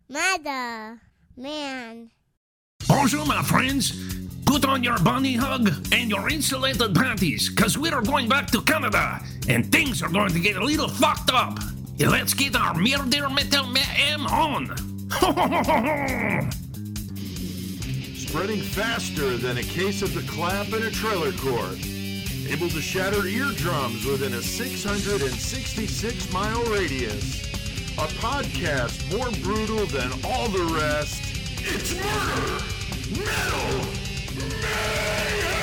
Mother, man. Bonjour, my friends. Put on your bunny hug and your insulated panties, because we are going back to Canada, and things are going to get a little fucked up. Let's get our Murder Metal M on. Spreading faster than a case of the clap in a trailer court. Able to shatter eardrums within a 666-mile radius. A podcast more brutal than all the rest. It's Murder Metal Mayhem!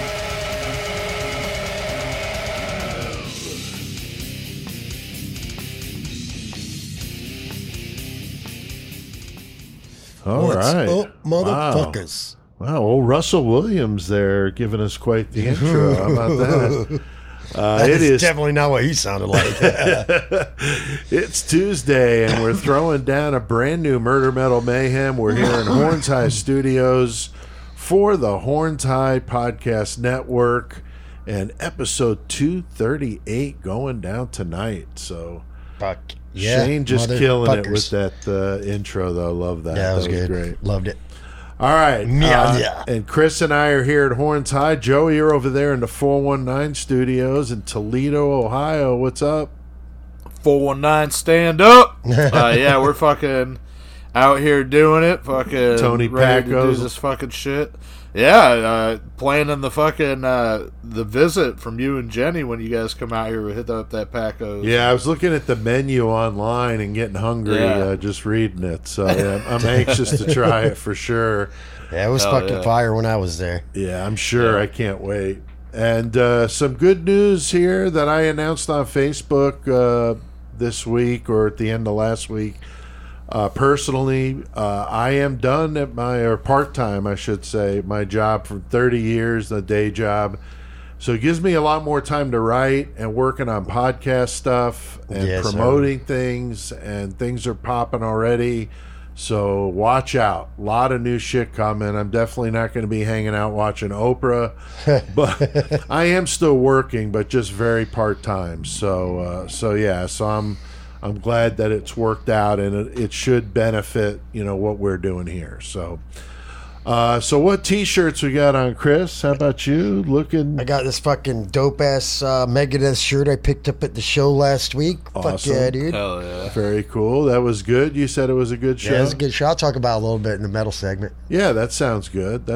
All What's right. up, motherfuckers? Wow, old Russell Williams there giving us quite the intro. How about that? It is definitely not what he sounded like. It's Tuesday, and we're throwing down a brand new Murder Metal Mayhem. We're here in Horns High Studios for the Horns High Podcast Network, and episode 238 going down tonight. So, Fuck. Yeah, Shane just killing it motherfuckers. with that intro, though. Love that. Yeah, that was good. Great. Loved it. All right. Yeah. And Chris and I are here at Horns High. Joey, you're over there in the 419 studios in Toledo, Ohio. What's up? 419 stand up. Yeah, we're fucking out here doing it. Fucking Tony ready to do Pacos. this fucking shit. Yeah, planning the fucking the visit from you and Jenny when you guys come out here. We hit up that Pacos. Yeah, I was looking at the menu online and getting hungry just reading it. So yeah, I'm anxious to try it for sure. Yeah, it was fucking fire when I was there. Yeah, I'm sure. I can't wait. And some good news here that I announced on Facebook this week or at the end of last week. Personally, I am done at or part-time, I should say, my job for 30 years, the day job. So it gives me a lot more time to write and working on podcast stuff and promoting things, and things are popping already. So watch out. A lot of new shit coming. I'm definitely not going to be hanging out watching Oprah, but I am still working, but just very part-time. So I'm glad that it's worked out, and it should benefit, what we're doing here. So what T-shirts we got on, Chris? How about you? I got this fucking dope-ass Megadeth shirt I picked up at the show last week. Awesome. Fuck yeah, dude. Hell yeah. Very cool. That was good. You said it was a good show? Yeah, it was a good show. I'll talk about it a little bit in the metal segment. Yeah, that sounds good.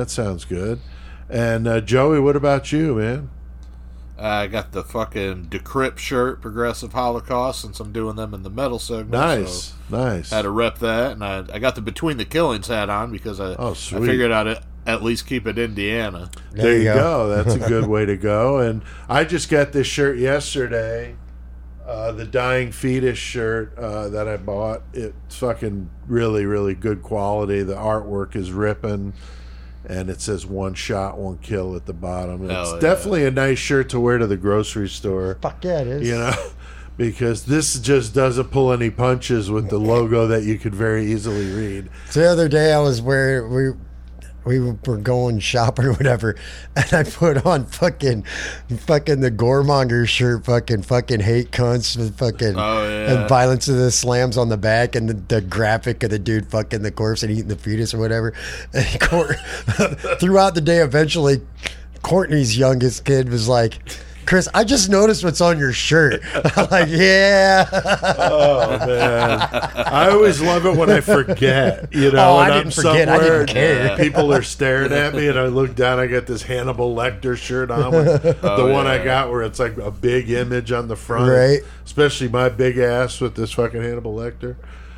And Joey, what about you, man? I got the fucking Decrypt shirt, Progressive Holocaust, since I'm doing them in the metal segment. Nice. Had to rep that, and I got the Between the Killings hat on because I sweet. figured I'd at least keep it Indiana. There you go. That's a good way to go. And I just got this shirt yesterday, the Dying Fetus shirt that I bought. It's fucking really, really good quality. The artwork is ripping. And it says "one shot, one kill" at the bottom. And it's definitely a nice shirt to wear to the grocery store. Fuck yeah, it is. Because this just doesn't pull any punches with the logo that you could very easily read. So the other day I was wearing, we were going shopping or whatever, and I put on fucking the Goremonger shirt, fucking hate cunts with fucking and Violence of the Slams on the back, and the graphic of the dude fucking the corpse and eating the fetus or whatever. And throughout the day, eventually, Courtney's youngest kid was like, "Chris, I just noticed what's on your shirt." I'm like, yeah. Oh, man. I always love it when I forget, I didn't forget. I didn't care. People are staring at me, and I look down, I got this Hannibal Lecter shirt on. The one I got where it's like a big image on the front. Right. Especially my big ass with this fucking Hannibal Lecter.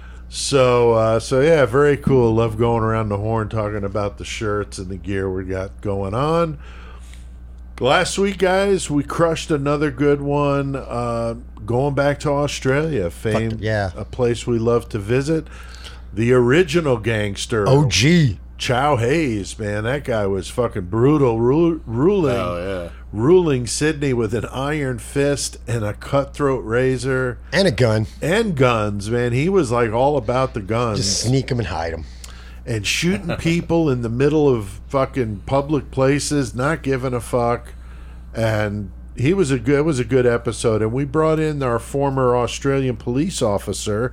So yeah, very cool. Love going around the horn talking about the shirts and the gear we got going on. Last week, guys, we crushed another good one. Going back to Australia, a place we love to visit. The original gangster, OG Chow Hayes, man, that guy was fucking brutal, ruling Sydney with an iron fist and a cutthroat razor and a gun and guns. Man, he was like all about the guns. Just sneak them and hide them. And shooting people in the middle of fucking public places, not giving a fuck. And it was a good episode. And we brought in our former Australian police officer,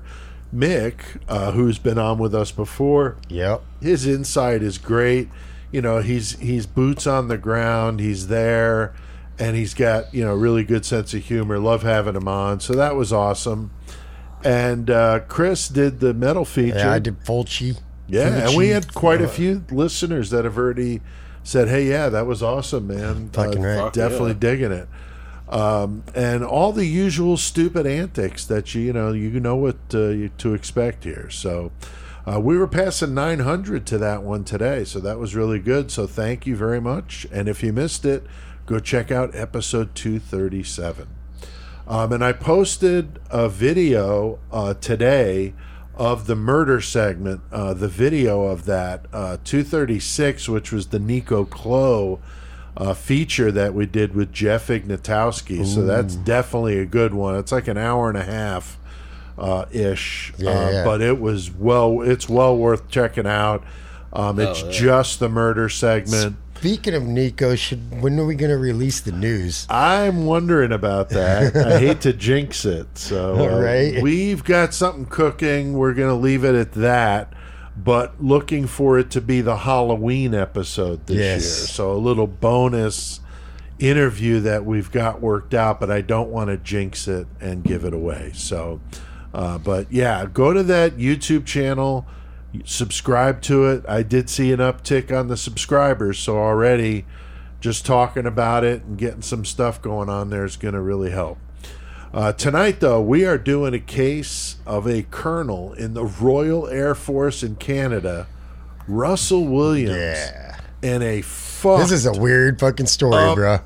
Mick, who's been on with us before. Yep. His insight is great. You know, he's boots on the ground. He's there, and he's got, you know, really good sense of humor. Love having him on. So that was awesome. And Chris did the metal feature. Yeah, I did Fulci. Yeah, and we had quite a few listeners that have already said, "Hey, yeah, that was awesome, man. Fucking right. Fuck Definitely yeah. digging it." And all the usual stupid antics that you know what to expect here. So we were passing 900 to that one today, so that was really good. So thank you very much. And if you missed it, go check out episode 237. And I posted a video today of the murder segment, the video of that 236, which was the Nico Clo feature that we did with Jeff Ignatowski. So that's definitely a good one. It's like an hour and a half ish, Yeah. but it's well worth checking out. It's just the murder segment. Speaking of Nico, when are we going to release the news? I'm wondering about that. I hate to jinx it. So Right. we've got something cooking. We're going to leave it at that, but looking for it to be the Halloween episode this Yes. year. So a little bonus interview that we've got worked out, but I don't want to jinx it and give it away. So, but yeah, go to that YouTube channel. Subscribe to it. I did see an uptick on the subscribers, so already just talking about it and getting some stuff going on there is going to really help. Tonight, though, we are doing a case of a colonel in the Royal Air Force in Canada, Russell Williams, Yeah. and a fucked This is a weird fucking story, bro.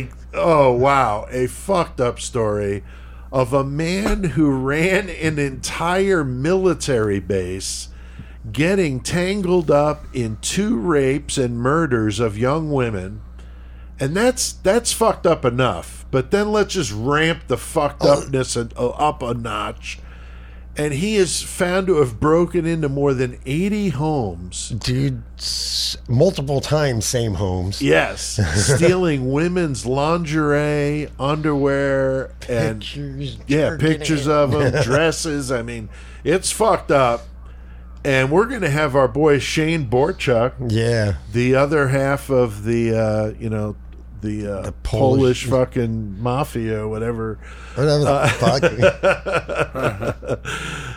a fucked up story of a man who ran an entire military base, getting tangled up in 2 rapes and murders of young women. And that's fucked up enough. But then let's just ramp the fucked upness up a notch. And he is found to have broken into more than 80 homes. Dude, multiple times, same homes. Yes, stealing women's lingerie, underwear, and Pictures. pictures of them, dresses. I mean, it's fucked up. And we're going to have our boy Shane Borchuk, Yeah. the other half of the Polish fucking mafia or whatever. Whatever the fuck.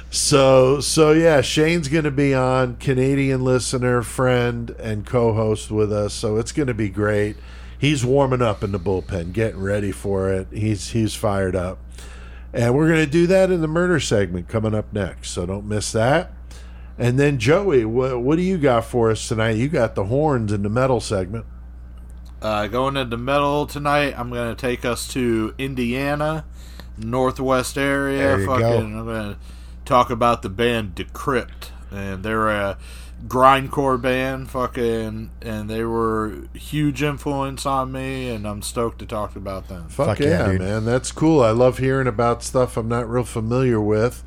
So yeah, Shane's going to be on, Canadian listener, friend, and co-host with us. So it's going to be great. He's warming up in the bullpen, getting ready for it. He's fired up. And we're going to do that in the murder segment coming up next. So don't miss that. And then Joey, what do you got for us tonight? You got the horns in the metal segment. Going into metal tonight, I'm going to take us to Indiana, Northwest area. There you go. I'm going to talk about the band Decrypt, and they're a grindcore band, and they were huge influence on me, and I'm stoked to talk about them. Fuck yeah, yeah, dude. man. That's cool. I love hearing about stuff I'm not real familiar with.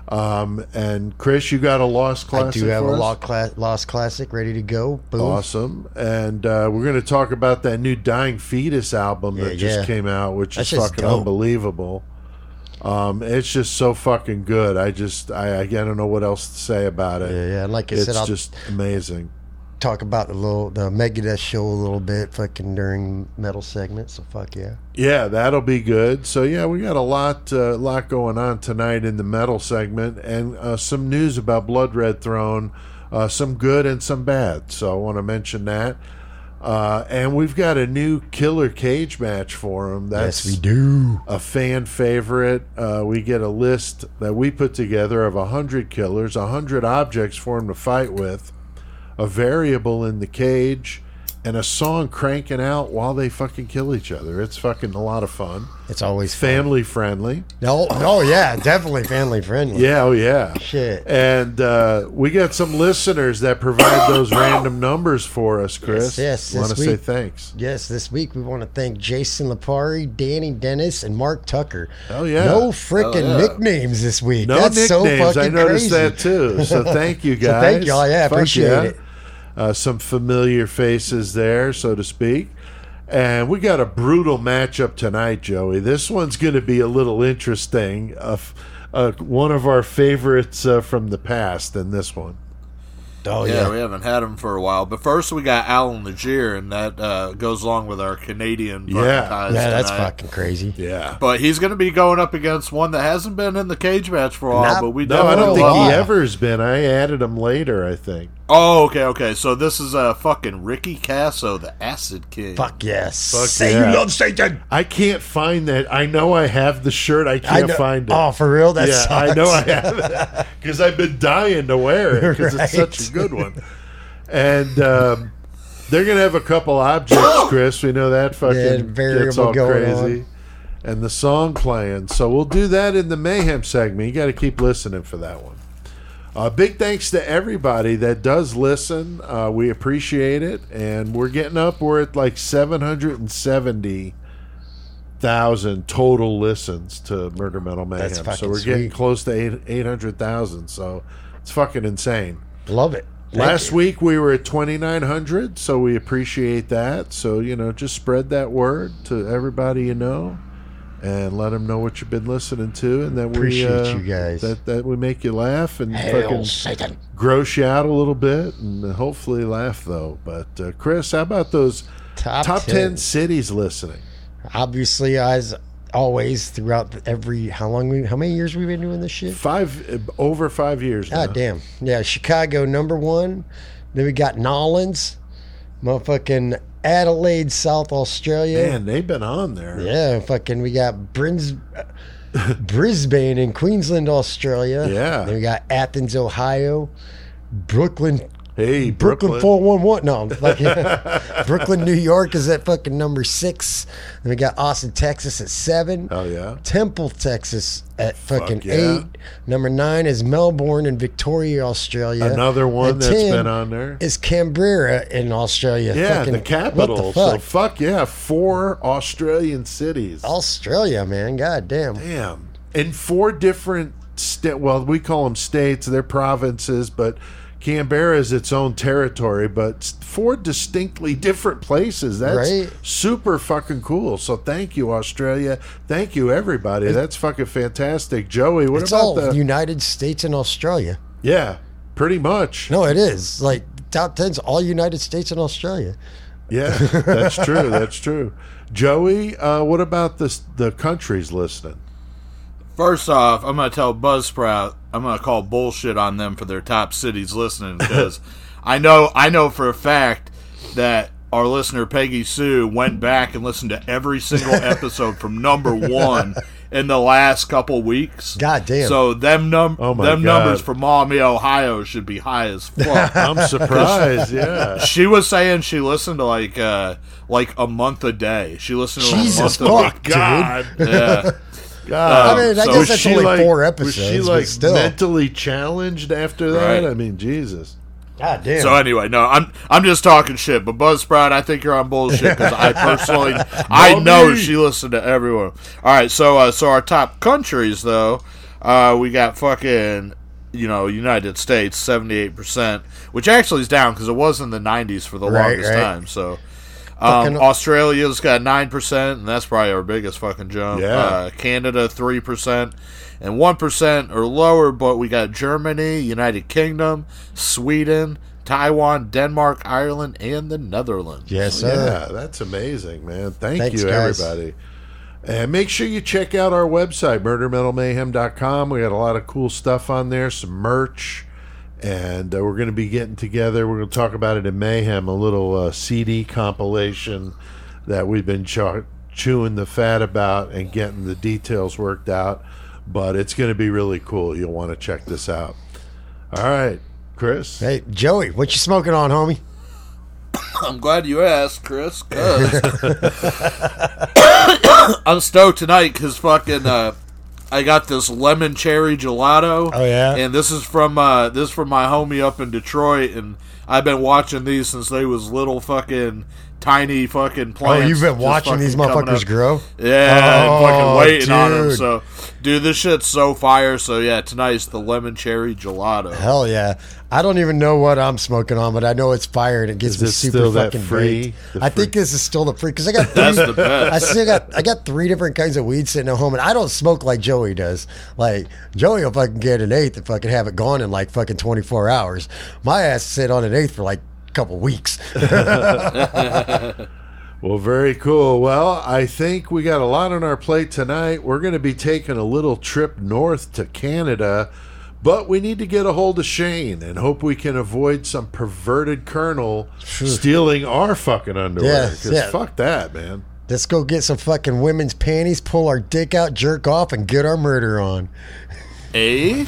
And Chris, you got a Lost I Classic do have for a us? Lost Classic ready to go. Boom. Awesome. And we're going to talk about that new Dying Fetus album that just came out, which That's is just fucking dope. unbelievable. It's just so fucking good. I don't know what else to say about it. Yeah. Like I It's said, I'll just amazing. talk about the Megadeth show a little bit fucking during metal segment. So fuck yeah. Yeah, that'll be good. So yeah, we got a lot going on tonight in the metal segment, and some news about Blood Red Throne, some good and some bad. So I want to mention that. And we've got a new Killer Cage match for him. That's Yes, we do. a fan favorite. We get a list that we put together of 100 killers, 100 objects for him to fight with, a variable in the cage, and a song cranking out while they fucking kill each other. It's fucking a lot of fun. It's always fun. Family friendly. No, yeah, definitely family friendly. Yeah, oh yeah. Shit. And we got some listeners that provide those random numbers for us, Chris. Yes, Want to this say week. thanks. Yes, this week we want to thank Jason Lapari, Danny Dennis, and Mark Tucker. Oh yeah. No freaking nicknames this week. No That's nicknames. so fucking I noticed crazy. that too. So thank you guys. So thank y'all. Yeah, Fuck appreciate yeah. it. Some familiar faces there, so to speak. And we got a brutal matchup tonight, Joey. This one's going to be a little interesting. one of our favorites from the past than this one. Oh Yeah, we haven't had him for a while. But first we got Alan Legier, and that goes along with our Canadian fucking ties Yeah, that's tonight. fucking crazy. Yeah. But he's going to be going up against one that hasn't been in the cage match for a while. But we No, I don't definitely think love he him. ever's been. I added him later, I think. Oh, okay. So this is fucking Ricky Casso, the Acid King. Fuck yes. Fuck Say yeah. you love Satan. I can't find that. I know I have the shirt. I can't find it. Oh, for real? That yeah, sucks. I know I have it because I've been dying to wear it because it's such a good one. And they're gonna have a couple objects, Chris. We know that fucking gets all crazy, and the song playing. So we'll do that in the Mayhem segment. You got to keep listening for that one. Big thanks to everybody that does listen. We appreciate it, and we're getting up. We're at like 770,000 total listens to Murder Metal Mayhem. That's fucking So we're getting sweet. close to 800,000. So it's fucking insane. Love it. Last week we were at 2,900, so we appreciate that. So, just spread that word to everybody you know and let them know what you've been listening to, and that Appreciate you guys. that we make you laugh and Hail fucking Satan. gross you out a little bit and hopefully laugh, though. But, Chris, how about those top 10 cities listening? Obviously, as always, throughout how many years we've been doing this shit? Over 5 years now. God damn. Yeah, Chicago, number one. Then we got Nolans, motherfucking Adelaide, South Australia. Man, they've been on there. Yeah, fucking we got Brisbane in Queensland, Australia. Yeah. Then we got Athens, Ohio. Brooklyn, Hey, Brooklyn 411. No, fucking Brooklyn, New York is at fucking number 6. Then we got Austin, Texas at 7. Oh, yeah. Temple, Texas at fucking yeah. 8. Number 9 is Melbourne in Victoria, Australia. Another one And that's 10 been on there. is Canberra in Australia. Yeah, Fucking, the capital. What the fuck? So fuck yeah, 4 Australian cities. Australia, man. God damn. Damn. In 4 different we call them states, they're provinces, but Canberra is its own territory, but 4 distinctly different places. That's Right. super fucking cool. So thank you, Australia. Thank you, everybody. That's fucking fantastic. Joey, what It's about all the... United States and Australia. Yeah, pretty much. No, it is. Like, top 10's all United States and Australia. Yeah, that's true. That's true. Joey, what about the countries listening? First off, I'm going to tell Buzzsprout, I'm going to call bullshit on them for their top cities listening, because I know for a fact that our listener Peggy Sue went back and listened to every single episode from number 1 in the last couple weeks. God damn. So them Oh my God. numbers for Maumee, Ohio should be high as fuck. I'm surprised. Yeah. She was saying she listened to like a month a day. She listened to Jesus a month fuck, a dude. God. Yeah. God. I mean, I so guess Was that's she only 4 Was episodes, she but like still. mentally challenged after that? Right. I mean, Jesus. God damn. So anyway, no, I'm just talking shit. But Buzzsprout, I think you're on bullshit, because I personally, I know she listened to everyone. All right, so our top countries though, we got fucking United States 78%, which actually is down because it was in the 90s for the longest time. So. Australia's got 9%, and that's probably our biggest fucking jump. Yeah. Canada 3%, and 1% or lower. But we got Germany, United Kingdom, Sweden, Taiwan, Denmark, Ireland, and the Netherlands. Yes, sir. Yeah, that's amazing, man. Thanks, you, guys. everybody. And make sure you check out our website, murdermetalmayhem.com. We got a lot of cool stuff on there, some merch. And we're going to be getting together. We're going to talk about it in Mayhem, a little CD compilation that we've been chewing the fat about and getting the details worked out. But it's going to be really cool. You'll want to check this out. All right, Chris. Hey, Joey, what you smoking on, homie? I'm glad you asked, Chris, because I'm stoked tonight because fucking I got this lemon cherry gelato. Oh, yeah? And this is from my homie up in Detroit, and I've been watching these since they was little fucking tiny fucking plants. Oh, you've been just watching fucking these coming motherfuckers up. grow? Yeah, Oh, and fucking waiting on them. dude. So Dude, this shit's so fire. So yeah, tonight's the lemon cherry gelato. Hell yeah. I don't even know what I'm smoking on, but I know it's fire and it gets Is me this super still that fucking free? baked. I think this is still the free, because I got That's three, the best. I got 3 different kinds of weed sitting at home, and I don't smoke like Joey does. Like, Joey will fucking get an eighth and fucking have it gone in like fucking 24 hours. My ass sit on an eighth for like a couple weeks. Well, very cool. Well, I think we got a lot on our plate tonight. We're going to be taking a little trip north to Canada, but we need to get a hold of Shane and hope we can avoid some perverted colonel stealing our fucking underwear. Yeah, 'Cause yeah. fuck that, man. Let's go get some fucking women's panties, pull our dick out, jerk off, and get our murder on. Eh?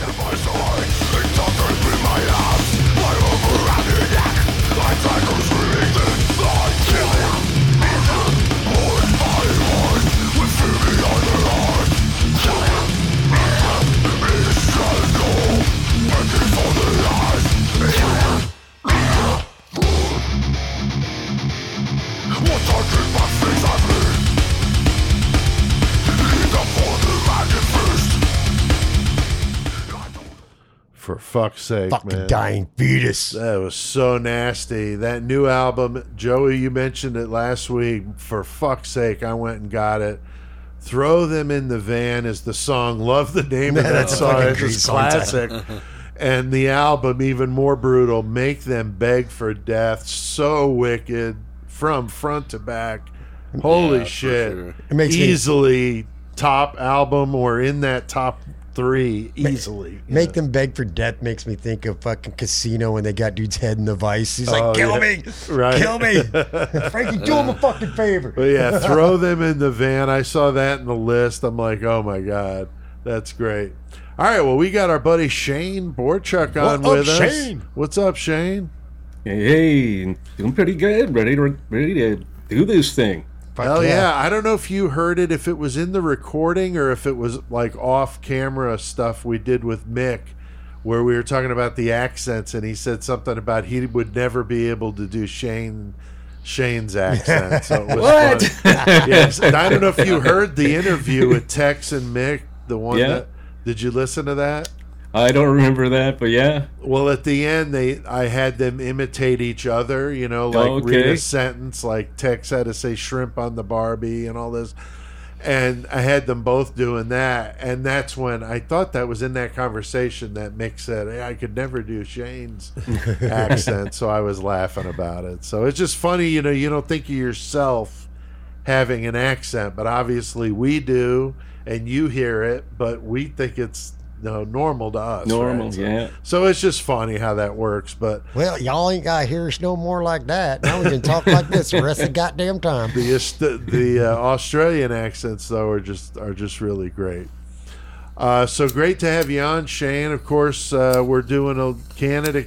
For fuck's sake, Fucking man. dying fetus. That was so nasty. That new album, Joey, you mentioned it last week. For fuck's sake, I went and got it. Throw Them in the Van is the song. Love the name of that That's a song. fucking It's great just song title. classic. And the album, even more brutal. Make Them Beg for Death. So wicked. From front to back. Holy Yeah, for shit. sure. It makes me- Easily top album or in that top 3. Easily. Make Them Beg for Death makes me think of fucking Casino when they got dude's head in the vice. He's like, Oh, kill yeah. me. Right. Kill me. Frankie, do him a fucking favor. But yeah, Throw Them in the Van. I saw that in the list. I'm like, oh my God, that's great. All right, well, we got our buddy Shane Borchuk on What up, with us. Shane? What's up, Shane? Hey, doing pretty good. Ready to do this thing. Fuck Hell yeah. I don't know if you heard it, if it was in the recording or if it was like off camera stuff we did with Mick, where we were talking about the accents and he said something about he would never be able to do Shane's accent. So it was What? fun. Yes. And I don't know if you heard the interview with Tex and Mick, the one Yeah. that did you listen to that? I don't remember that, but yeah. Well, at the end, I had them imitate each other, you know, like read Okay. a sentence, like Tex had to say shrimp on the Barbie and all this. And I had them both doing that. And that's when I thought that was in that conversation that Mick said, hey, I could never do Shane's accent. So I was laughing about it. So it's just funny, you know, you don't think of yourself having an accent, but obviously we do. And you hear it, but we think it's normal to us. Normal, right? So, yeah. So it's just funny how that works. But Well, y'all ain't got to hear us no more like that. Now we can talk like this the rest of the goddamn time. the Australian accents though are just really great. So great to have you on, Shane. Of course, we're doing a Canada,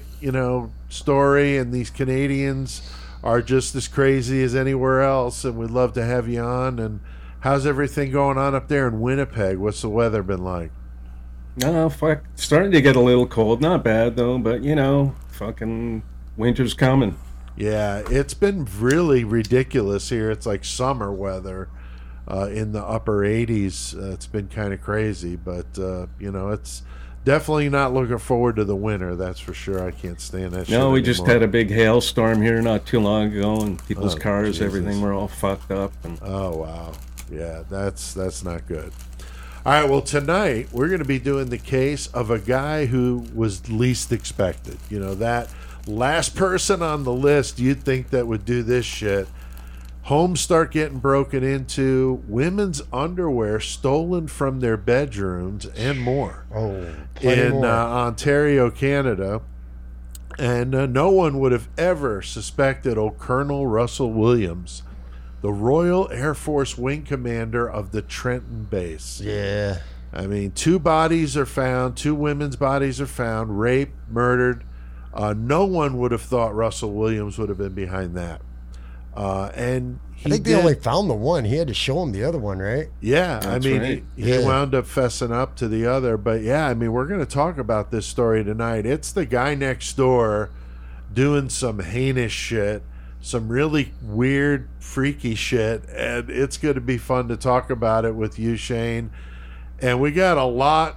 story, and these Canadians are just as crazy as anywhere else, and we'd love to have you on. And how's everything going on up there in Winnipeg? What's the weather been like? No, fuck. Starting to get a little cold. Not bad, though, but, fucking winter's coming. Yeah, it's been really ridiculous here. It's like summer weather in the upper 80s. It's been kind of crazy, but, it's definitely not looking forward to the winter, that's for sure. I can't stand that shit No, we just anymore. had a big hailstorm here not too long ago, and people's Oh, cars, Jesus. everything were all fucked up. And Oh, wow. Yeah, that's not good. All right, well, tonight we're going to be doing the case of a guy who was least expected. That last person on the list you'd think that would do this shit. Homes start getting broken into, women's underwear stolen from their bedrooms, and more. Oh, plenty In more. Ontario, Canada. And no one would have ever suspected old Colonel Russell Williams, the Royal Air Force Wing Commander of the Trenton base. Yeah. I mean, 2 bodies are found, 2 women's bodies are found, raped, murdered. No one would have thought Russell Williams would have been behind that. And he I think they did- only found the one. He had to show him the other one, right? Yeah, That's I mean, right. he Yeah. wound up fessing up to the other. But yeah, I mean, we're going to talk about this story tonight. It's the guy next door doing some heinous shit, some really weird, freaky shit, and it's going to be fun to talk about it with you, Shane. And we got a lot,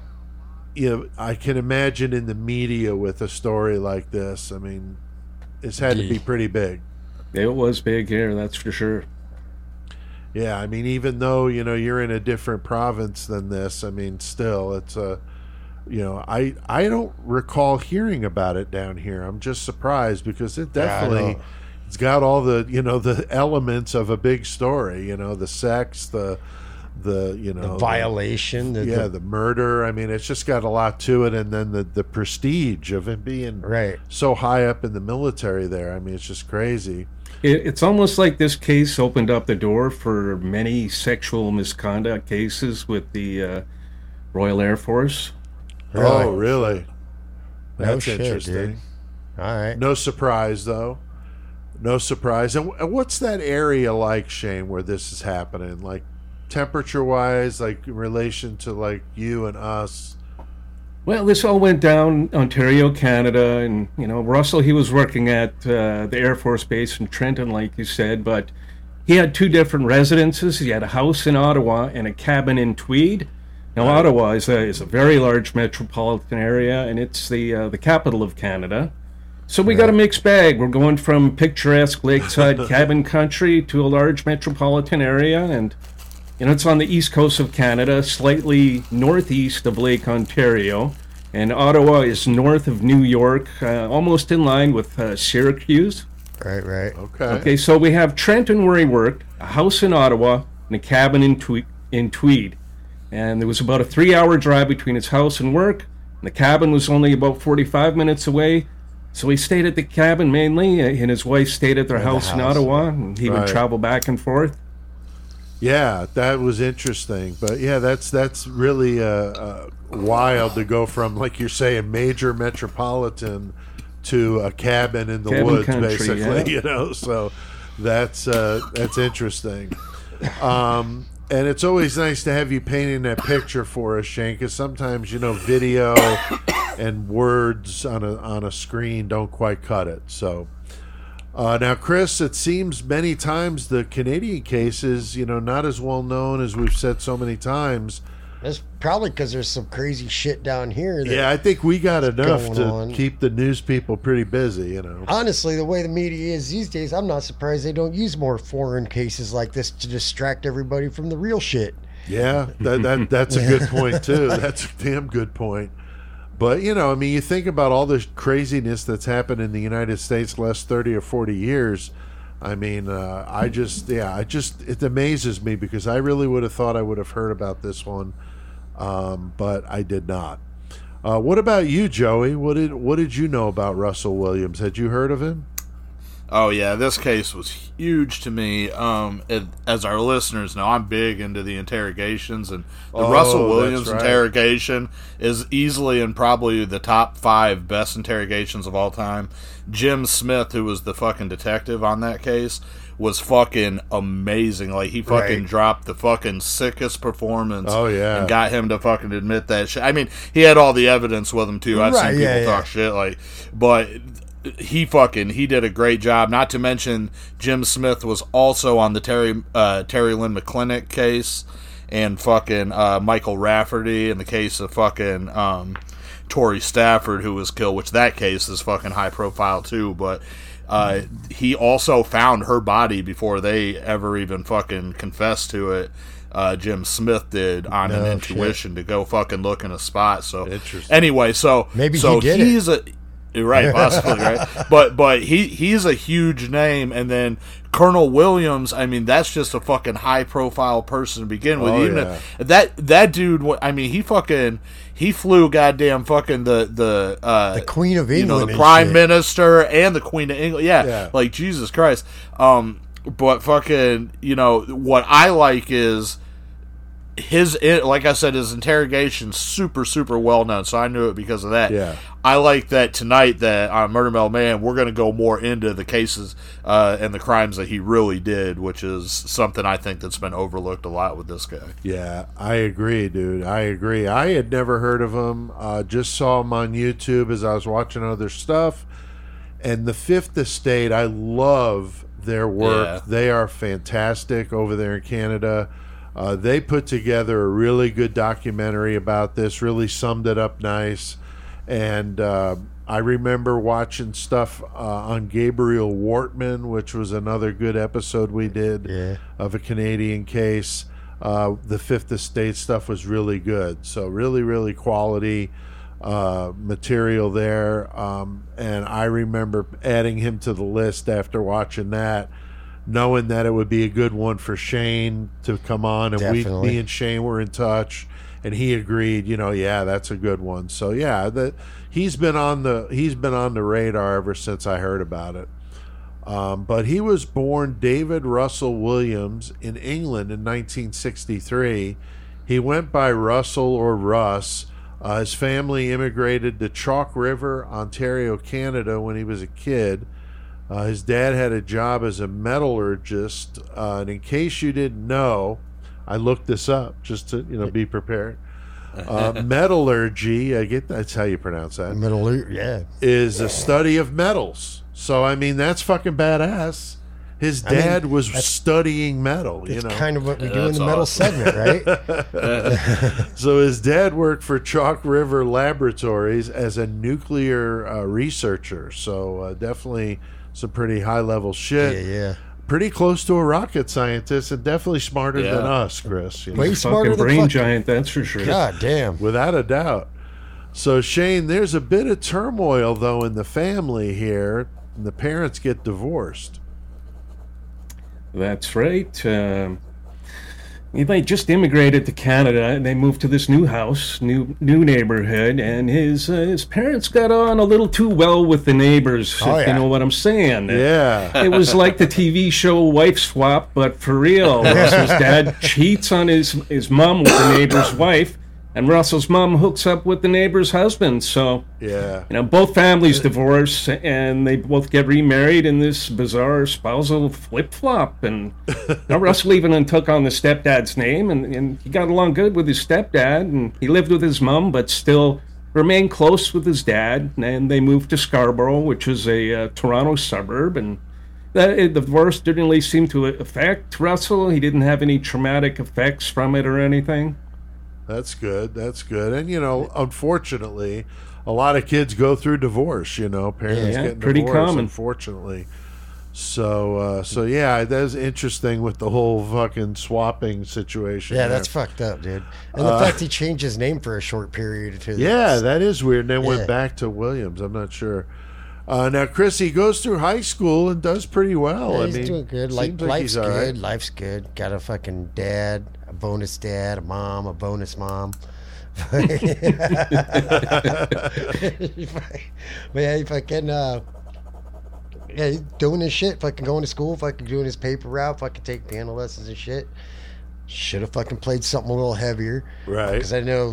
I can imagine in the media with a story like this. I mean, it's had to be pretty big. It was big here, that's for sure. Yeah, I mean, even though, you're in a different province than this, I mean, still, it's a, I don't recall hearing about it down here. I'm just surprised because it definitely, it's got all the, the elements of a big story, the sex, the violation, the murder. I mean, it's just got a lot to it, and then the prestige of him being so high up in the military there. I mean, it's just crazy. It's almost like this case opened up the door for many sexual misconduct cases with the Royal Air Force. Really? Oh, really? No That's shit, interesting. dude. All right. No surprise, though. No surprise. And what's that area like, Shane, where this is happening? Like, temperature-wise, like in relation to like you and us? Well, this all went down Ontario, Canada, and Russell, he was working at the Air Force Base in Trenton, like you said, but he had two different residences. He had a house in Ottawa and a cabin in Tweed. Now, Ottawa is a very large metropolitan area, and it's the capital of Canada. So we got a mixed bag. We're going from picturesque lakeside cabin country to a large metropolitan area, and it's on the east coast of Canada, slightly northeast of Lake Ontario, and Ottawa is north of New York, almost in line with Syracuse. Right. Okay, so we have Trenton where he worked, a house in Ottawa, and a cabin in Tweed. And there was about a 3-hour drive between his house and work, and the cabin was only about 45 minutes away. So he stayed at the cabin mainly, and his wife stayed at their house in Ottawa, and he would travel back and forth. Yeah, that was interesting. But yeah, that's really wild to go from, like you're saying, major metropolitan to a cabin in the woods, country, basically. So that's interesting. And it's always nice to have you painting that picture for us, Shane, because sometimes video and words on a screen don't quite cut it. So. Now, Chris, it seems many times the Canadian case is, not as well known as we've said so many times. That's probably because there's some crazy shit down here. Yeah, I think we got enough to keep the news people pretty busy, Honestly, the way the media is these days, I'm not surprised they don't use more foreign cases like this to distract everybody from the real shit. Yeah, that's a good point, too. That's a damn good point. But, you think about all the craziness that's happened in the United States the last 30 or 40 years. I mean, it amazes me because I really would have thought I would have heard about this one, but I did not. What about you, Joey? What did you know about Russell Williams? Had you heard of him? Oh yeah, this case was huge to me. As our listeners know, I'm big into the interrogations, and the Russell Williams interrogation is easily and probably the top 5 best interrogations of all time. Jim Smith, who was the fucking detective on that case, was fucking amazing. Like, he fucking dropped the fucking sickest performance. Oh, yeah. And got him to fucking admit that shit. I mean, he had all the evidence with him, too. I've seen people talk shit, but he did a great job. Not to mention, Jim Smith was also on the Terry Lynn McClintock case, and fucking Michael Rafferty in the case of fucking Tori Stafford, who was killed, which that case is fucking high profile too, but he also found her body before they ever even fucking confessed to it. Jim Smith did on an intuition to go fucking look in a spot. So anyway, maybe he did he's it. Right, possibly, right. But he's a huge name, and then Colonel Williams. I mean, that's just a fucking high profile person to begin with. That dude. I mean, he flew goddamn fucking the Queen of England, the Prime Minister and the Queen of England. Yeah, like Jesus Christ. But fucking, what I like is like I said, his interrogation's super, super well known, so I knew it because of that. Yeah. I like that tonight that on Murder Mel Man, we're going to go more into the cases and the crimes that he really did, which is something I think that's been overlooked a lot with this guy. Yeah, I agree, dude. I agree. I had never heard of him. Just saw him on YouTube as I was watching other stuff. And the Fifth Estate, I love their work. Yeah. They are fantastic over there in Canada. They put together a really good documentary about this, really summed it up nice. And I remember watching stuff on Gabriel Wortman, which was another good episode we did of a Canadian case. The Fifth Estate stuff was really good. So really, really quality material there. And I remember adding him to the list after watching that, knowing that it would be a good one for Shane to come on. And me and Shane were in touch, and he agreed, yeah, that's a good one. So yeah, he's been on the radar ever since I heard about it. But he was born David Russell Williams in England in 1963. He went by Russell or Russ. His family immigrated to Chalk River, Ontario, Canada when he was a kid. His dad had a job as a metallurgist. And in case you didn't know, I looked this up just to be prepared. Metallurgy, that's how you pronounce that. Yeah, is a study of metals. So I mean, that's fucking badass. His dad was studying metal. It's kind of what we do in the metal segment, right? So his dad worked for Chalk River Laboratories as a nuclear researcher. So definitely some pretty high level shit. Yeah. Pretty close to a rocket scientist, and definitely smarter than us, Chris. Way smarter fucking than brain giant, that's for sure. God damn. Without a doubt. So Shane, there's a bit of turmoil though in the family here. The parents get divorced. That's right. They just immigrated to Canada, and they moved to this new house, new neighborhood, and his parents got on a little too well with the neighbors, if you know what I'm saying. Yeah. It was like the TV show Wife Swap, but for real. Russell's dad cheats on his mom with the neighbor's wife, and Russell's mom hooks up with the neighbor's husband. So, both families divorce, and they both get remarried in this bizarre spousal flip-flop. And Russell even took on the stepdad's name, and he got along good with his stepdad, and he lived with his mom, but still remained close with his dad. And they moved to Scarborough, which is a Toronto suburb, and the divorce didn't really seem to affect Russell. He didn't have any traumatic effects from it or anything. That's good. And, unfortunately, a lot of kids go through divorce, parents getting pretty divorced, common. Unfortunately. So that's interesting with the whole fucking swapping situation. Yeah, there. that's fucked up, dude. And the fact he changed his name for a short period too. Yeah, that is weird. And then went back to Williams. I'm not sure. Now, Chris, he goes through high school and does pretty well. Yeah, he's doing good. Life's good. Right. Life's good. Got a fucking dad, a bonus dad, a mom, a bonus mom. But yeah, he fucking he's doing his shit. Fucking going to school. Fucking doing his paper route. Fucking take piano lessons and shit. Should have fucking played something a little heavier, right? Because I know,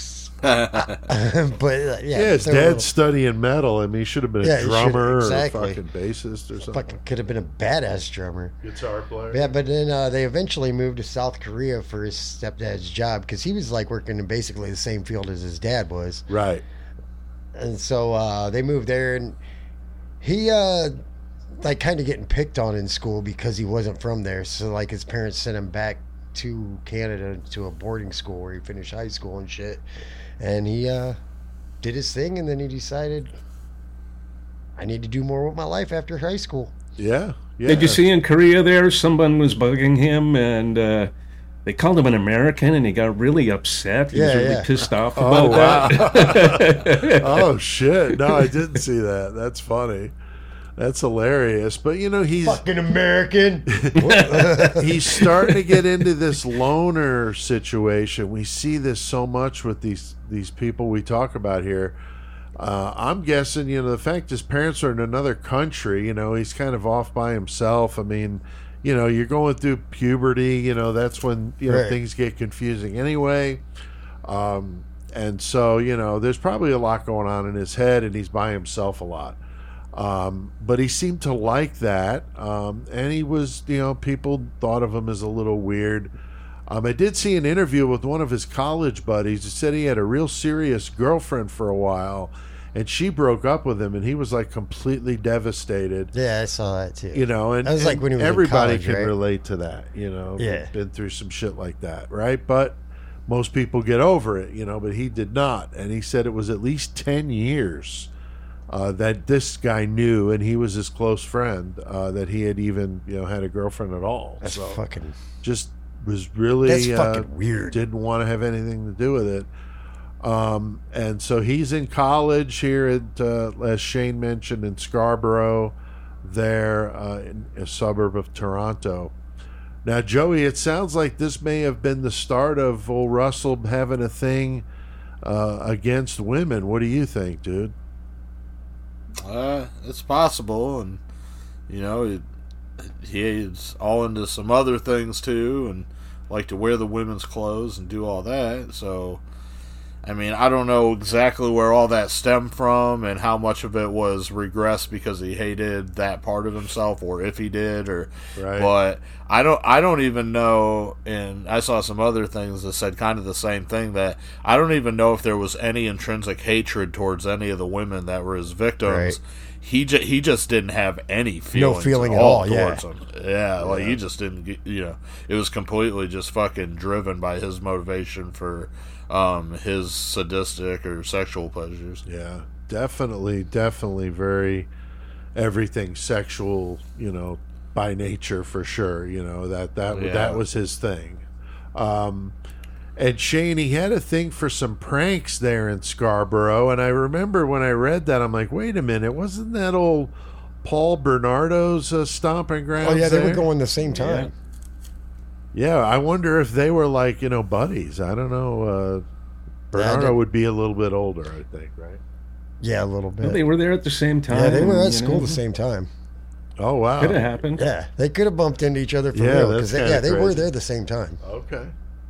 but his dad's studying metal. I mean, he should have been a drummer or a fucking bassist or something. Fucking could have been a badass drummer, guitar player. Yeah, but then they eventually moved to South Korea for his stepdad's job because he was working in basically the same field as his dad was. Right. And so they moved there, and he kind of getting picked on in school because he wasn't from there. So his parents sent him back to Canada to a boarding school where he finished high school and shit. And he did his thing, and then he decided, I need to do more with my life after high school. Yeah. Did you see in Korea there, someone was bugging him, and they called him an American, and he got really upset. He was really pissed off about that. Oh, shit. No, I didn't see that. That's funny. That's hilarious. But, he's... Fucking American. He's starting to get into this loner situation. We see this so much with these people we talk about here. I'm guessing, the fact his parents are in another country, he's kind of off by himself. I mean, you're going through puberty, that's when, right. Things get confusing anyway. And so, there's probably a lot going on in his head, and he's by himself a lot. But he seemed to like that. And he was, people thought of him as a little weird. I did see an interview with one of his college buddies who said he had a real serious girlfriend for a while. and she broke up with him, and he was like completely devastated. Yeah, I saw that too. You know, and that was like when he was in everybody college, can right? relate to that. You know, Yeah. been through some shit like that, right? But most people get over it, you know, but he did not, and he said it was at least 10 years that this guy knew, and he was his close friend, that he had even, you know, had a girlfriend at all. That's So fucking. just was really That's fucking weird. Didn't want to have anything to do with it. And so he's in college here at, as Shane mentioned, in Scarborough, there in a suburb of Toronto. Now, Joey, it sounds like this may have been the start of old Russell having a thing against women. What do you think, dude? It's possible, and you know, he's all into some other things too, and like to wear the women's clothes and do all that. So, I mean, I don't know exactly where all that stemmed from and how much of it was regressed because he hated that part of himself, or if he did, or Right. but I don't even know. And I saw some other things that said kind of the same thing, that I don't even know if there was any intrinsic hatred towards any of the women that were his victims. Right. He just didn't have any feelings feeling at at all, towards them. Yeah, like he just didn't get, you know, it was completely just fucking driven by his motivation for his sadistic or sexual pleasures. Yeah, definitely very everything sexual, you know, by nature for sure. You know, that was his thing. And Shane, he had a thing for some pranks there in Scarborough, and I remember when I read that, I'm like, wait a minute, wasn't that old Paul Bernardo's stomping grounds? Oh yeah, they there? were going the same time. Yeah, I wonder if they were like, you know, buddies. I don't know. Bernardo would be a little bit older, I think, right? Yeah, a little bit. Well, they were there at the same time. Yeah, they were at you school know. the same time. Oh wow, Could have happened. Yeah, they could have bumped into each other for Yeah, real. that's 'Cause kinda they were crazy. there the same time. Okay.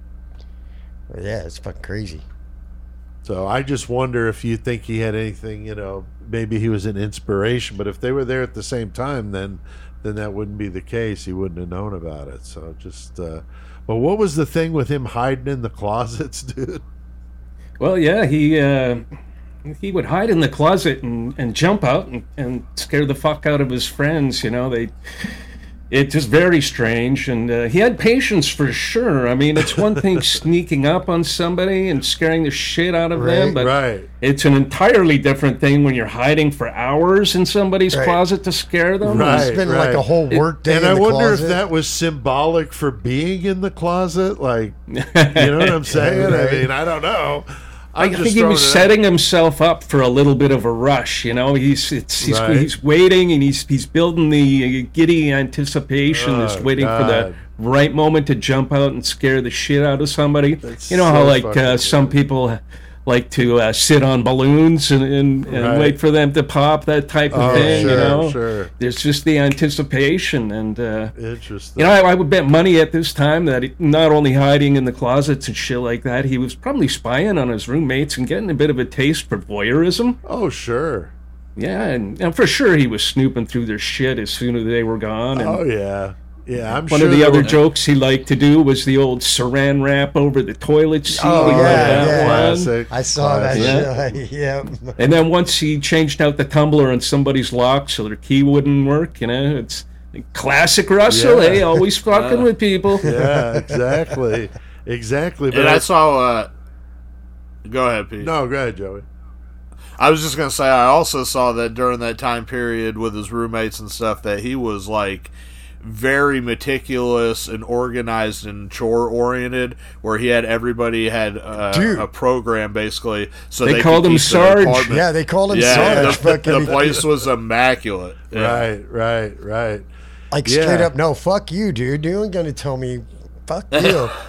But yeah, it's fucking crazy. So I just wonder if you think he had anything, you know, maybe he was an inspiration, but if they were there at the same time, then that wouldn't be the case. He wouldn't have known about it. So just, but what was the thing with him hiding in the closets, dude? Well, yeah, he would hide in the closet and jump out and scare the fuck out of his friends. You know, it's just very strange, and he had patience for sure. I mean, it's one thing sneaking up on somebody and scaring the shit out of them, but Right. it's an entirely different thing when you're hiding for hours in somebody's Right. closet to scare them. Right. Spend like a whole work day And in I the wonder if closet. that was symbolic for being in the closet. Like, you know what I'm saying? Right. I mean, I don't know. I think he was setting himself up for a little bit of a rush. You know, he's Right. waiting, and he's building the giddy anticipation, just waiting for the God. right moment to jump out and scare the shit out of somebody. That's You know so how like fucking some people like to sit on balloons and Right. wait for them to pop, that type of thing. sure, you know, sure. there's just the anticipation and. Interesting. You know, I would bet money at this time that he, not only hiding in the closets and shit like that, he was probably spying on his roommates and getting a bit of a taste for voyeurism. Oh, sure. Yeah, and for sure he was snooping through their shit as soon as they were gone. And Oh, yeah. Yeah, I'm one sure of the there other were- jokes he liked to do was the old saran wrap over the toilet seat. Oh, He liked yeah, that yeah. one. Classic. I saw that Classic. shit. Yeah. And then once he changed out the tumbler on somebody's lock so their key wouldn't work, you know, it's classic Russell, Yeah. eh? Always fucking with people. Yeah, exactly. Exactly. But And I saw. Go ahead, Pete. no, go ahead, Joey. I was just gonna say I also saw that during that time period with his roommates and stuff that he was like very meticulous and organized and chore oriented, where he had everybody had Dude. a program basically, so They they called could him keep their Sarge. apartment- Yeah, they called him Yeah, Sarge. the place was immaculate. Yeah. Right. Like Yeah. straight up, no, fuck you, dude. You ain't gonna tell me, fuck you.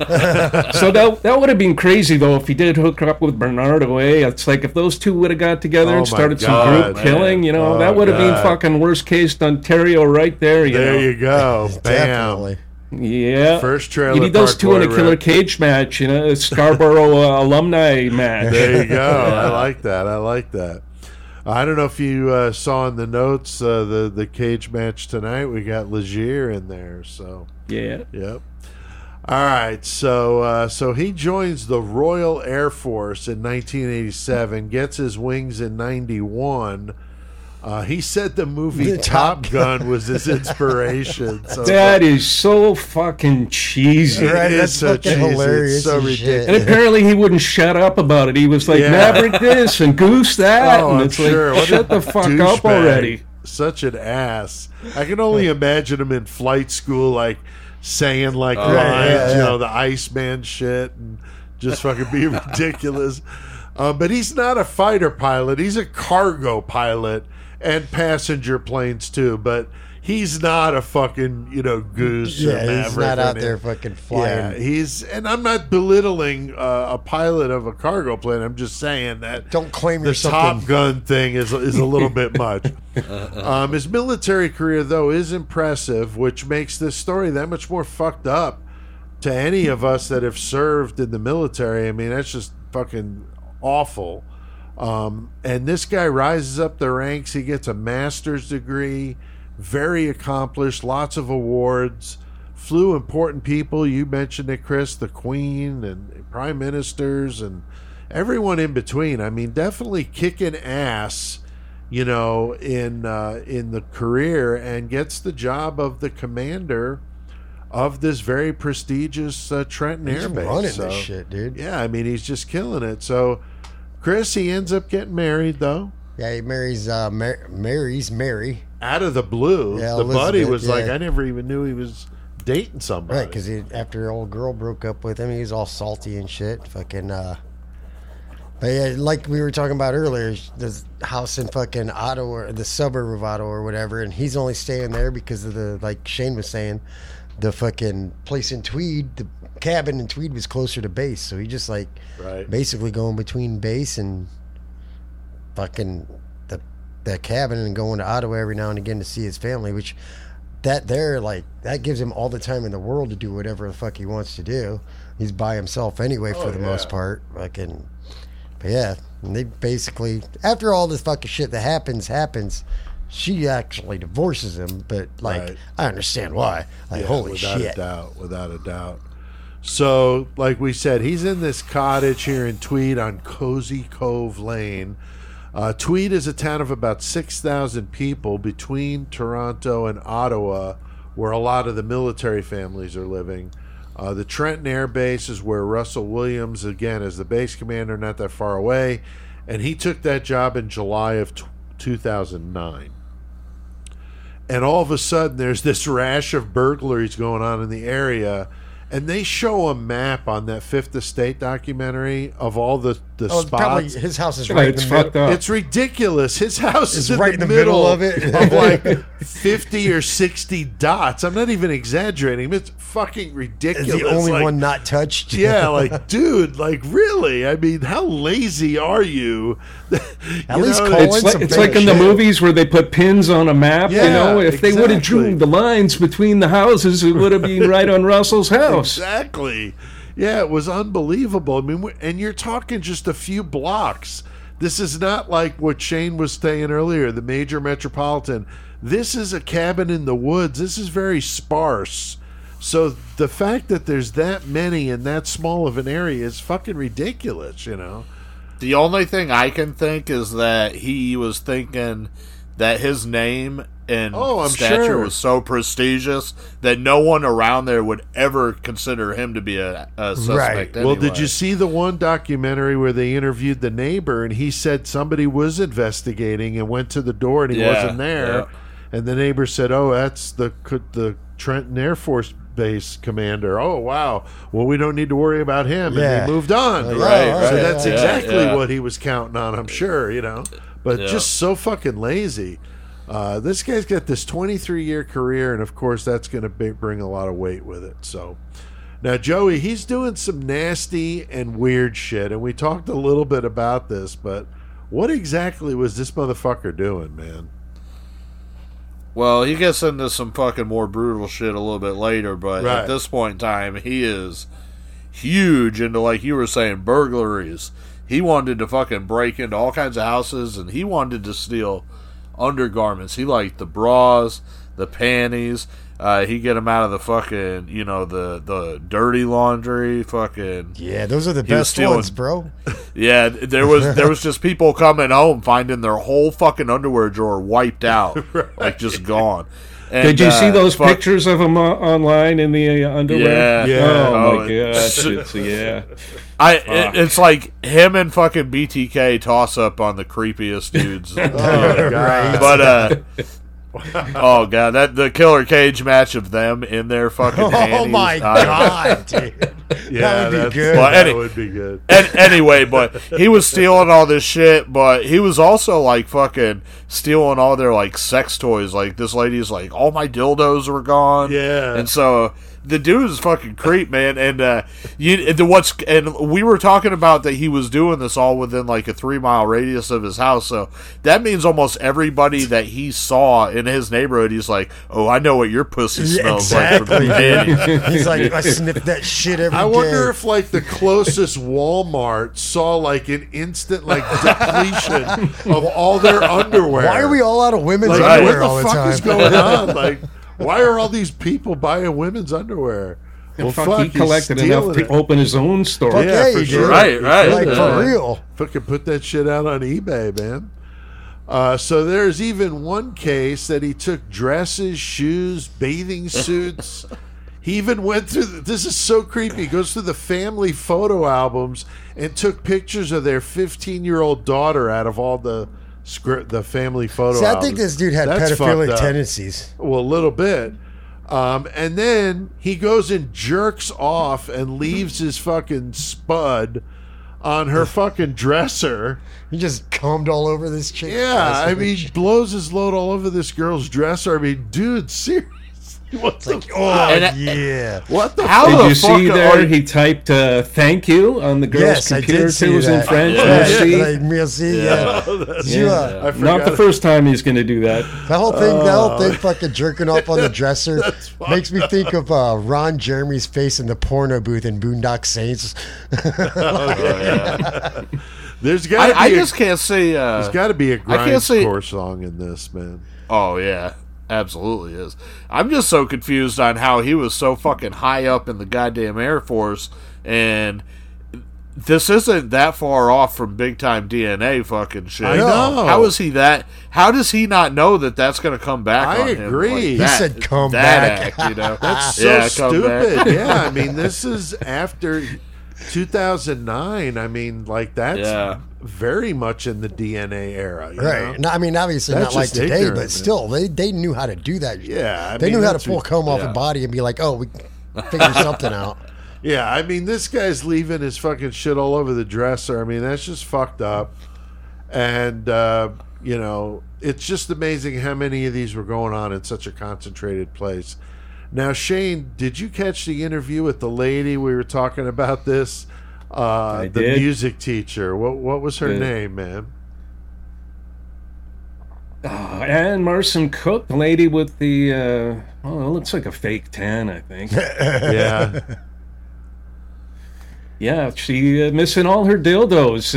So that would have been crazy though if he did hook up with Bernardo. It's like if those two would have got together Oh, and my started some God, group man. killing, you know, Oh, that would have been God. fucking worst case Ontario right there. You There know, you go. Bam. Definitely. yeah. First trailer You need those park two in a boy killer rip. cage match, you know, a Scarborough alumni match. There you go. I like that. I don't know if you saw in the notes the cage match tonight. We got Legier in there. So, Yeah. yep. All right, so he joins the Royal Air Force in 1987, gets his wings in 91. He said the movie Top Gun was his inspiration. So That is so fucking cheesy. Right, It that's is so fucking cheesy. hilarious It's so as shit. ridiculous. And apparently he wouldn't shut up about it. He was like, Yeah. Maverick this and Goose that. Oh, and I'm it's sure. like, What shut a the fuck up douchebag. already. Such an ass. I can only imagine him in flight school, like saying like lines, yeah, you yeah. know, the Iceman shit, and just fucking be ridiculous. But he's not a fighter pilot. He's a cargo pilot and passenger planes too. But he's not a fucking, Goose or Yeah, he's Maverick not or out anything. there fucking flying. Yeah, and I'm not belittling a pilot of a cargo plane. I'm just saying that Don't claim the you're something. Top Gun thing is a little bit much. His military career, though, is impressive, which makes this story that much more fucked up to any of us that have served in the military. I mean, that's just fucking awful. And this guy rises up the ranks. He gets a master's degree, very accomplished, lots of awards, flew important people. You mentioned it, Chris, the Queen and prime ministers and everyone in between. I mean, definitely kicking ass, in the career, and gets the job of the commander of this very prestigious Trenton He's Air Base. running So, this shit, dude. yeah, I mean, he's just killing it. So, Chris, he ends up getting married, though. Yeah, he marries Mary. Out of the blue, Yeah, the buddy Elizabeth, was like, yeah. I never even knew he was dating somebody. Right, because after old girl broke up with him, he was all salty and shit. Fucking, but yeah, like we were talking about earlier, the house in fucking Ottawa, the suburb of Ottawa or whatever, and he's only staying there because of like Shane was saying, the fucking place in Tweed, the cabin in Tweed was closer to base, so he just like Right. basically going between base and fucking the cabin and going to Ottawa every now and again to see his family, which that gives him all the time in the world to do whatever the fuck he wants to do. He's by himself anyway for the most part. But yeah, and they basically, after all this fucking shit that happens, she actually divorces him. But Right. I understand why. Like, Yeah, holy without shit. without a doubt. So, like we said, he's in this cottage here in Tweed on Cozy Cove Lane. Tweed is a town of about 6,000 people between Toronto and Ottawa, where a lot of the military families are living. The Trenton Air Base is where Russell Williams, again, is the base commander, not that far away, and he took that job in July of 2009. And all of a sudden, there's this rash of burglaries going on in the area, and they show a map on that Fifth Estate documentary of all the Oh, it's probably spots. his house is Yeah, right in it's the middle. fucked up. It's ridiculous. His house is It's in right the in the middle middle of it. of like 50 or 60 dots. I'm not even exaggerating. It's fucking ridiculous. It's the only Like, one not touched. yeah, like, dude, like, really? I mean, how lazy are you? At least call It's in like, some it's like better in the shit. movies where they put pins on a map. Yeah, If they would have drew exactly. the lines between the houses, it would have been right on Russell's house. Exactly. Yeah, it was unbelievable. I mean, and you're talking just a few blocks. This is not like what Shane was saying earlier, the major metropolitan. This is a cabin in the woods. This is very sparse. So the fact that there's that many in that small of an area is fucking ridiculous, The only thing I can think is that he was thinking that his name and Oh, I'm stature sure. was so prestigious that no one around there would ever consider him to be a suspect. Right. Well, did anyway. you see the one documentary where they interviewed the neighbor and he said somebody was investigating and went to the door and he Yeah, wasn't there? yeah. And the neighbor said, "Oh, that's the Trenton Air Force Base commander. Oh, wow. Well, we don't need to worry about him." And Yeah. they moved on. Right, So right. that's Yeah, exactly yeah. what he was counting on, I'm sure, But Yeah. just so fucking lazy. This guy's got this 23-year career, and of course that's going to bring a lot of weight with it. So now Joey, he's doing some nasty and weird shit, and we talked a little bit about this, but what exactly was this motherfucker doing, man? Well, he gets into some fucking more brutal shit a little bit later, but Right. at this point in time, he is huge into, like you were saying, burglaries. He wanted to fucking break into all kinds of houses, and he wanted to steal undergarments. He liked the bras, the panties. He get them out of the fucking, the dirty laundry. Fucking Yeah, those are the He was best stealing- ones, bro. yeah. There was just people coming home finding their whole fucking underwear drawer wiped out, like just gone. And, Did you see those fuck- pictures of him online in the underwear? Yeah. Oh, Oh, my gosh. Yeah. It's like him and fucking BTK toss up on the creepiest dudes. Oh, God. But oh god, the Killer Cage match of them in their fucking Oh panties. my god, dude. Yeah, that would be that's- good. Well, that would be good. Anyway, but he was stealing all this shit, but he was also like fucking stealing all their like sex toys. Like this lady's like, all my dildos were gone. Yeah. And so the dude is fucking creep, man. And we were talking about that he was doing this all within like a 3-mile radius of his house. So that means almost everybody that he saw in his neighborhood, he's like, oh, I know what your pussy smells like from the panties. He's like, I sniff that shit every day. I wonder if like the closest Walmart saw like an instant like depletion of all their underwear. Why are we all out of women's like underwear what all the the fuck time? is going on? Like why are all these people buying women's underwear? Well, Fuck, he he's collected enough stealing to it. open his own store. Fuck Yeah, yeah, for you sure. did. Right. Like, Yeah. for real. Fucking put that shit out on eBay, man. So there's even one case that he took dresses, shoes, bathing suits. He even went through. This is so creepy. He goes through the family photo albums and took pictures of their 15-year-old daughter out of all the family photo See, I albums. think this dude had That's pedophilic fucked up. tendencies. Well, a little bit. And then he goes and jerks off and leaves his fucking spud on her fucking dresser. He just cummed all over this chick. Yeah, I mean, blows his load all over this girl's dresser. I mean, dude, seriously, what the fuck? oh And- yeah. What the How fuck? Did the you see fuck there? are- He typed "thank you" on the girl's Yes, I computer did see too. It was in that. French. Yeah. Merci. Like, merci, yeah. You, I forgot. Not the first time he's going to do that. that whole thing, fucking jerking off on the dresser makes me think of Ron Jeremy's face in the porno booth in Boondock Saints. There's got to I be just can't see. there's got to be a can't see- grindcore song in this, man. Oh yeah, absolutely is. I'm just so confused on how he was so fucking high up in the goddamn Air Force, and this isn't that far off from big time DNA fucking shit. I know. How is he that? How does he not know that that's going to come back? I on him agree. like He that, said come that back. act, you know? That's so Yeah, come back. stupid. Yeah, I mean, this is after 2009. I mean, like that's Yeah. very much in the DNA era, you Right. know? No, I mean, obviously That's not like just today, ignorant, but man. still, they knew how to do that. Yeah, I they mean, knew how to that's pull comb off yeah. a body and be like, oh, we figure something out. Yeah, I mean, this guy's leaving his fucking shit all over the dresser. I mean, that's just fucked up. And, you know, it's just amazing how many of these were going on in such a concentrated place. Now, Shane, did you catch the interview with the lady we were talking about this? The did. music teacher. What was her Yeah. name, man? Ann Marson Cook, the lady with the, well, it looks like a fake tan, I think. Yeah. Yeah, she missing all her dildos.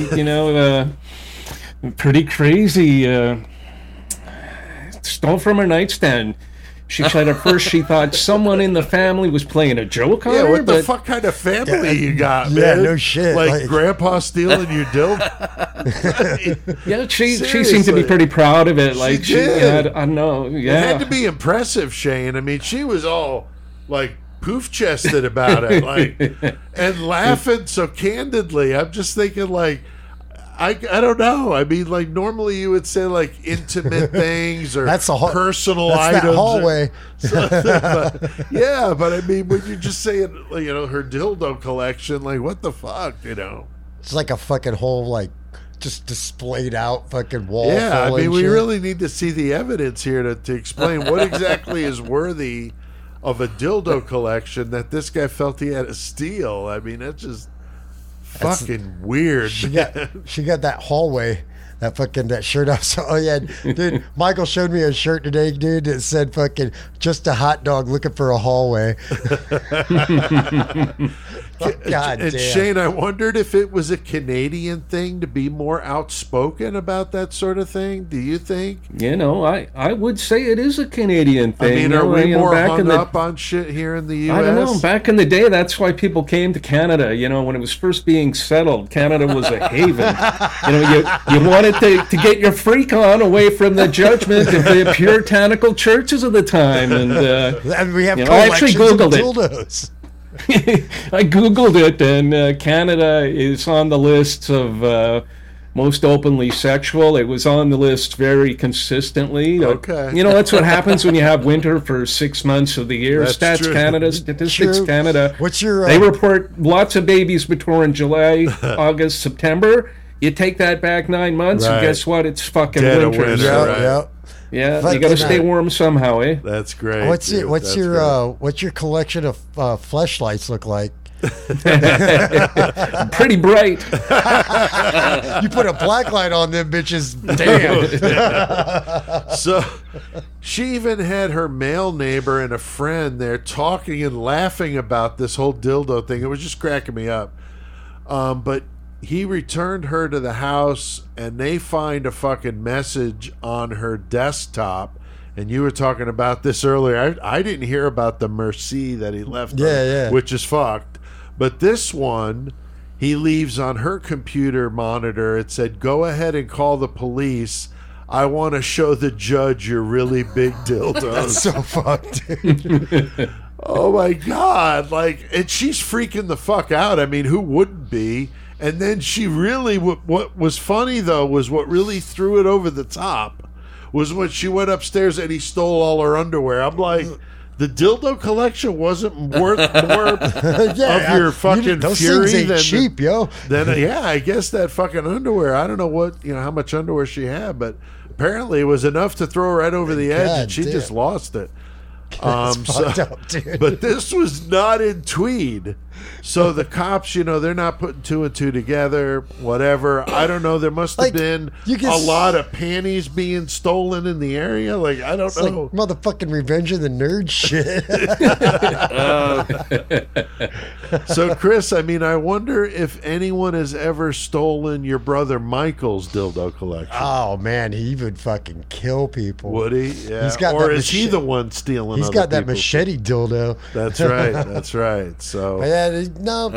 Pretty crazy. Stole from her nightstand. She said at first she thought someone in the family was playing a joke on Yeah, her, what the but fuck kind of family you got, Yeah, man? no shit, Like, like- grandpa stealing your dildo? yeah, she seemed to Seriously. be pretty proud of it. Like she did. I don't know. It Yeah, had to be impressive, Shane. I mean, she was all like poof chested about it, like, and laughing so candidly. I'm just thinking, like, I don't know. I mean, like, normally you would say like intimate things or That's a personal That's items. that or hallway. something, but, yeah, but I mean, when you just say it, you know, her dildo collection, like, what the fuck, you know? It's like a fucking whole, like, just displayed out fucking wall. Yeah, I full mean, and we shit. really need to see the evidence here to explain what exactly is worthy of a dildo collection that this guy felt he had to steal. I mean, that's just fucking weird. She man. got that hallway that shirt off. So, oh yeah, dude, Michael showed me a shirt today, dude, that said fucking just a hot dog looking for a hallway. God And damn. Shane, I wondered if it was a Canadian thing to be more outspoken about that sort of thing. Do you think? You know, I would say it is a Canadian I thing. mean, you are know, we you know, more back hung in the- up on shit here in the U.S.? I don't know. Back in the day, that's why people came to Canada. You know, when it was first being settled, Canada was a haven. You know, you wanted to get your freak on away from the judgment of the puritanical churches of the time. And And we have you know, I actually collections of Googled it. dildos. I Googled it, and Canada is on the list of most openly sexual. It was on the list very consistently. Okay. You know, that's what happens when you have winter for 6 months of the year. That's Stats true. Canada, Statistics True. Canada. What's your, They report lots of babies between July, August, September. You take that back 9 months, Right. and guess what? It's fucking Dead of winter. winter. Yeah, right. yeah. Yeah, Fuck you got to that. stay warm somehow, eh? That's great. What's dude. it? What's That's your great. what's your collection of fleshlights look like? Pretty bright. You put a black light on them bitches. Damn. So she even had her male neighbor and a friend there talking and laughing about this whole dildo thing. It was just cracking me up. But he returned her to the house, and they find a fucking message on her desktop. And you were talking about this earlier. I didn't hear about the Merci that he left her, Yeah. which is fucked. But this one, he leaves on her computer monitor. It said, "Go ahead and call the police. I want to show the judge your really big dildos." So fucked, dude. Oh my God. Like, and she's freaking the fuck out. I mean, who wouldn't be? And then she really, what was funny though, was what really threw it over the top was when she went upstairs and he stole all her underwear. I'm like, the dildo collection wasn't worth more of your fucking those fury things ain't than cheap, yo. yeah, I guess that fucking underwear. I don't know how much underwear she had, but apparently it was enough to throw her right over the edge, God and she damn. just lost it. Fucked up, dude. But this was not in Tweed. So the cops, they're not putting two and two together, whatever. I don't know. There must have Like, been you can a s- lot of panties being stolen in the area. Like, I don't It's like know. motherfucking Revenge of the Nerd shit. So, Chris, I mean, I wonder if anyone has ever stolen your brother Michael's dildo collection. Oh man, he would fucking kill people. Would he? Yeah. He's got or that is he mache- the one stealing He's other got that people's- machete dildo. That's right. That's right. So, Yeah, no.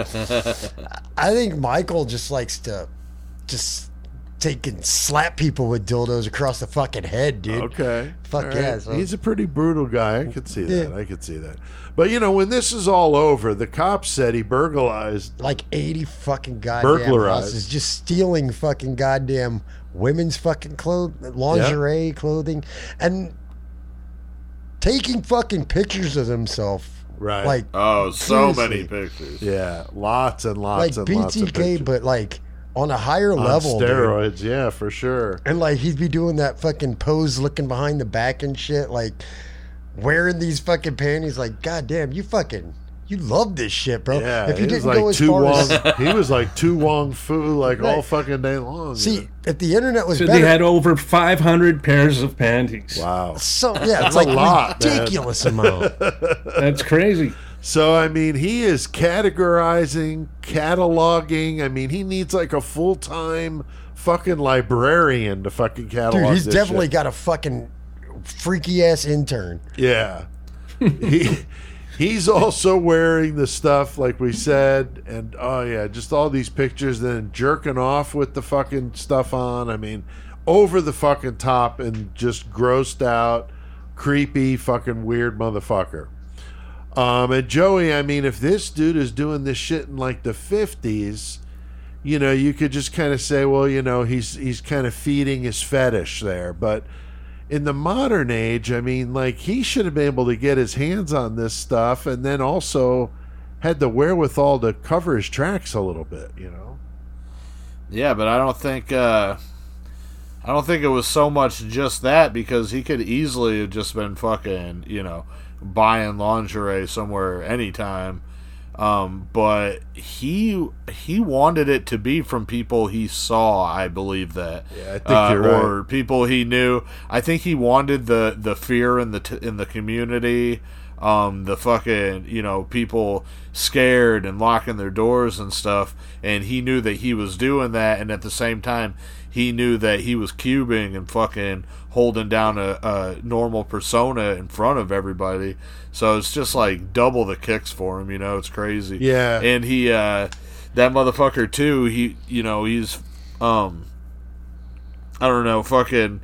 I think Michael just likes to just take and slap people with dildos across the fucking head, dude. okay. Fuck All yeah, so- He's a pretty brutal guy. I could see that. Yeah. I could see that. But, when this is all over, the cops said he burglarized. Like 80 fucking goddamn Burglarized. houses, just stealing fucking goddamn women's fucking lingerie, clothing, and taking fucking pictures of himself. Right. Like, Oh, so seriously. many pictures. Yeah. Lots and like lots and lots of BTK, pictures. but like on a higher On level, dude. steroids. Yeah, for sure. And like he'd be doing that fucking pose, looking behind the back and shit, like wearing these fucking panties. Like, goddamn, you love this shit, bro. Yeah, if you he was didn't like go as Tu far Wong. as He was like Tu Wong Fu, like all Right. fucking day long. see, if the internet was So better, they had over 500 pairs of panties. Wow. so yeah, it's a like lot, man. ridiculous amount. That's crazy. So, I mean, he is categorizing, cataloging. I mean, he needs like a full-time fucking librarian to fucking catalog Dude, he's this definitely shit. got a fucking freaky ass intern. Yeah. He's also wearing the stuff like we said, and oh yeah, just all these pictures, then jerking off with the fucking stuff on. I mean, over the fucking top and just grossed out, creepy, fucking weird motherfucker. And Joey, I mean, if this dude is doing this shit in like the 50s, you could just kind of say, well, he's kind of feeding his fetish there. But in the modern age, I mean, like, he should have been able to get his hands on this stuff and then also had the wherewithal to cover his tracks a little bit, Yeah, but I don't think it was so much just that, because he could easily have just been fucking, buying lingerie somewhere anytime. But he wanted it to be from people he saw. I believe that. Yeah, I think you're right. Or people he knew. I think he wanted the fear in the community. The fucking, people scared and locking their doors and stuff, and he knew that he was doing that, and at the same time, he knew that he was cubing and fucking holding down a normal persona in front of everybody, so it's just like double the kicks for him, it's crazy. Yeah. And he, that motherfucker too, he's, I don't know, fucking...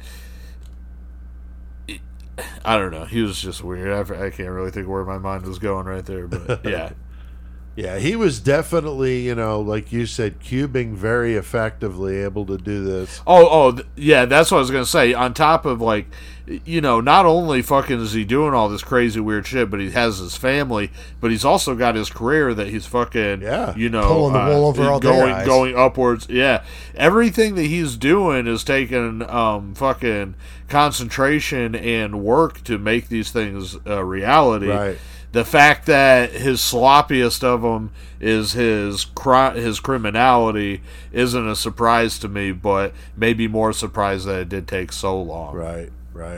I don't know. He was just weird. I can't really think where my mind was going right there, but yeah. Yeah, he was definitely, like you said, cubing very effectively, able to do this. Yeah, that's what I was going to say. On top of, not only fucking is he doing all this crazy weird shit, but he has his family, but he's also got his career that he's fucking, pulling the wool over all their eyes. Going upwards. Yeah. Everything that he's doing is taking fucking concentration and work to make these things a reality. Right. The fact that his sloppiest of them is his criminality isn't a surprise to me, but maybe more surprised that it did take so long. Right.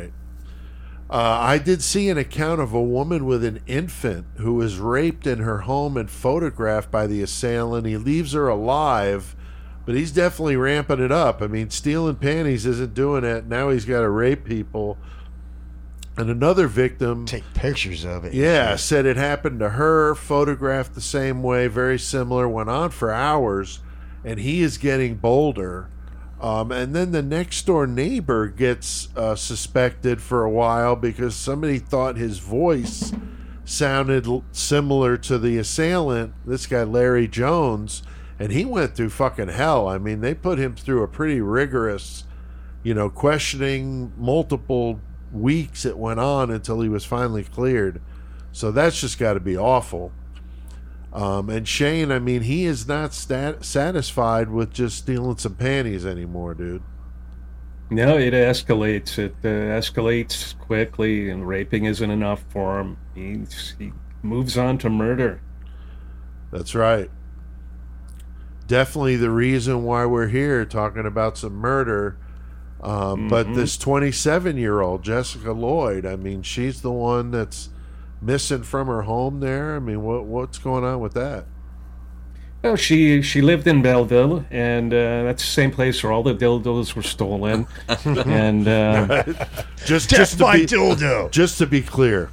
I did see an account of a woman with an infant who was raped in her home and photographed by the assailant. He leaves her alive, but he's definitely ramping it up. I mean, stealing panties isn't doing it. Now he's got to rape people. And another victim... Take pictures of it. Yeah, said it happened to her, photographed the same way, very similar, went on for hours, and he is getting bolder. And then the next door neighbor gets suspected for a while because somebody thought his voice sounded similar to the assailant, this guy Larry Jones, and he went through fucking hell. I mean, they put him through a pretty rigorous, questioning, multiple weeks it went on until he was finally cleared. So that's just got to be awful. And Shane, I mean, he is not satisfied with just stealing some panties anymore, dude. No, it escalates. It escalates quickly, and raping isn't enough for him. He moves on to murder. That's right. Definitely the reason why we're here talking about some murder. But this 27-year-old, Jessica Lloyd, I mean, she's the one that's missing from her home there. I mean, what's going on with that? Well, she lived in Belleville, and that's the same place where all the dildos were stolen. And just dildo. Just to be clear.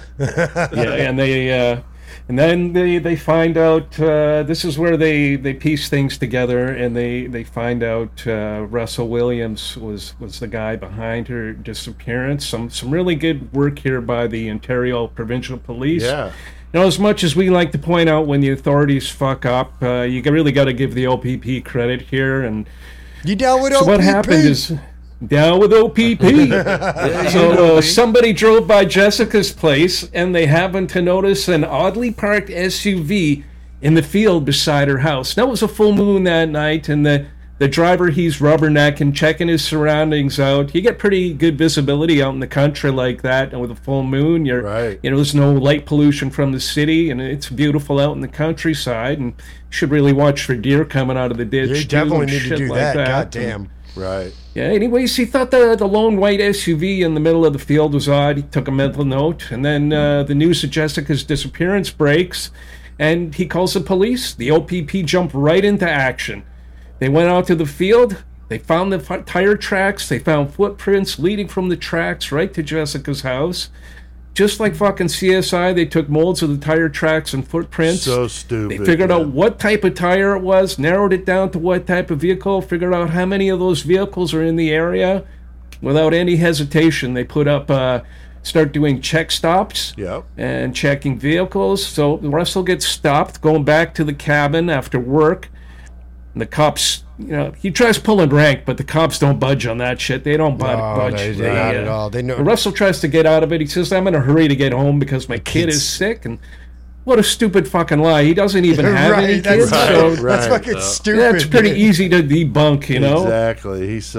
Yeah, and then they find out, this is where they piece things together, and they find out Russell Williams was the guy behind her disappearance. Some really good work here by the Ontario Provincial Police. Yeah. As much as we like to point out when the authorities fuck up, you really got to give the OPP credit here. And you down with so OPP? What happened is... Down with OPP. So somebody drove by Jessica's place, and they happened to notice an oddly parked SUV in the field beside her house. Now, it was a full moon that night, and the driver, he's rubbernecking, checking his surroundings out. You get pretty good visibility out in the country like that, and with a full moon, right. There's no light pollution from the city, and it's beautiful out in the countryside, and you should really watch for deer coming out of the ditch. You definitely need to shit do like that. that. Goddamn. Right. Yeah, anyways, he thought the lone white SUV in the middle of the field was odd. He took a mental note, and then the news of Jessica's disappearance breaks, and he calls the police. The OPP jumped right into action. They went out to the field. They found the tire tracks. They found footprints leading from the tracks right to Jessica's house. Just like fucking CSI, they took molds of the tire tracks and footprints. So stupid. They figured out what type of tire it was, narrowed it down to what type of vehicle, figured out how many of those vehicles are in the area. Without any hesitation, they put up, start doing check stops and checking vehicles. So Russell gets stopped, going back to the cabin after work. And the cops, he tries pulling rank, but the cops don't budge on that shit. They don't budge. They not at all. They know. Russell tries to get out of it. He says, I'm in a hurry to get home because my kid is sick. And what a stupid fucking lie. He doesn't even have any kids. That's fucking stupid. That's pretty easy to debunk, Exactly. He's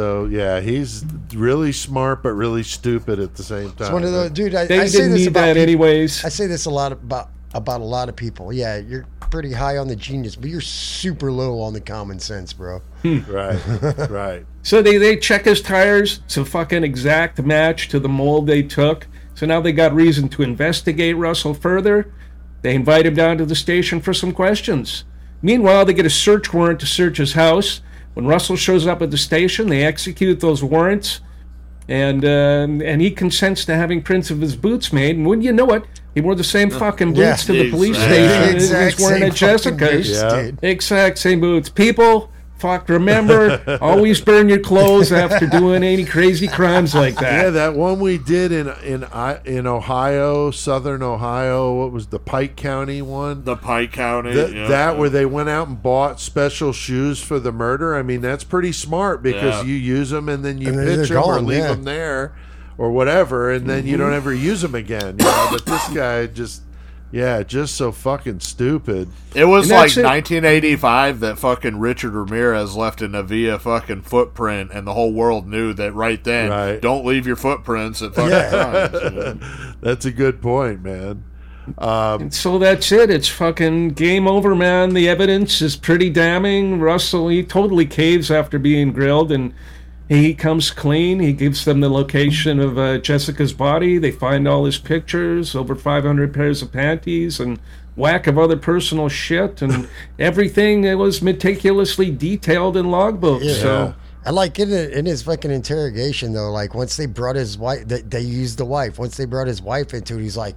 really smart, but really stupid at the same time. It's one of those, dude, I they say didn't this need about that anyways. I say this a lot about about a lot of people. Yeah, you're pretty high on the genius, but you're super low on the common sense, bro. Right, right. So they check his tires. It's a fucking exact match to the mold they took. So now they got reason to investigate Russell further. They invite him down to the station for some questions. Meanwhile, they get a search warrant to search his house. When Russell shows up at the station, they execute those warrants, and he consents to having prints of his boots made. And wouldn't you know it, he wore the same fucking boots to the police station as he was wearing at Jessica's. Exact same boots. People, fuck, remember, always burn your clothes after doing any crazy crimes like that. Yeah, that one we did in Ohio, Southern Ohio. What was the Pike County one? The Pike County. That where they went out and bought special shoes for the murder. I mean, that's pretty smart because you use them and then you pitch them or leave them there or whatever, and then you don't ever use them again. You know? But this guy just so fucking stupid. It was like 1985 that fucking Richard Ramirez left a Navia fucking footprint, and the whole world knew that right then. Right. Don't leave your footprints at fucking times. That's a good point, man. And so that's it. It's fucking game over, man. The evidence is pretty damning. Russell, he totally caves after being grilled, and he comes clean. He gives them the location of Jessica's body. They find all his pictures, over 500 pairs of panties, and whack of other personal shit, and everything that was meticulously detailed in logbooks. Yeah. So, I like in his fucking interrogation though, like once they brought his wife, they used the wife. Once they brought his wife into it, he's like,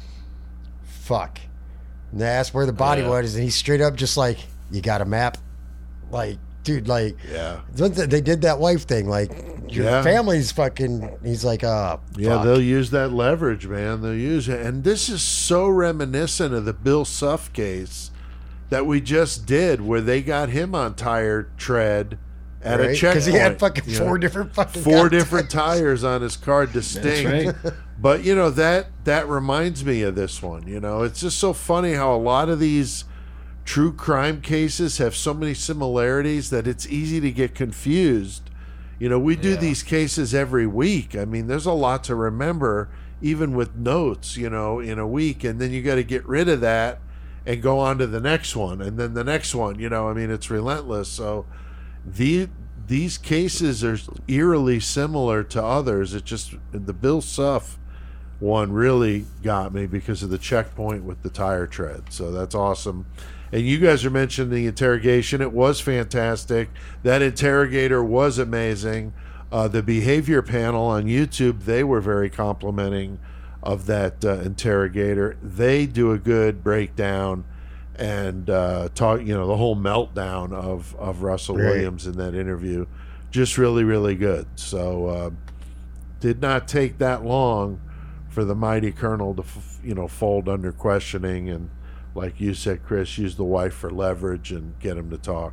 "Fuck." And they asked where the body was, and he's straight up just like, "You got a map?" Like, dude, like, they did that wife thing. Like, your family's fucking. He's like, fuck. They'll use that leverage, man. They'll use it, and this is so reminiscent of the Bill Suff case that we just did, where they got him on tire tread at a checkpoint because he had fucking four different tires on his car, distinct. That's right. But you know that reminds me of this one. You know, it's just so funny how a lot of these true crime cases have so many similarities that it's easy to get confused. You know, we do these cases every week. I mean, there's a lot to remember, even with notes, you know, in a week. And then you got to get rid of that and go on to the next one. And then the next one, you know, I mean, it's relentless. So these cases are eerily similar to others. It just, the Bill Suff one really got me because of the checkpoint with the tire tread. So that's awesome. And you guys are mentioning the interrogation. It was fantastic. That interrogator was amazing. The behavior panel on YouTube, they were very complimenting of that interrogator. They do a good breakdown and talk, you know, the whole meltdown of Russell Williams in that interview. Just really, really good. So did not take that long for the mighty Colonel to, fold under questioning and, like you said, Chris, use the wife for leverage and get him to talk.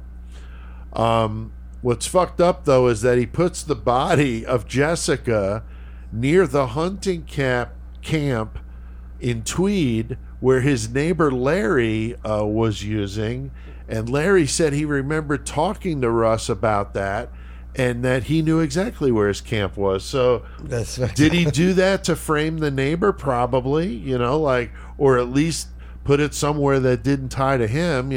What's fucked up, though, is that he puts the body of Jessica near the hunting camp in Tweed where his neighbor Larry was using. And Larry said he remembered talking to Russ about that and that he knew exactly where his camp was. So did he do that to frame the neighbor? Probably, or at least put it somewhere that didn't tie to him,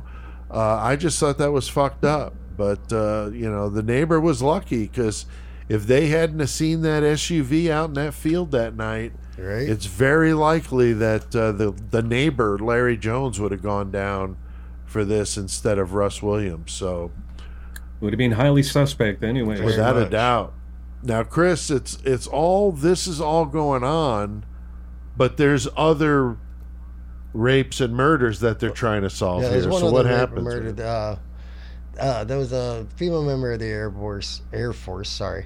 I just thought that was fucked up. But, the neighbor was lucky because if they hadn't have seen that SUV out in that field that night, it's very likely that the neighbor, Larry Jones, would have gone down for this instead of Russ Williams. So would have been highly suspect anyway. Without a doubt. Now, Chris, it's all, this is all going on, but there's other rapes and murders that they're trying to solve here. So what happens? There was a female member of the Air Force. Sorry,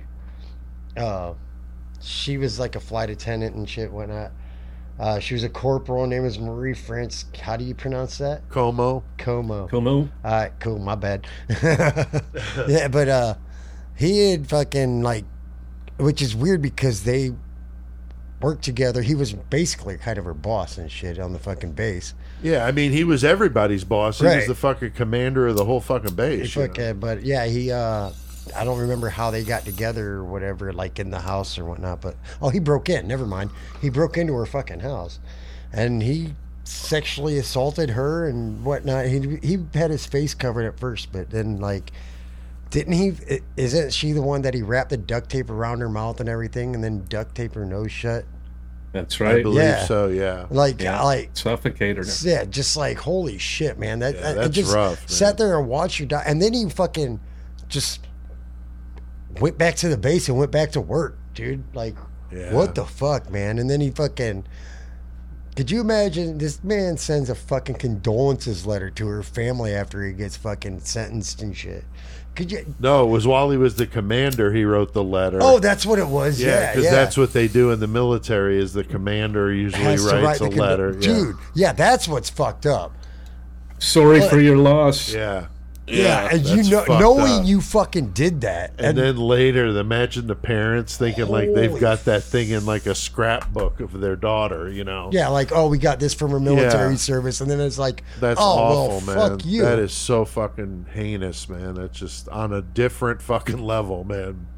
she was like a flight attendant and shit, whatnot. She was a corporal. Her name was Marie France. How do you pronounce that? Como. All right, cool. My bad. Yeah, but he had fucking which is weird because they worked together. He was basically kind of her boss and shit on the fucking base. Yeah, I mean, he was everybody's boss. He was the fucking commander of the whole fucking base. But yeah, he, I don't remember how they got together or whatever, like in the house or whatnot. But, he broke in. Never mind. He broke into her fucking house. And he sexually assaulted her and whatnot. He had his face covered at first, but then like, didn't he? Isn't she the one that he wrapped the duct tape around her mouth and everything, and then duct tape her nose shut? That's right. I believe Yeah. so. Yeah. Like, Suffocate her. yeah, just like holy shit, man. I that's just rough, man. sat there and watched her die, and then he fucking just went back to the base and went back to work, dude. Like, Yeah. what the fuck, man? And then he fucking. Could you imagine this man sends a fucking condolences letter to her family after he gets fucking sentenced and shit? Could you? No, it was while he was the commander. He wrote the letter. Oh, that's what it was. Yeah, because that's what they do in the military. Is the commander usually Has to writes write a the letter? dude. Yeah, that's what's fucked up. Sorry for your loss. Yeah. Yeah, and that's fucked knowing up. you fucking did that, And then later, imagine the parents thinking like they've Holy got that thing in like a scrapbook of their daughter. You know. yeah, like, oh, we got this from her military Yeah. service, and then it's like, That's oh, awful, well, man. fuck you. That is so fucking heinous, man. That's just on a different fucking level, man.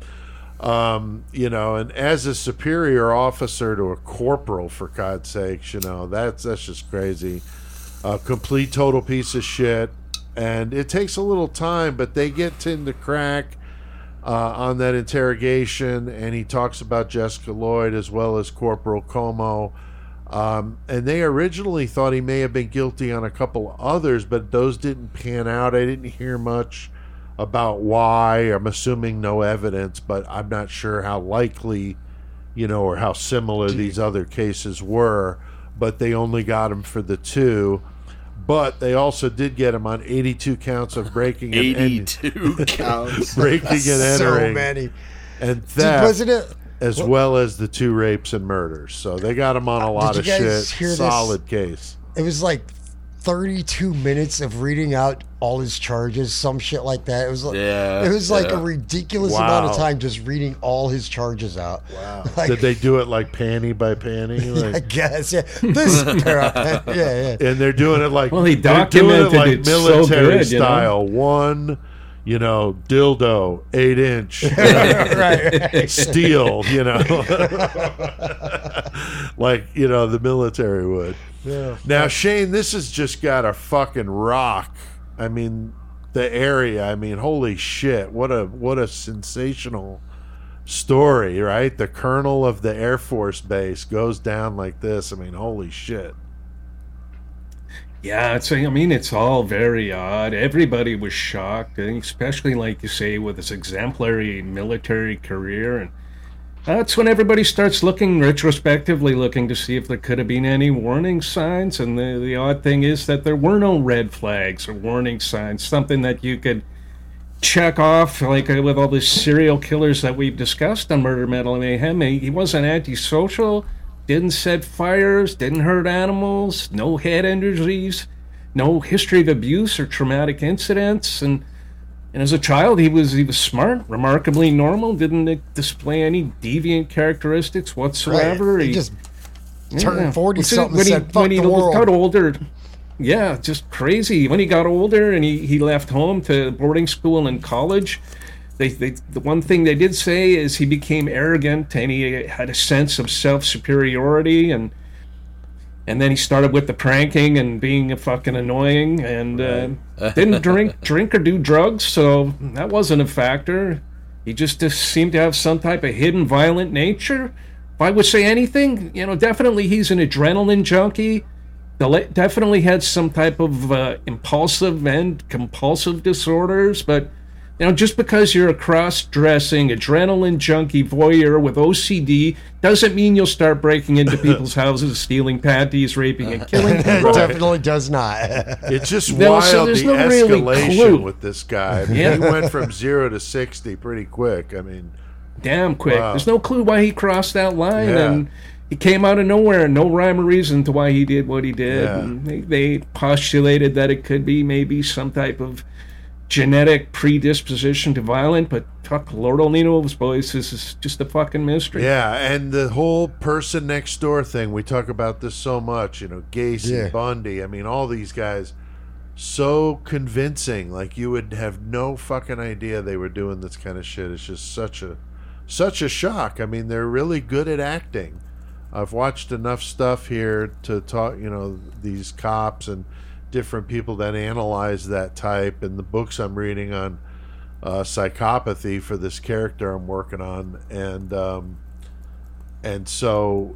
You know, and as a superior officer to a corporal, for God's sakes, you know, that's just crazy. A complete total piece of shit. And it takes a little time, but they get Tim to crack on that interrogation, and he talks about Jessica Lloyd as well as Corporal Como. And they originally thought he may have been guilty on a couple others, but those didn't pan out. I didn't hear much about why. I'm assuming no evidence, but I'm not sure how likely, you know, or how similar these other cases were. But they only got him for the 2. But they also did get him on 82 counts of breaking and 82 counts. breaking and so entering many. and Dude, theft, wasn't it? as well as the 2 rapes and murders. So they got him on a lot Did of you guys shit. hear this? Solid case. It was like 32 minutes of reading out all his charges, some shit like that. It was like, Yeah, it was like yeah. a ridiculous amount of Wow. time just reading all his charges out. Wow. Like, Did they do it like panty by panty? I Like, guess, yeah. This yeah, yeah. and they're doing it like Well, he they're doing documented it so military good, you know? style. One, you know, dildo, 8-inch. right. Steel, you know, like, you know, the military would. Yeah. Now, Shane, this has just got a fucking rock. I mean, the area. I mean, holy shit! What a sensational story, right? The colonel of the Air Force base goes down like this. I mean, holy shit! Yeah, it's all very odd. Everybody was shocked, and especially like you say with his exemplary military career, and that's when everybody starts looking retrospectively, looking to see if there could have been any warning signs. And the odd thing is that there were no red flags or warning signs, something that you could check off, like with all the serial killers that we've discussed on Murder, Metal, and Mayhem. He wasn't antisocial. Didn't set fires, didn't hurt animals, no head injuries, no history of abuse or traumatic incidents, and as a child he was smart, remarkably normal, didn't display any deviant characteristics whatsoever. Right. He just turned 40 something and said, fuck when he the world. got older, yeah, just crazy. When he got older and he left home to boarding school and college, the one thing they did say is he became arrogant and he had a sense of self-superiority, and then he started with the pranking and being fucking annoying, and didn't drink or do drugs, so that wasn't a factor. He just seemed to have some type of hidden violent nature. If I would say anything, definitely he's an adrenaline junkie. Definitely had some type of impulsive and compulsive disorders, but just because you're a cross-dressing, adrenaline junkie voyeur with OCD doesn't mean you'll start breaking into people's houses, stealing panties, raping, and killing It people. definitely does not. It's just No, so wild there's the no really escalation clue. with this guy. I mean, Yeah. he went from 0 to 60 pretty quick. I mean, Damn quick. Wow. There's no clue why he crossed that line, Yeah. and he came out of nowhere, no rhyme or reason to why he did what he did. Yeah. And they postulated that it could be maybe some type of genetic predisposition to violent, but fuck, Lord only knows, boys. This is just a fucking mystery. yeah, and the whole person next door thing, we talk about this so much, Gacy, Yeah. Bundy, I mean, all these guys, so convincing. Like, you would have no fucking idea they were doing this kind of shit. It's just such a shock. I mean, they're really good at acting. I've watched enough stuff here to talk, these cops and different people that analyze that type, and the books I'm reading on psychopathy for this character I'm working on, and so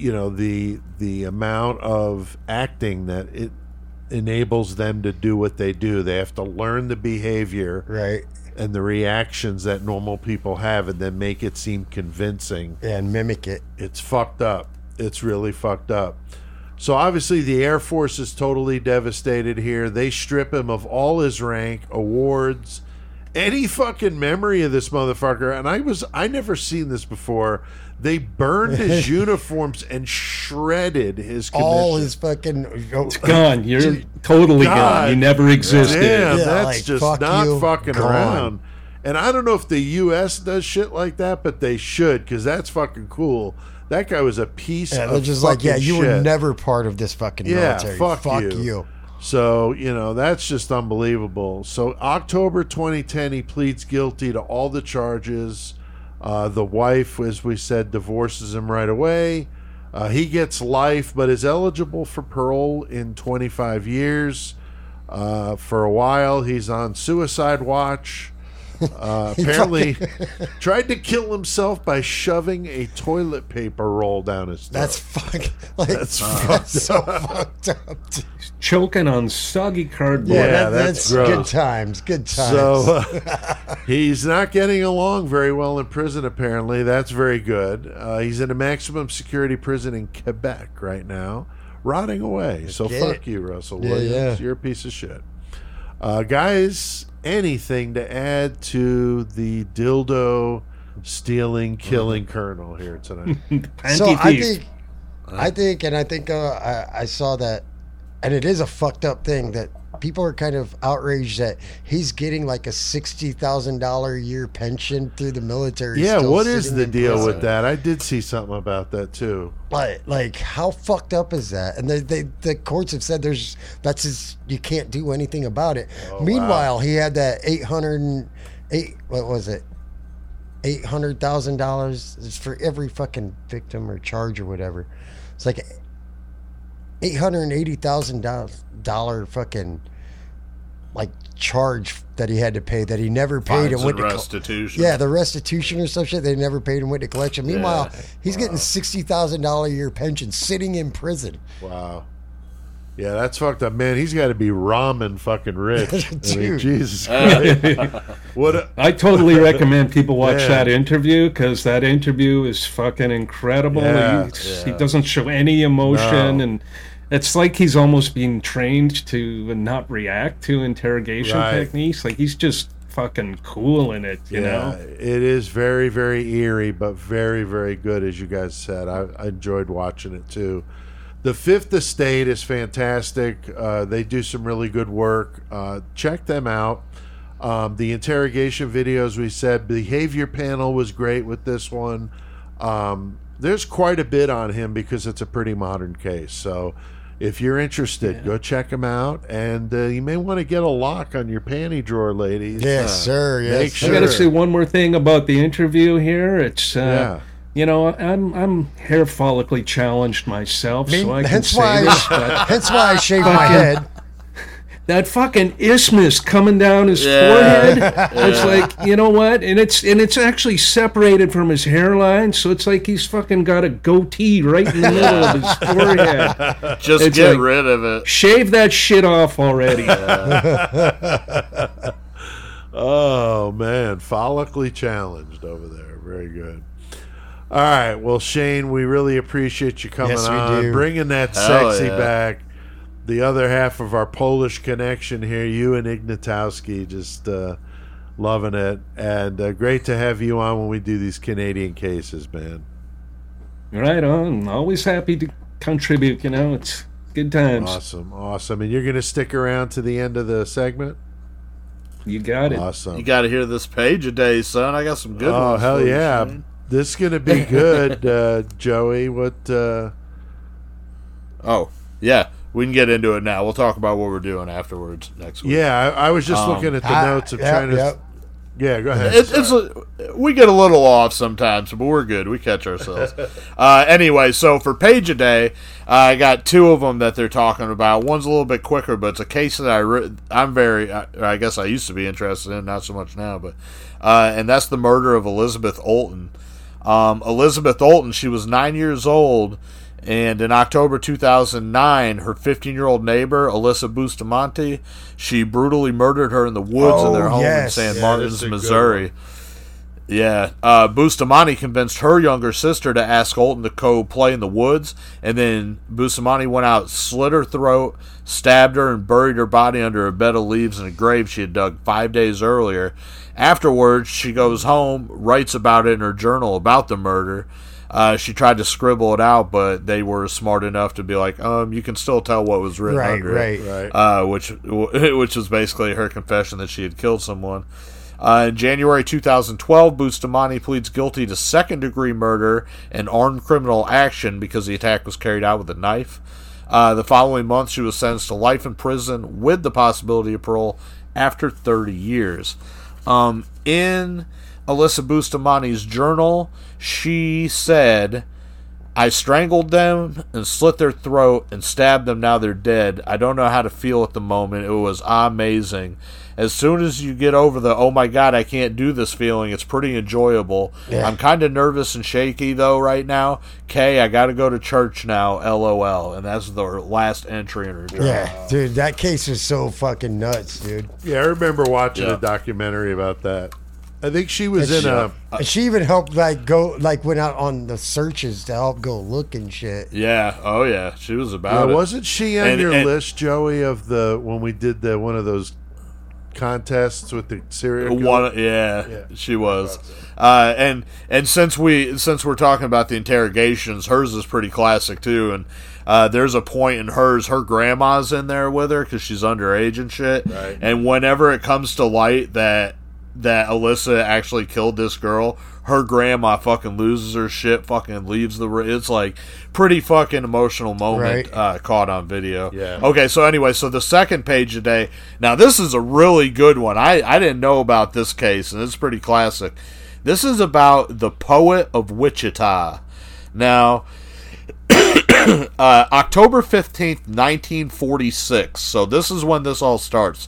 the amount of acting that it enables them to do what they do. They have to learn the behavior, Right. and the reactions that normal people have, and then make it seem convincing. And mimic it. It's fucked up. It's really fucked up. So obviously the Air Force is totally devastated here. They strip him of all his rank, awards, any fucking memory of this motherfucker. And I never seen this before. They burned his uniforms and shredded his commission. All his fucking... It's gone. You're totally gone. You never existed. Damn, Yeah, that's like, just fuck not you, fucking gone. around. And I don't know if the U.S. does shit like that, but they should, because that's fucking cool. That guy was a piece Yeah, of they're just fucking like, yeah, you shit. were never part of this fucking Yeah, military. fuck you. you. So, that's just unbelievable. So, October 2010, he pleads guilty to all the charges. The wife, as we said, divorces him right away. He gets life, but is eligible for parole in 25 years. For a while, he's on suicide watch. Apparently, tried to kill himself by shoving a toilet paper roll down his throat. That's fucking... Like, That's that's so fucked up, dude. Choking on soggy cardboard. Yeah, Yeah, that's that's gross. good times. Good times. So he's not getting along very well in prison, apparently. That's very good. He's in a maximum security prison in Quebec right now, rotting away. So Get fuck it. you, Russell Yeah, Williams. yeah. You're a piece of shit. Guys, anything to add to the dildo stealing, killing colonel here tonight? So Panty thief. I think I saw that, and it is a fucked up thing that people are kind of outraged that he's getting like a $60,000 a year pension through the military. Yeah, still what is sitting the in deal prison. with that? I did see something about that too. Like how fucked up is that? And the courts have said you can't do anything about it. Meanwhile, he had that $800,000 for every fucking victim or charge or whatever. It's like $880,000 fucking like charge that he had to pay that he never paid Fines and went and to restitution. yeah, the restitution or some shit they never paid and went to collection. Meanwhile, he's getting $60,000 a year pension sitting in prison. Wow. Yeah, that's fucked up, man. He's got to be ramen fucking rich. I mean, Dude. Jesus Christ. I totally recommend people watch Yeah. that interview, because that interview is fucking incredible. Yeah. He doesn't show any emotion, No. and it's like he's almost being trained to not react to interrogation Right. techniques. Like, he's just fucking cool in it, you know? It is very, very eerie, but very, very good, as you guys said. I enjoyed watching it too. The Fifth Estate is fantastic. They do some really good work. Check them out. The interrogation videos, we said, behavior panel was great with this one. There's quite a bit on him because it's a pretty modern case. So if you're interested, go check them out. And you may want to get a lock on your panty drawer, ladies. Yes, sir. Yes, make sir. I got to Sure. say one more thing about the interview here. It's Yeah. you know, I'm hair follically challenged myself, so I can hence say why this. But hence why I shaved my head. that fucking isthmus coming down his Yeah. forehead, it's like, you know what? And it's actually separated from his hairline, so it's like he's fucking got a goatee right in the middle of his forehead. Just It's get like- rid of it. Shave that shit off already. Oh man, follically challenged over there. Very good. All right, well, Shane, we really appreciate you coming Yes, we on, do. bringing that Hell sexy yeah. back. The other half of our Polish connection here, you and Ignatowski, just loving it, and great to have you on when we do these Canadian cases, man. Right on. Always happy to contribute, you know. It's good times. Awesome. And you're going to stick around to the end of the segment? You got it. Awesome. You got to hear this page a day, son. I got some good Oh, ones. hell for you, yeah. Shane. This is going to be good, Joey. What... Oh, yeah. We can get into it now. We'll talk about what we're doing afterwards next week. Yeah, I was just looking at the notes of trying to Yeah, go ahead. We get a little off sometimes, but we're good. We catch ourselves. Anyway, so for Page a Day, I got two of them that they're talking about. One's a little bit quicker, but it's a case that I guess I used to be interested in, not so much now. But and that's the murder of Elizabeth Olten. Elizabeth Olten, she was 9 years old. And in October 2009, her 15-year-old neighbor, Alyssa Bustamante, she brutally murdered her in the woods of their home in San Martins, Missouri. Yeah. Bustamante convinced her younger sister to ask Olten to go play in the woods, and then Bustamante went out, slit her throat, stabbed her, and buried her body under a bed of leaves in a grave she had dug 5 days earlier. Afterwards, she goes home, writes about it in her journal about the murder. She tried to scribble it out, but they were smart enough to be like, you can still tell what was written under it. Which was basically her confession that she had killed someone. In January 2012, Bustamante pleads guilty to second-degree murder and armed criminal action because the attack was carried out with a knife. The following month, she was sentenced to life in prison with the possibility of parole after 30 years. In Alyssa Bustamante's journal, she said, I strangled them and slit their throat and stabbed them. Now they're dead. I don't know how to feel at the moment. It was amazing. As soon as you get over the, oh my God, I can't do this feeling, it's pretty enjoyable. Yeah. I'm kind of nervous and shaky, though, right now. Kay, I got to go to church now, LOL. And that's the last entry in her journal. Yeah, dude, that case was so fucking nuts, dude. Yeah, I remember watching a documentary about that. I think she was and she even helped, went out on the searches to help go look and shit. Yeah, oh yeah, she was about it. Wasn't she on your list, Joey, of when we did one of those contests with the serial killer? Yeah, she was. And since we're talking about the interrogations, hers is pretty classic too. And there's a point in hers, her grandma's in there with her because she's underage and shit. Right. And whenever it comes to light that Alyssa actually killed this girl, her grandma fucking loses her shit, fucking leaves it's like pretty fucking emotional moment, caught on video. Yeah. Okay, so anyway, so the second Page today. Now this is a really good one. I didn't know about this case, and it's pretty classic. This is about the poet of Wichita. Now, October 15th, 1946. So this is when this all starts.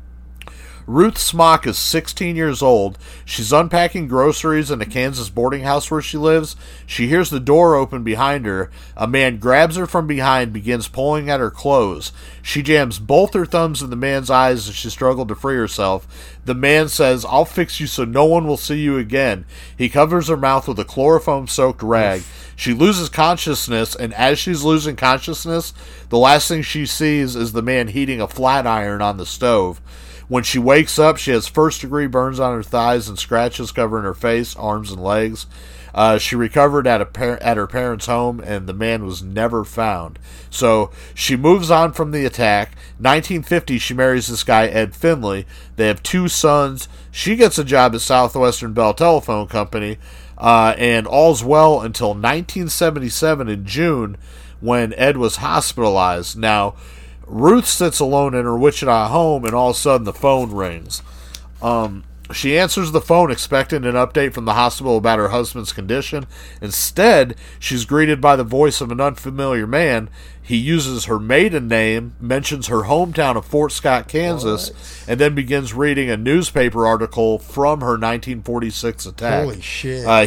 Ruth Smock is 16 years old. She's unpacking groceries in a Kansas boarding house where she lives. She hears the door open behind her. A man grabs her from behind, begins pulling at her clothes. She jams both her thumbs in the man's eyes as she struggled to free herself. The man says, I'll fix you so no one will see you again. He covers her mouth with a chloroform-soaked rag. She loses consciousness, and as she's losing consciousness, the last thing she sees is the man heating a flat iron on the stove. When she wakes up, she has first-degree burns on her thighs and scratches covering her face, arms, and legs. She recovered at her parents' home, and the man was never found. So she moves on from the attack. 1950, she marries this guy, Ed Finley. They have 2 sons. She gets a job at Southwestern Bell Telephone Company, and all's well until 1977 in June when Ed was hospitalized. Now, Ruth sits alone in her Wichita home, and all of a sudden the phone rings. She answers the phone expecting an update from the hospital about her husband's condition. Instead, she's greeted by the voice of an unfamiliar man. He uses her maiden name, mentions her hometown of Fort Scott, Kansas, and then begins reading a newspaper article from her 1946 attack. Holy shit.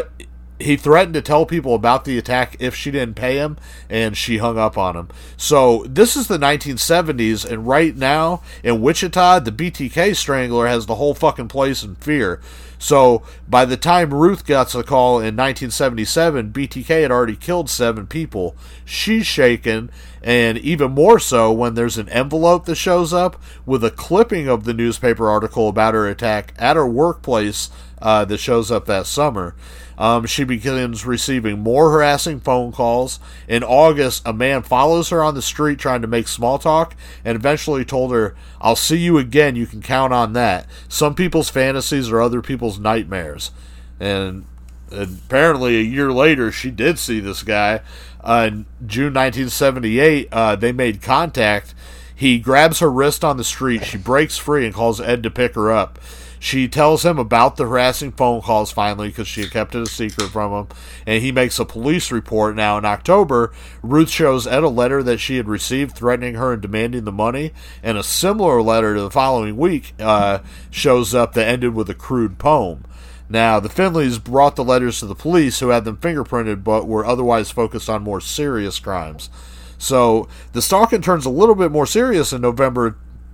He threatened to tell people about the attack if she didn't pay him, and she hung up on him. So this is the 1970s, and right now in Wichita, the BTK Strangler has the whole fucking place in fear. So by the time Ruth gets a call in 1977, BTK had already killed 7 people. She's shaken, and even more so when there's an envelope that shows up with a clipping of the newspaper article about her attack at her workplace that shows up that summer. She begins receiving more harassing phone calls. In August, a man follows her on the street trying to make small talk and eventually told her, I'll see you again, you can count on that. Some people's fantasies are other people's nightmares. And apparently a year later, she did see this guy. In June 1978, they made contact. He grabs her wrist on the street. She breaks free and calls Ed to pick her up. She tells him about the harassing phone calls finally because she had kept it a secret from him, and he makes a police report. Now, in October, Ruth shows Ed a letter that she had received threatening her and demanding the money, and a similar letter to the following week shows up that ended with a crude poem. Now, the Finleys brought the letters to the police, who had them fingerprinted, but were otherwise focused on more serious crimes. So, the stalking turns a little bit more serious in November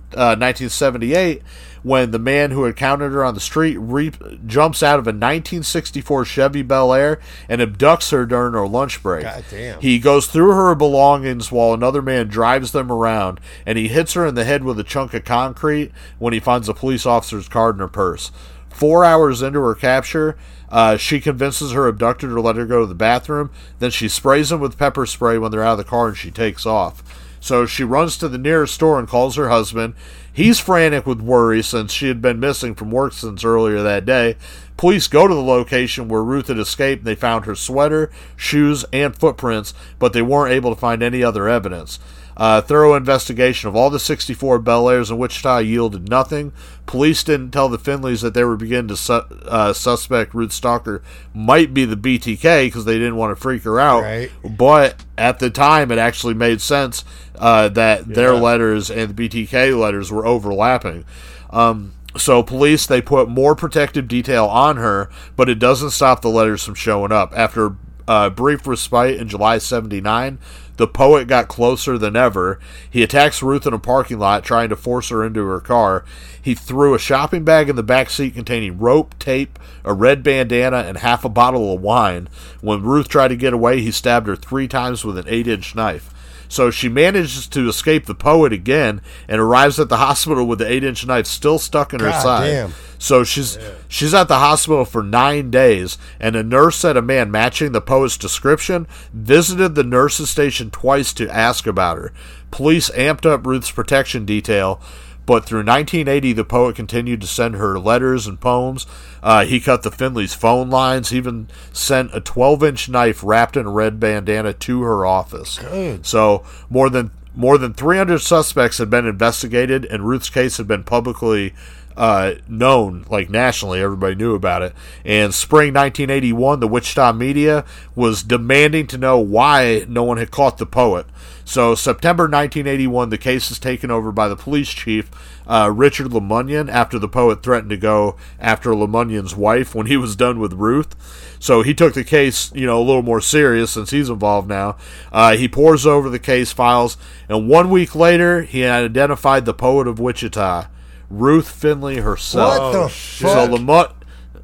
1978, when the man who encountered her on the street jumps out of a 1964 Chevy Bel Air and abducts her during her lunch break. God damn. He goes through her belongings while another man drives them around, and he hits her in the head with a chunk of concrete when he finds a police officer's card in her purse. 4 hours into her capture, she convinces her abductor to let her go to the bathroom. Then she sprays him with pepper spray when they're out of the car, and she takes off. So she runs to the nearest store and calls her husband. He's frantic with worry since she had been missing from work since earlier that day. Police go to the location where Ruth had escaped, and they found her sweater, shoes, and footprints, but they weren't able to find any other evidence. Thorough investigation of all the 64 Bel Airs in Wichita yielded nothing. Police didn't tell the Finleys that they were beginning to suspect Ruth Stalker might be the BTK because they didn't want to freak her out. Right. But at the time, it actually made sense that their letters and the BTK letters were overlapping. So police, they put more protective detail on her, but it doesn't stop the letters from showing up. After a brief respite in July 79, the poet got closer than ever. He attacks Ruth in a parking lot, trying to force her into her car. He threw a shopping bag in the back seat containing rope, tape, a red bandana, and half a bottle of wine. When Ruth tried to get away, he stabbed her 3 times with an 8-inch knife. So she manages to escape the poet again and arrives at the hospital with the 8-inch knife still stuck in her side. Damn. So she's at the hospital for 9 days, and a nurse said a man matching the poet's description visited the nurse's station twice to ask about her. Police amped up Ruth's protection detail, but through 1980, the poet continued to send her letters and poems. He cut the Finleys' phone lines. He even sent a 12-inch knife wrapped in a red bandana to her office. Good. So more than 300 suspects had been investigated, and Ruth's case had been publicly known, like nationally. Everybody knew about it. And spring 1981, the Wichita media was demanding to know why no one had caught the poet. So September 1981, the case is taken over by the police chief, Richard Lemunyon, after the poet threatened to go after Lemunyon's wife when he was done with Ruth. So he took the case, a little more serious since he's involved now. He pores over the case files, and 1 week later, he had identified the poet of Wichita, Ruth Finley herself. What the fuck?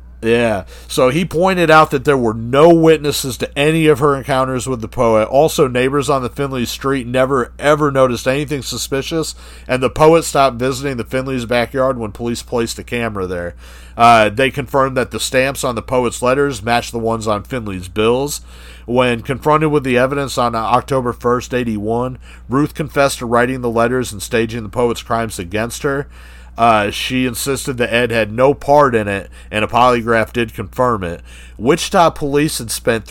So he pointed out that there were no witnesses to any of her encounters with the poet. Also, neighbors on the Finley street never ever noticed anything suspicious, and the poet stopped visiting the Finley's backyard when police placed a camera there. They confirmed that the stamps on the poet's letters matched the ones on Finley's bills. When confronted with the evidence on October 1st, 81, Ruth confessed to writing the letters and staging the poet's crimes against her. She insisted that Ed had no part in it, and a polygraph did confirm it. Wichita police had spent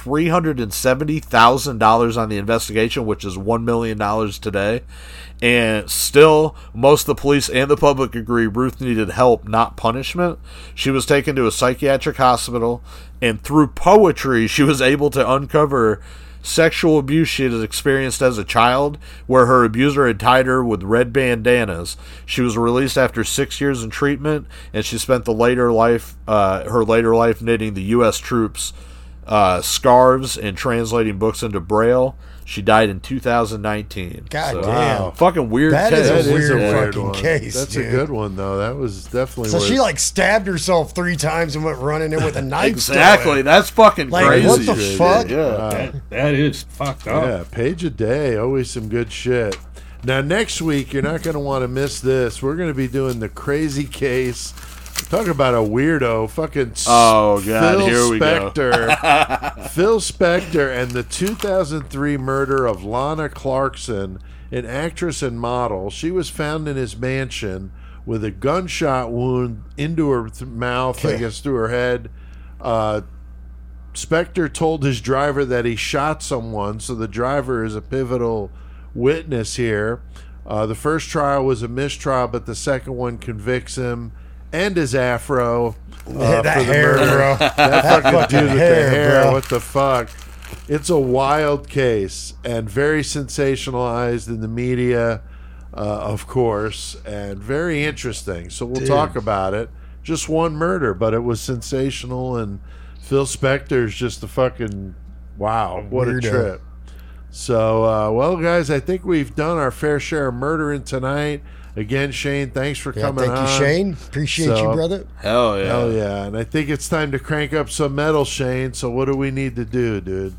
$370,000 on the investigation, which is $1 million today. And still, most of the police and the public agree Ruth needed help, not punishment. She was taken to a psychiatric hospital, and through poetry, she was able to uncover sexual abuse she had experienced as a child, where her abuser had tied her with red bandanas. She was released after 6 years in treatment, and she spent her later life knitting the U.S. troops scarves and translating books into Braille. She died in 2019. God damn. Fucking weird That case. is a That is weird weird fucking one. case, That's dude. a good one, though. That was definitely So worth- she stabbed herself 3 times and went running in with a knife. Exactly. That's fucking Like, crazy. what the shit. fuck? Yeah. That is fucked up. Yeah, page a day. Always some good shit. Now, next week, you're not going to want to miss this. We're going to be doing the crazy case. Talk about a weirdo. Fucking Oh, God, Phil here we go. Spector. Phil Spector and the 2003 murder of Lana Clarkson, an actress and model. She was found in his mansion with a gunshot wound into her mouth, I guess through her head. Spector told his driver that he shot someone, so the driver is a pivotal witness here. The first trial was a mistrial, but the second one convicts him, and his afro. That for the hair, murder. bro. That fucking dude with hair, the hair. bro. What the fuck? It's a wild case and very sensationalized in the media, of course, and very interesting. So we'll talk about it. Just one murder, but it was sensational, and Phil Spector's just a fucking wow. What Weirdo. a trip. So, well, guys, I think we've done our fair share of murdering tonight. Again, Shane, thanks for Yeah, coming thank on. you, Shane. Appreciate So- you, brother. Hell yeah. Hell yeah. And I think it's time to crank up some metal, Shane. So what do we need to do, dude?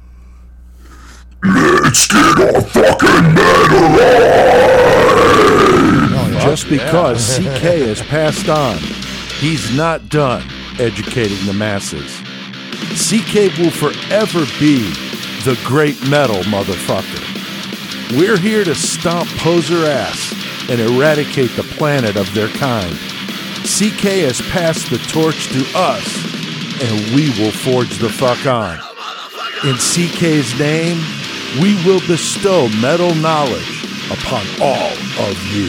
Just because CK has passed on, he's not done educating the masses. CK will forever be the great metal motherfucker. We're here to stomp poser ass and eradicate the planet of their kind. CK has passed the torch to us, and we will forge the fuck on. In CK's name, we will bestow metal knowledge upon all of you.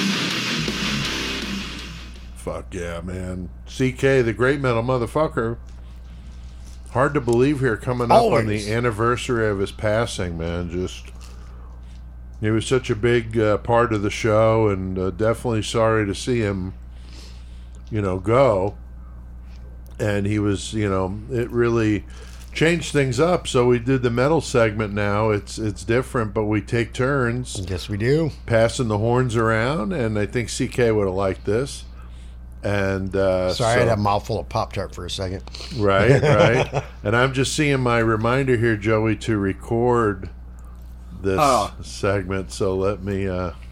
Fuck yeah, man. CK, the great metal motherfucker. Hard to believe here coming up on Always. the anniversary of his passing, man. Just, he was such a big part of the show, and definitely sorry to see him, go. And he was, it really changed things up. So we did the metal segment now. It's different, but we take turns Yes, we do. passing the horns around, and I think CK would have liked this. And Sorry, I had a mouthful of Pop-Tart for a second. right. And I'm just seeing my reminder here, Joey, to record this segment. So let me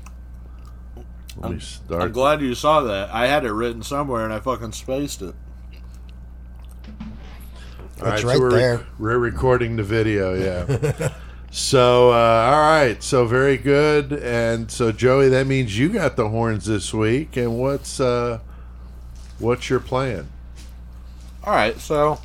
start. I'm glad you saw that. I had it written somewhere and I fucking spaced it. All right, It's so right we're there. we're recording the video, yeah. So, all right. So very good. And so, Joey, that means you got the horns this week. And what's your plan? All right, so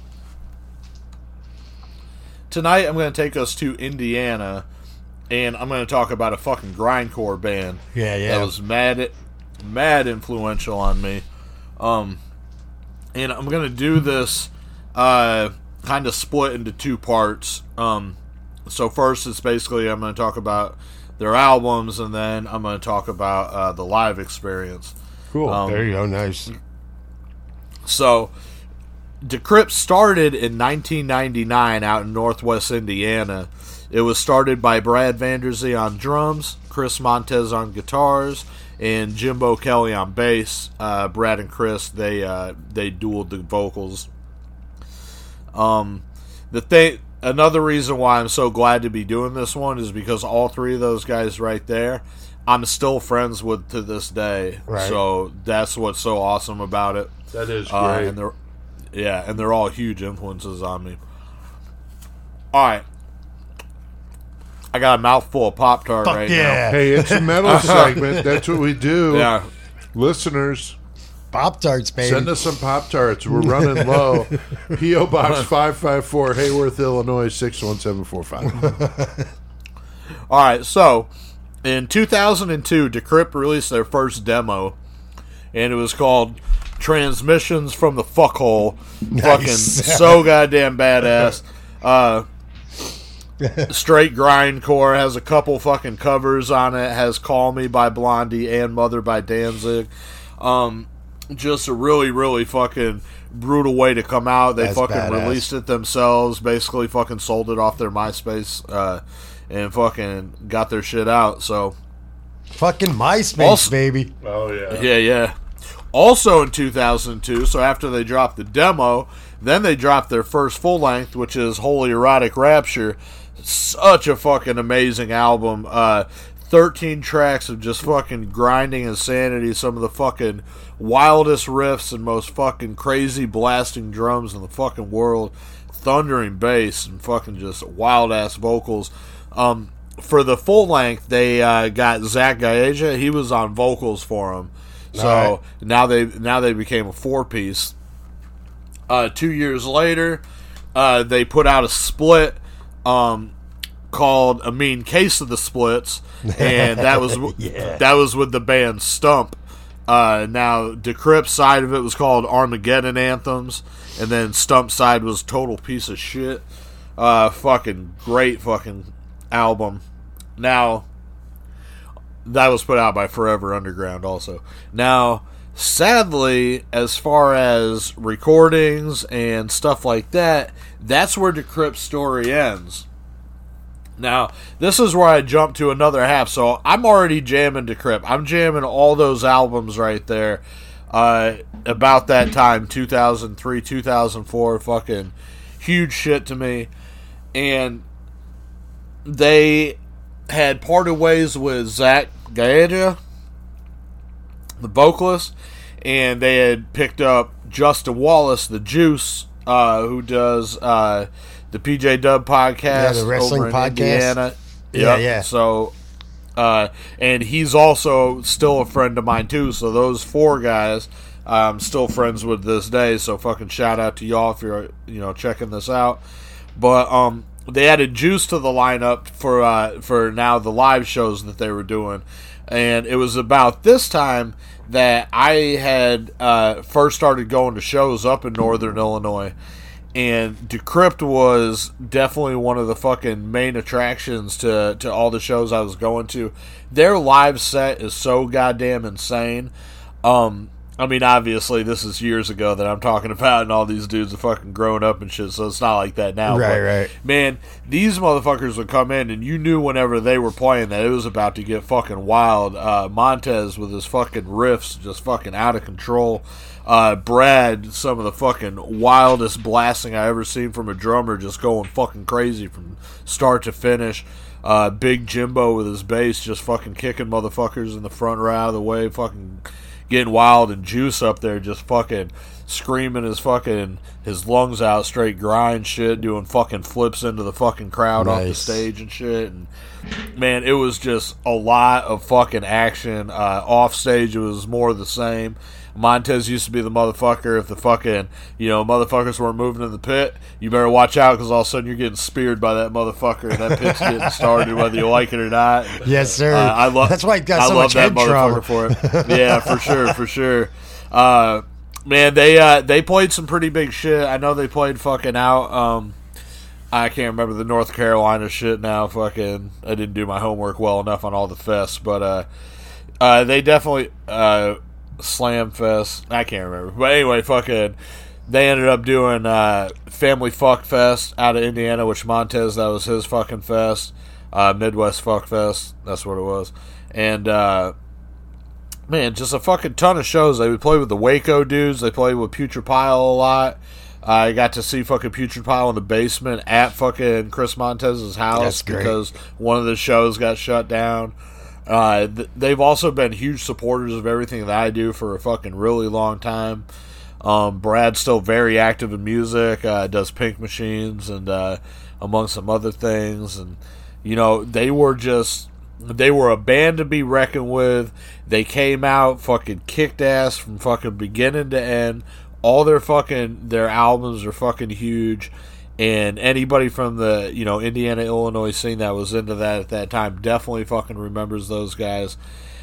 tonight I'm going to take us to Indiana, and I'm going to talk about a fucking grindcore band. Yeah. That was mad influential on me. And I'm going to do this kind of split into two parts. So first, it's basically I'm going to talk about their albums, and then I'm going to talk about the live experience. Cool. There you go. Nice. So, Decrypt started in 1999 out in Northwest Indiana. It was started by Brad Vanderzee on drums, Chris Montez on guitars, and Jimbo Kelly on bass. Brad and Chris, they dueled the vocals. Another reason why I'm so glad to be doing this one is because all three of those guys right there, I'm still friends with to this day. Right. So that's what's so awesome about it. That is great. And they're all huge influences on me. All right, I got a mouthful of Pop-Tart right yeah. Hey, it's a metal segment. That's what we do. now. Yeah, Listeners, Pop-Tarts, baby. send us some Pop-Tarts. We're running low. P.O. Box 554, Hayworth, Illinois, 61745. all right. So, in 2002, Decrypt released their first demo, and it was called Transmissions from the Fuckhole. Fucking so goddamn badass. Straight grindcore, has a couple fucking covers on it, has Call Me by Blondie and Mother by Danzig. Just a really, really fucking brutal way to come out. They That's fucking badass. released it themselves, basically fucking sold it off their MySpace, and fucking got their shit out. So, Fucking MySpace, Also- baby. Oh, yeah. yeah. Also in 2002, so after they dropped the demo, then they dropped their first full length, which is Holy Erotic Rapture. Such a fucking amazing album. 13 tracks of just fucking grinding insanity, some of the fucking wildest riffs and most fucking crazy blasting drums in the fucking world, thundering bass and fucking just wild ass vocals. For the full length, they got Zach Gaeja. He was on vocals for them. So Alright. now they became a 4-piece. 2 years later, they put out a split called A Mean Case of the Splits, and that was that was with the band Stump. Now, Decrypt's side of it was called Armageddon Anthems, and then Stump's side was Total Piece of Shit. Fucking great fucking album. Now, that was put out by Forever Underground also. Now, sadly, as far as recordings and stuff like that, that's where Decrypt's story ends. Now, this is where I jump to another half. So, I'm already jamming Decrypt. I'm jamming all those albums right there. About that time, 2003, 2004, fucking huge shit to me. And they had parted ways with Zach Gaeta, the vocalist, and they had picked up Justin Wallace, the Juice, who does the PJ Dub podcast, the wrestling over in podcast. Indiana. Yeah. So, and he's also still a friend of mine too. So those four guys, I'm still friends with this day. So fucking shout out to y'all if you're checking this out. But they added Juice to the lineup for now the live shows that they were doing, and it was about this time that I had first started going to shows up in Northern Illinois. And Decrypt was definitely one of the fucking main attractions to all the shows I was going to. Their live set is so goddamn insane. I mean, obviously, this is years ago that I'm talking about, and all these dudes are fucking grown up and shit, so it's not like that now. Right. Man, these motherfuckers would come in, and you knew whenever they were playing that it was about to get fucking wild. Montez with his fucking riffs just fucking out of control. Brad, some of the fucking wildest blasting I ever seen from a drummer, just going fucking crazy from start to finish. Big Jimbo with his bass, just fucking kicking motherfuckers in the front row out of the way, fucking getting wild, and Juice up there just fucking screaming his lungs out, straight grind shit, doing fucking flips into the fucking crowd off the stage and shit. And man, it was just a lot of fucking action. Off stage, it was more of the same. Montez used to be the motherfucker. If the fucking, motherfuckers weren't moving in the pit, you better watch out, because all of a sudden you're getting speared by that motherfucker, and that pit's getting started, whether you like it or not. Yes, sir. That's why he got so much that head trauma. For it. Yeah, for sure. Man, they played some pretty big shit. I know they played fucking out. I can't remember the North Carolina shit now. Fucking, I didn't do my homework well enough on all the fests, but they definitely. Slam Fest, I can't remember, but anyway, fucking, they ended up doing Family Fuck Fest out of Indiana, which Montez, that was his fucking fest. Midwest Fuck Fest, that's what it was. And man, just a fucking ton of shows. They would play with the Waco dudes. They played with Putrid Pile a lot. I got to see fucking Putrid Pile in the basement at fucking Chris Montez's house because one of the shows got shut down. They've also been huge supporters of everything that I do for a fucking really long time. Brad's still very active in music, does Pink Machines and among some other things. And they were a band to be reckoned with. They came out, fucking kicked ass from fucking beginning to end. All their albums are fucking huge. And anybody from the, Indiana, Illinois scene that was into that at that time definitely fucking remembers those guys.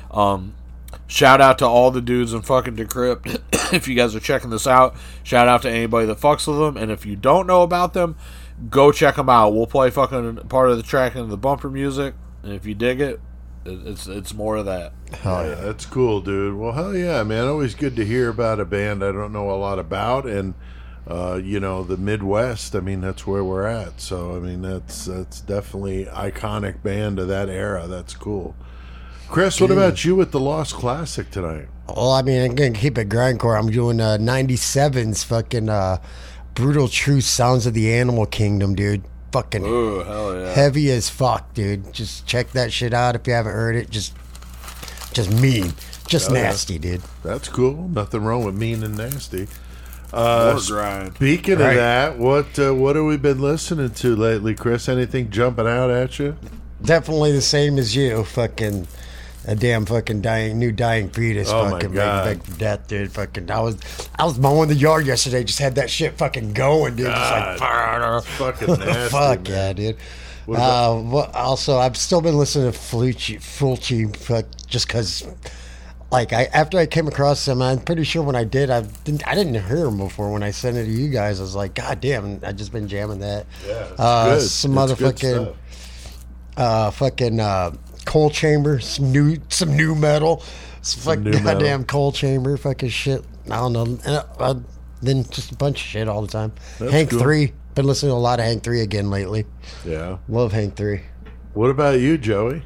Shout out to all the dudes in fucking Decrypt. If you guys are checking this out, shout out to anybody that fucks with them. And if you don't know about them, go check them out. We'll play fucking part of the track into the bumper music. And if you dig it, it's more of that. Hell yeah, that's cool, dude. Well, hell yeah, man. Always good to hear about a band I don't know a lot about. And the Midwest, I mean, that's where we're at. So, I mean, that's definitely iconic band of that era. That's cool. Chris, what about you with the Lost Classic tonight? Well, I mean, I'm going to keep it grindcore. I'm doing 97's fucking Brutal Truth Sounds of the Animal Kingdom, dude. Fucking hell yeah. Heavy as fuck, dude. Just check that shit out if you haven't heard it. Just mean. Just nasty, dude. That's cool. Nothing wrong with mean and nasty. More grind. Speaking of that, what have we been listening to lately, Chris? Anything jumping out at you? Definitely the same as you. Fucking a damn fucking dying fetus. Oh fucking my God. beg for death, dude. Fucking I was mowing the yard yesterday. Just had that shit fucking going, dude. Just like It's fucking nasty. fuck man. yeah, dude. Also, I've still been listening to Fulci, just because like after I came across him, I'm pretty sure when I did, I didn't hear him before. When I sent it to you guys, I was like, God damn, I just been jamming that. Yeah, it's good. Some It's good motherfucking Coal Chamber, some new metal, some new fucking metal. goddamn Coal Chamber, fucking shit. I don't know, and then just a bunch of shit all the time. That's Hank cool. 3, been listening to a lot of Hank 3 again lately. Yeah. Love Hank 3. What about you, Joey?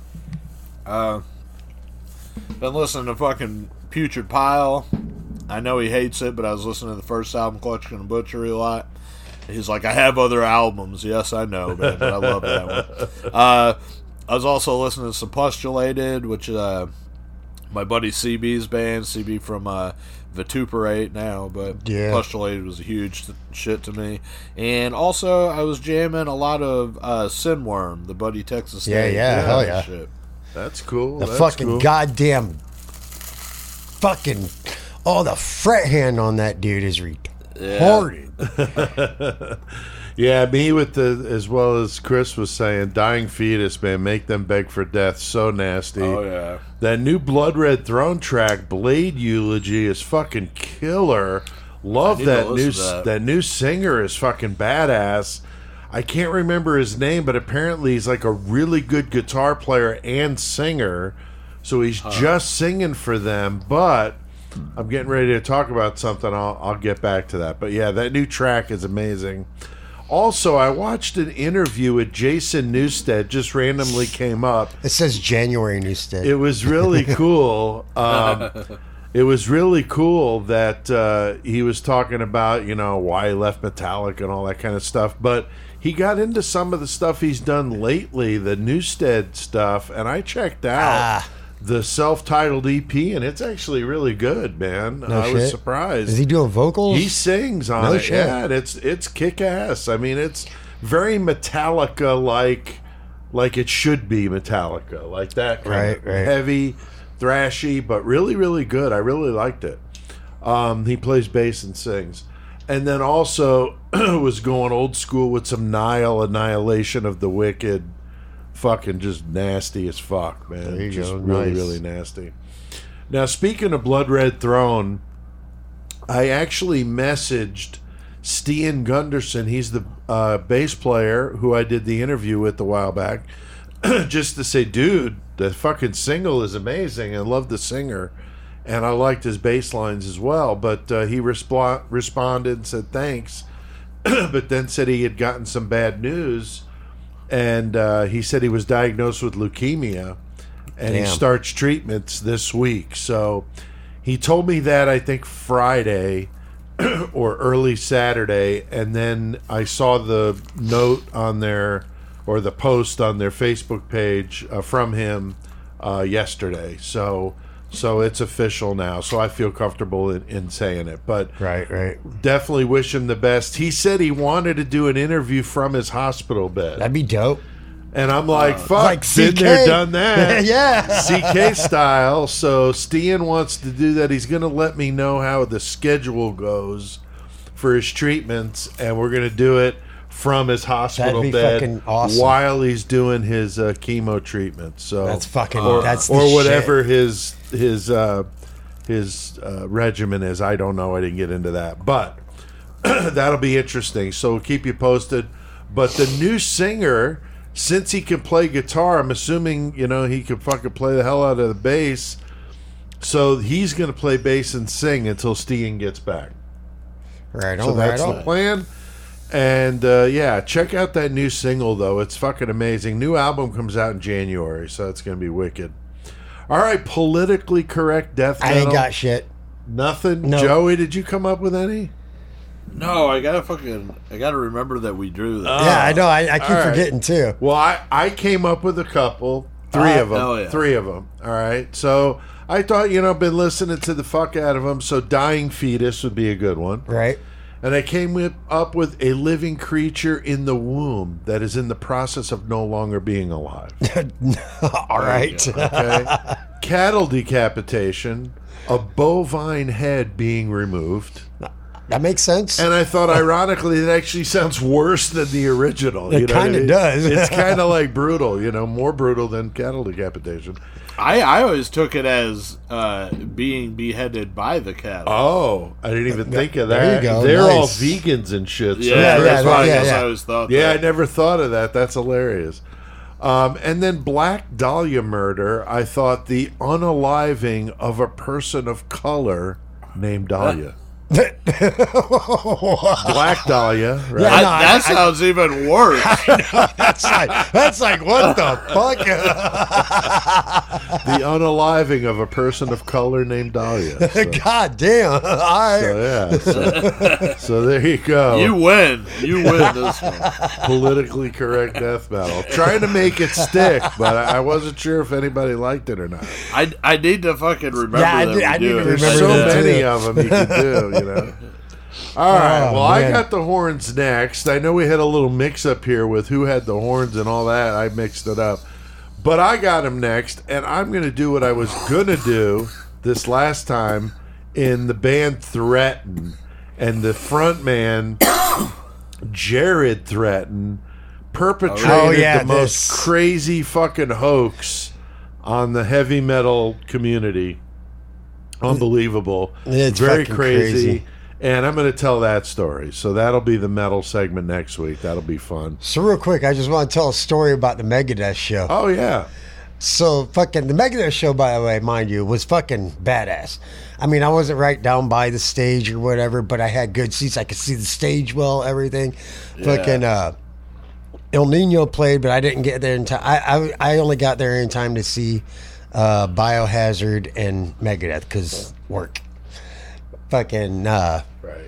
Been listening to fucking Putrid Pile. I know he hates it, but I was listening to the first album, Clutching and Butchery, a lot. He's like, I have other albums. Yes, I know, man, but I love that one. I was also listening to some Postulated, which is my buddy CB's band. CB from Vituperate now, but Yeah. Postulated was a huge shit to me. And also, I was jamming a lot of Sinworm, the Buddy Texas State. Yeah, hell yeah. Shit. That's cool. The That's fucking cool. goddamn fucking the fret hand on that dude is retarded. Yeah, me with the, as well as Chris was saying, Dying Fetus, man, make them beg for death. So nasty. Oh, yeah. That new Blood Red Throne track, Blade Eulogy, is fucking killer. Love I need to that new listen to that. that new singer is fucking badass. I can't remember his name, but apparently he's like a really good guitar player and singer. So he's just singing for them, but I'm getting ready to talk about something. I'll get back to that. But yeah, that new track is amazing. Also, I watched an interview with Jason Newsted, just randomly came up. It says January Newstead. It was really cool. It was really cool that he was talking about, why he left Metallica and all that kind of stuff. But he got into some of the stuff he's done lately, the Newstead stuff, and I checked out the self-titled EP, and it's actually really good, man. I was shit. surprised. Is he doing vocals? He sings on No it. shit. Yeah, and it's kick-ass. I mean, it's very Metallica-like it should be Metallica, like that kind of Right. heavy, thrashy, but really, really good. I really liked it. He plays bass and sings. And then also was going old school with some Nile, Annihilation of the Wicked. Fucking just nasty as fuck, man. There you Just go. really, Nice. really nasty. Now, speaking of Blood Red Throne, I actually messaged Stian Gunderson. He's the bass player who I did the interview with a while back, just to say, dude, the fucking single is amazing. I love the singer, and I liked his bass lines as well. But he responded and said thanks, but then said he had gotten some bad news, and he said he was diagnosed with leukemia, and he Damn. starts treatments this week. So he told me that, I think, Friday or early Saturday, and then I saw the note on their, or the post on their Facebook page from him yesterday. So it's official now. So I feel comfortable in saying it. But Right. definitely wish him the best. He said he wanted to do an interview from his hospital bed. That'd be dope. And I'm like, fuck, Like been CK. there, done that. Yeah. CK style. So Stian wants to do that. He's going to let me know how the schedule goes for his treatments, and we're going to do it from his hospital That'd be bed fucking awesome. while he's doing his chemo treatment. So That's fucking. that's the or whatever shit. his regimen is. I don't know. I didn't get into that, but that'll be interesting. So we'll keep you posted. But the new singer, since he can play guitar, I'm assuming he can fucking play the hell out of the bass. So he's going to play bass and sing until Stian gets back. Right on. So that's right the on. plan. And yeah, check out that new single though. It's fucking amazing. New album comes out in January, so it's gonna be wicked. All right, politically correct death metal. I ain't got shit. nothing. No. Joey, did you come up with any? No, I gotta remember that we drew that. Yeah, I know. I keep all right. forgetting too. Well, I came up with a couple, three of them, hell yeah. 3 of them. All right, so I thought been listening to the fuck out of them. So Dying Fetus would be a good one. Right. And I came up with a living creature in the womb that is in the process of no longer being alive. All right. Okay. Cattle decapitation, a bovine head being removed, That makes sense. And I thought, ironically, it actually sounds worse than the original. It you know what I kinda mean? does. It's kind of like brutal, more brutal than cattle decapitation. I always took it as being beheaded by the cattle. Oh, I didn't even think of that. There you go. They're all Nice. vegans and shit. So Yeah, that's why I guess yeah. I always thought Yeah, I that. never thought of that. That's hilarious. And then Black Dahlia murder, I thought the unaliving of a person of color named Dahlia. Black Dahlia, right? Yeah, no, That sounds even worse. That's like what the fuck? The unaliving of a person of color named Dahlia. So, God damn! All right. so there you go. You win. You win this one. Politically correct death metal. Trying to make it stick, but I wasn't sure if anybody liked it or not. I need to fucking remember Yeah, I that do- we I need do to it. remember So that too. many of them you can do, All right, Oh, well, I man. got the horns next. I know we had a little mix-up here with who had the horns and all that. I mixed it up. But I got them next, and I'm going to do what I was going to do this last time in the band Threaten. And the front man, Jared Threaten, perpetrated the most crazy fucking hoax on the heavy metal community. Unbelievable. It's very fucking crazy. And I'm going to tell that story. So that'll be the metal segment next week. That'll be fun. So real quick, I just want to tell a story about the Megadeth show. Oh, yeah. So fucking the Megadeth show, by the way, mind you, was fucking badass. I mean, I wasn't right down by the stage or whatever, but I had good seats. I could see the stage well, everything. Fucking El Nino played, but I didn't get there in time. I only got there in time to see Biohazard and Megadeth because work. Fucking Right.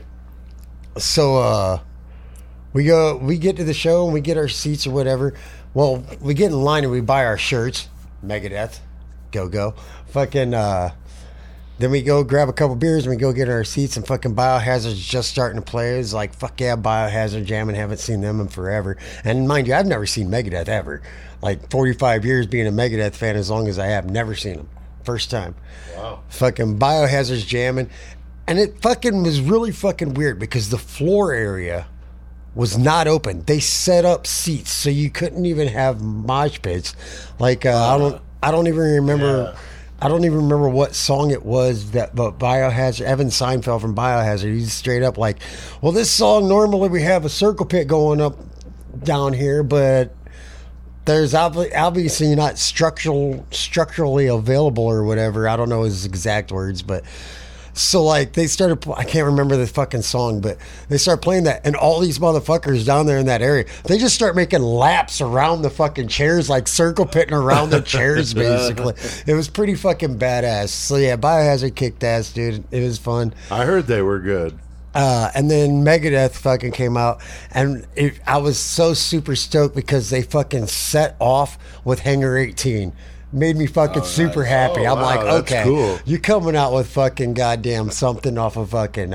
so we get to the show and we get our seats or whatever. Well, we get in line and we buy our shirts. Megadeth, go. Fucking then we go grab a couple beers and we go get our seats, and fucking Biohazard's just starting to play. It's like, fuck yeah, Biohazard jamming. Haven't seen them in forever. And mind you, I've never seen Megadeth ever. Like 45 years being a Megadeth fan, as long as I have, never seen them. First time. Wow. Fucking Biohazard's jamming. And it fucking was really fucking weird because the floor area was not open. They set up seats so you couldn't even have mosh pits. Like I don't even remember. I don't even remember what song it was that, but Biohazard, Evan Seinfeld from Biohazard, he's straight up like, well, this song normally we have a circle pit going up down here, but there's obviously not structurally available or whatever. I don't know his exact words, but so like they started, I can't remember the fucking song, but they start playing that, and all these motherfuckers down there in that area, they just start making laps around the fucking chairs, like circle pitting around the chairs, basically. It was pretty fucking badass. So yeah, Biohazard kicked ass, dude. It was fun. I heard they were good. And then Megadeth fucking came out, and I was so super stoked because they fucking set off with Hangar 18. Made me fucking super happy. I'm wow, like, that's okay, cool. you coming out with fucking goddamn something off of fucking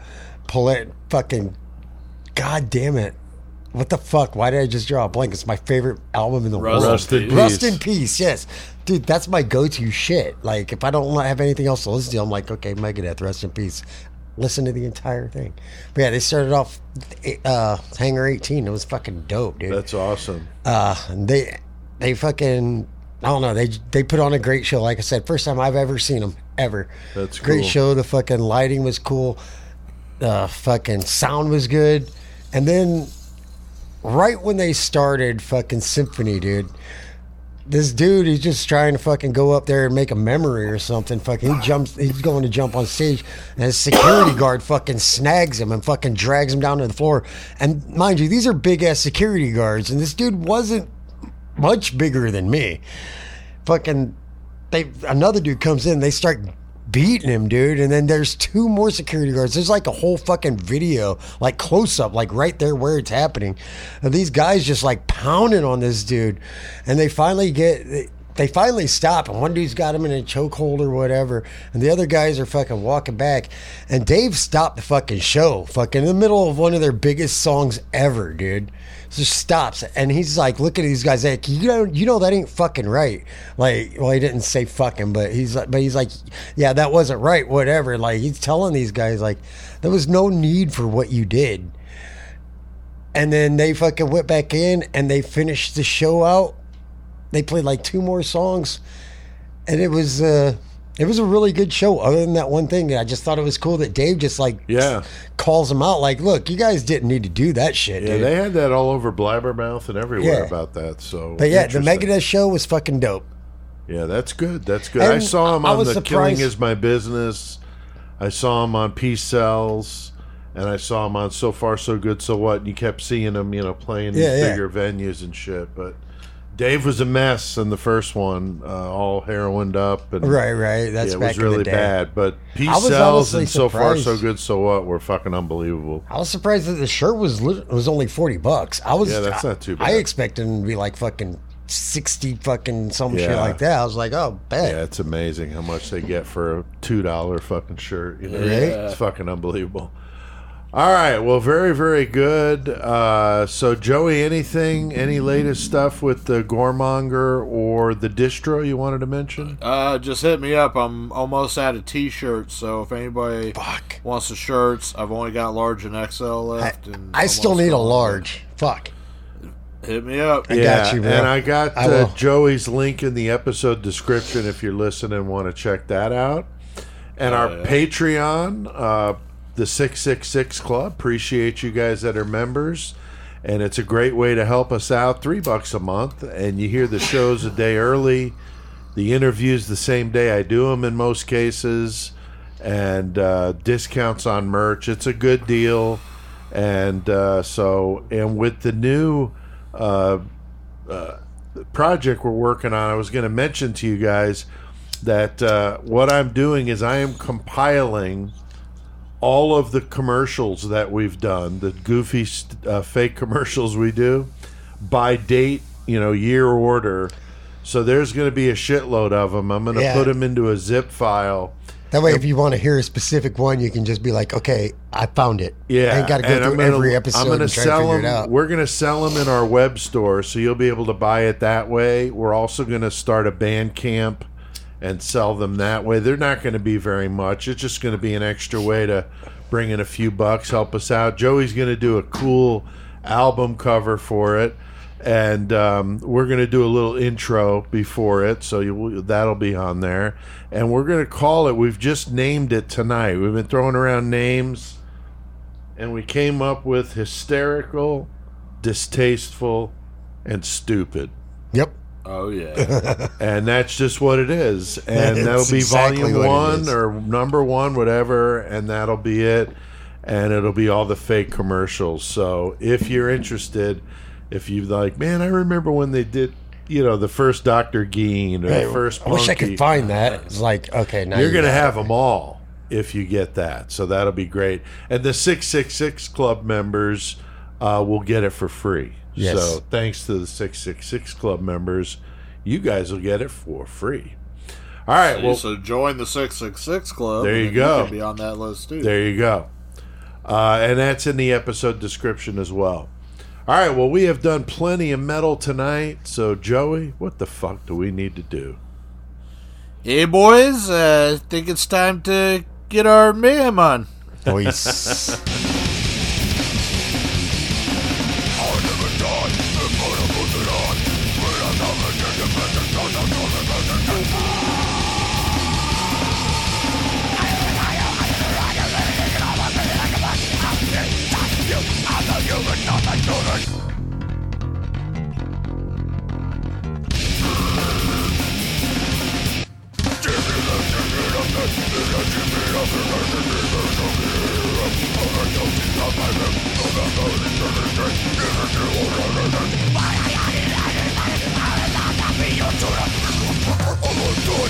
fucking god damn it. What the fuck? Why did I just draw a blank? It's my favorite album in the world. Rust in Peace. Rust in Peace, yes. Dude, that's my go-to shit. Like, if I don't have anything else to listen to, I'm like, okay, Megadeth, Rust in Peace. Listen to the entire thing. But yeah, they started off Hangar 18. It was fucking dope, dude. That's awesome. And they fucking, I don't know, they put on a great show. Like I said, first time I've ever seen them, ever. That's great cool. show. The fucking lighting was cool. The fucking sound was good. And then right when they started fucking Symphony, dude, this dude, he's just trying to fucking go up there and make a memory or something. Fucking, he's going to jump on stage, and his security guard fucking snags him and fucking drags him down to the floor. And mind you, these are big ass security guards, and this dude wasn't much bigger than me. Fucking, another dude comes in, they start beating him, dude, and then there's two more security guards. There's like a whole fucking video, like close up, like right there where it's happening, and these guys just like pounding on this dude, and they finally they finally stop, and one dude's got him in a chokehold or whatever, and the other guys are fucking walking back, and Dave stopped the fucking show, fucking in the middle of one of their biggest songs ever, dude. Just stops, and he's like, look at these guys, like, you know that ain't fucking right. Like, well, he didn't say fucking, but he's like, yeah, that wasn't right, whatever. Like, he's telling these guys, like, there was no need for what you did. And then they fucking went back in, and they finished the show out. They played like 2 more songs, and it was a really good show. Other than that one thing, I just thought it was cool that Dave just like calls them out. Like, look, you guys didn't need to do that shit. Yeah, dude. They had that all over Blabbermouth and everywhere about that. So, but yeah, the Megadeth show was fucking dope. Yeah, that's good. That's good. And I saw him I on was the surprised- Killing Is My Business. I saw him on Peace Cells. And I saw him on So Far, So Good, So What. And you kept seeing him, playing these bigger venues and shit. But Dave was a mess in the first one, all heroined up. And Right. That's it back was really in the day. bad. But Peace I was Cells honestly and So Far, So surprised. Good, So What were fucking unbelievable. I was surprised that the shirt was only $40. Yeah, that's not too bad. I expected him to be like fucking 60 fucking some shit Yeah. like that. I was like, oh, bet. Yeah, it's amazing how much they get for a $2 fucking shirt. Right? It's fucking unbelievable. All right, well, very, very good. So, Joey, any latest stuff with the Goremonger or the distro you wanted to mention? Just hit me up. I'm almost out of T-shirts, so if anybody wants the shirts, I've only got large and XL left. I still need a large. Fuck. Hit me up. I got you, bro. And I got I will. Joey's link in the episode description if you're listening and want to check that out. And our Patreon, the 666 Club. Appreciate you guys that are members, and it's a great way to help us out. $3 a month, and you hear the shows a day early, the interviews the same day I do them in most cases, and discounts on merch. It's a good deal. And and with the new project we're working on, I was going to mention to you guys that what I'm doing is I am compiling all of the commercials that we've done, the goofy fake commercials we do, by date, year order. So there's going to be a shitload of them. I'm going to put them into a zip file. That way, if you want to hear a specific one, you can just be like, okay, I found it. Yeah. I ain't got to go through every episode and try to figure it out. We're going to sell them in our web store, so you'll be able to buy it that way. We're also going to start a Bandcamp and sell them that way. They're not going to be very much. It's just going to be an extra way to bring in a few bucks, help us out. Joey's going to do a cool album cover for it, and we're going to do a little intro before it, so that'll be on there. And we're going to call it, we've just named it tonight. We've been throwing around names, and we came up with hysterical, distasteful, and stupid. Yep. Oh, yeah. And that's just what it is. And that'll be exactly volume what it 1 is. or number 1, whatever, and that'll be it. And it'll be all the fake commercials. So if you're interested, if you're like, man, I remember when they did, the first Dr. Geen or the first I wish I Punky. could find that. It's like, okay, now You're going to got have them all if you get that. So that'll be great. And the 666 Club members will get it for free. Yes. So thanks to the 666 Club members, you guys will get it for free. All right. So join the 666 Club. There you and go. You can be on that list, too. There you go. And that's in the episode description as well. All right. Well, we have done plenty of metal tonight. So, Joey, what the fuck do we need to do? Hey, boys. I think it's time to get our mayhem on. Voice. I'm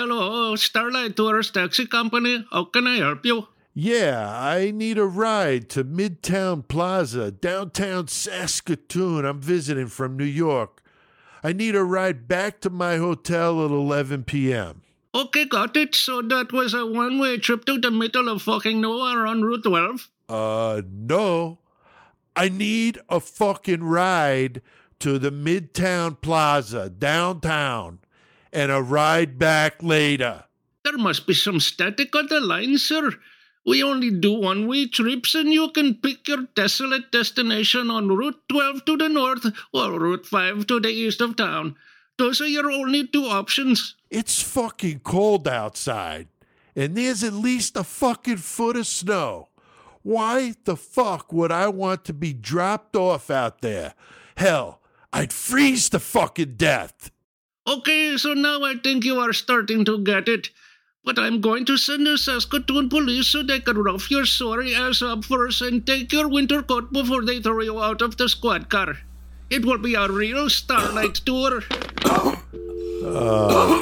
Hello, Starlight Tours Taxi Company. How can I help you? Yeah, I need a ride to Midtown Plaza, downtown Saskatoon. I'm visiting from New York. I need a ride back to my hotel at 11 p.m. Okay, got it. So that was a one-way trip to the middle of fucking nowhere on Route 12? No. I need a fucking ride to the Midtown Plaza, downtown, and a ride back later. There must be some static on the line, sir. We only do one-way trips, and you can pick your desolate destination on Route 12 to the north or Route 5 to the east of town. Those are your only two options. It's fucking cold outside, and there's at least a fucking foot of snow. Why the fuck would I want to be dropped off out there? Hell, I'd freeze to fucking death. Okay, so now I think you are starting to get it. But I'm going to send the Saskatoon police so they can rough your sorry ass up first and take your winter coat before they throw you out of the squad car. It will be a real Starlight tour. Oh,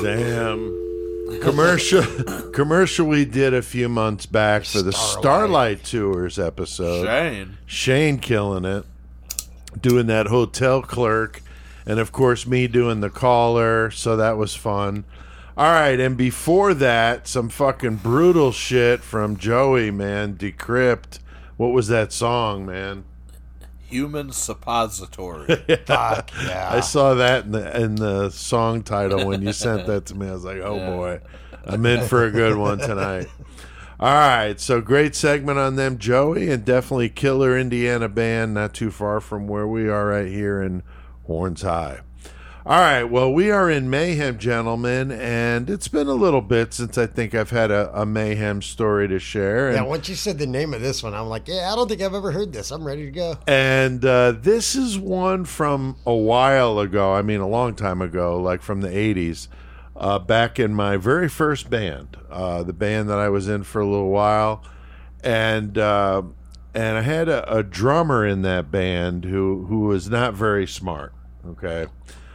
damn. Commercial we did a few months back for the Starlight Tours episode. Shane killing it. Doing that hotel clerk. And, of course, me doing the caller. So that was fun. All right, and before that, some fucking brutal shit from Joey, man. Decrypt. What was that song, man? Human Suppository. Fuck yeah. I saw that in the song title when you sent that to me. I was like, oh, boy. I'm in for a good one tonight. All right, so great segment on them, Joey, and definitely killer Indiana band, not too far from where we are right here in Horns High. All right, well, we are in Mayhem, gentlemen, and it's been a little bit since I think I've had a Mayhem story to share. And, yeah, once you said the name of this one, I'm like, yeah, I don't think I've ever heard this. I'm ready to go. And this is one from a while ago, I mean a long time ago, like from the 80s, back in my very first band, the band that I was in for a little while. And I had a drummer in that band who was not very smart, okay?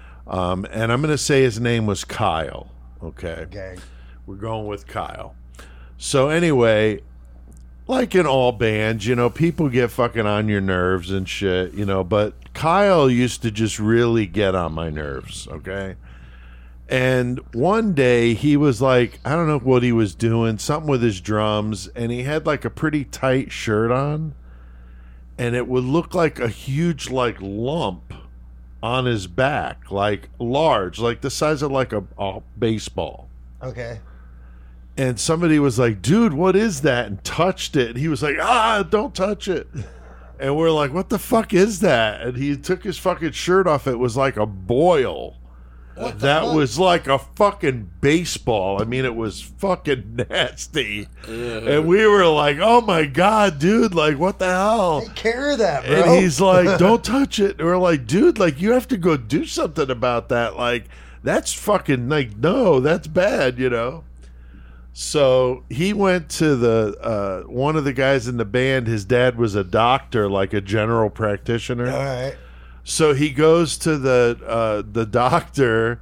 And I'm going to say his name was Kyle. Okay. We're going with Kyle. So anyway, like in all bands, you know, people get fucking on your nerves and shit, you know, but Kyle used to just really get on my nerves. Okay. And one day he was like, I don't know what he was doing, something with his drums, and he had like a pretty tight shirt on, and it would look like a huge like lump on his back, like large, like the size of like a baseball. Okay. And somebody was like, dude, what is that? And touched it. And he was like, don't touch it. And we're like, what the fuck is that? And he took his fucking shirt off. It was like a boil. That was like a fucking baseball. I mean, it was fucking nasty. And we were like, oh my God, dude, like, what the hell? Take care of that, bro. And he's like, don't touch it. And we're like, dude, like, you have to go do something about that. Like, that's fucking, like, no, that's bad, you know? So he went to the, one of the guys in the band, his dad was a doctor, like a general practitioner. All right. So he goes to the doctor,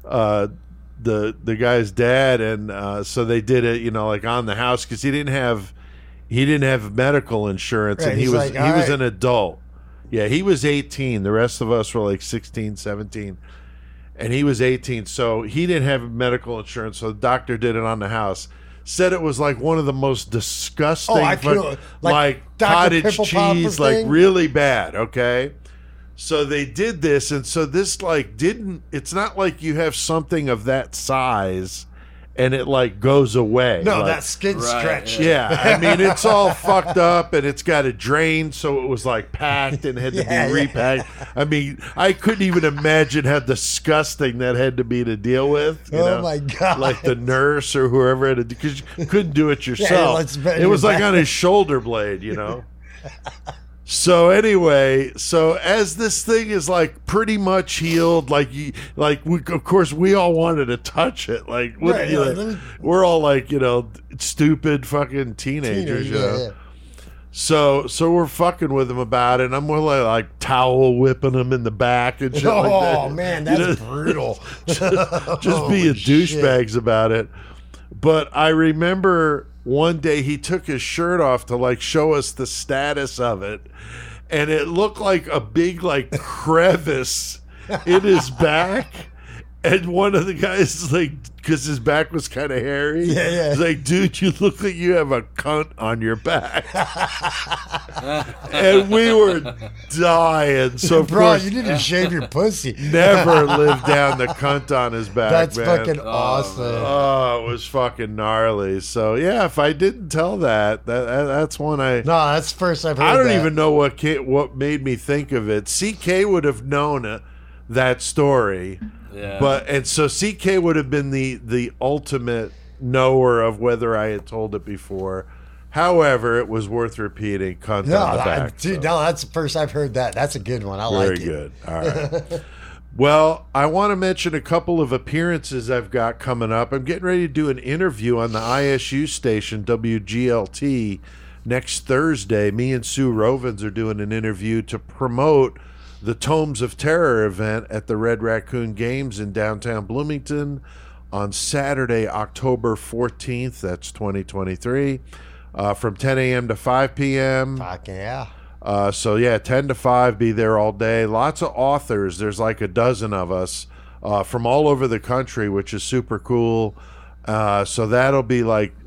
the guy's dad, and so they did it, you know, like on the house because he didn't have medical insurance, right, and he was like, an adult. Yeah, he was 18. The rest of us were like 16, 17, and he was 18. So he didn't have medical insurance. So the doctor did it on the house. Said it was like one of the most disgusting, like cottage cheese, like really bad. Okay. So they did this, and so this like it's not like you have something of that size and it like goes away. No, like, that skin stretch. Yeah, I mean it's all fucked up and it's got a drain, so it was like packed and had to be repacked. I mean, I couldn't even imagine how disgusting that had to be to deal with. You know? My God. Like the nurse or whoever had to, because you couldn't do it yourself. It was like on his shoulder blade, you know. So anyway, so as this thing is like pretty much healed, of course we all wanted to touch it, like we're all like, you know, stupid fucking teenagers, you know. Yeah. So we're fucking with him about it, and I'm really like towel whipping him in the back and shit like that. Oh man, that's brutal. Just being douchebags about it. But I remember one day he took his shirt off to like show us the status of it, and it looked like a big like crevice in his back. And one of the guys is like, because his back was kind of hairy. Yeah. He's like, dude, you look like you have a cunt on your back. And we were dying. So, of Bro, course, you need to shave your pussy. never lived down the cunt on his back, That's man. fucking awesome. Oh, it was fucking gnarly. So, yeah, if I didn't tell that's one I... No, that's the first I've heard I don't that. even know what made me think of it. CK would have known that story. Yeah. And so CK would have been the ultimate knower of whether I had told it before. However, it was worth repeating. Cunt No, on the back. dude, so. no, that's the first I've heard that. That's a good one. I Very like it. good. All right. Well, I want to mention a couple of appearances I've got coming up. I'm getting ready to do an interview on the ISU station, WGLT, next Thursday. Me and Sue Rovens are doing an interview to promote the Tomes of Terror event at the Red Raccoon Games in downtown Bloomington on Saturday, October 14th. That's 2023, from 10 a.m. to 5 p.m. Fuck yeah. So, yeah, 10 to 5, be there all day. Lots of authors. There's like a dozen of us from all over the country, which is super cool. So that'll be like...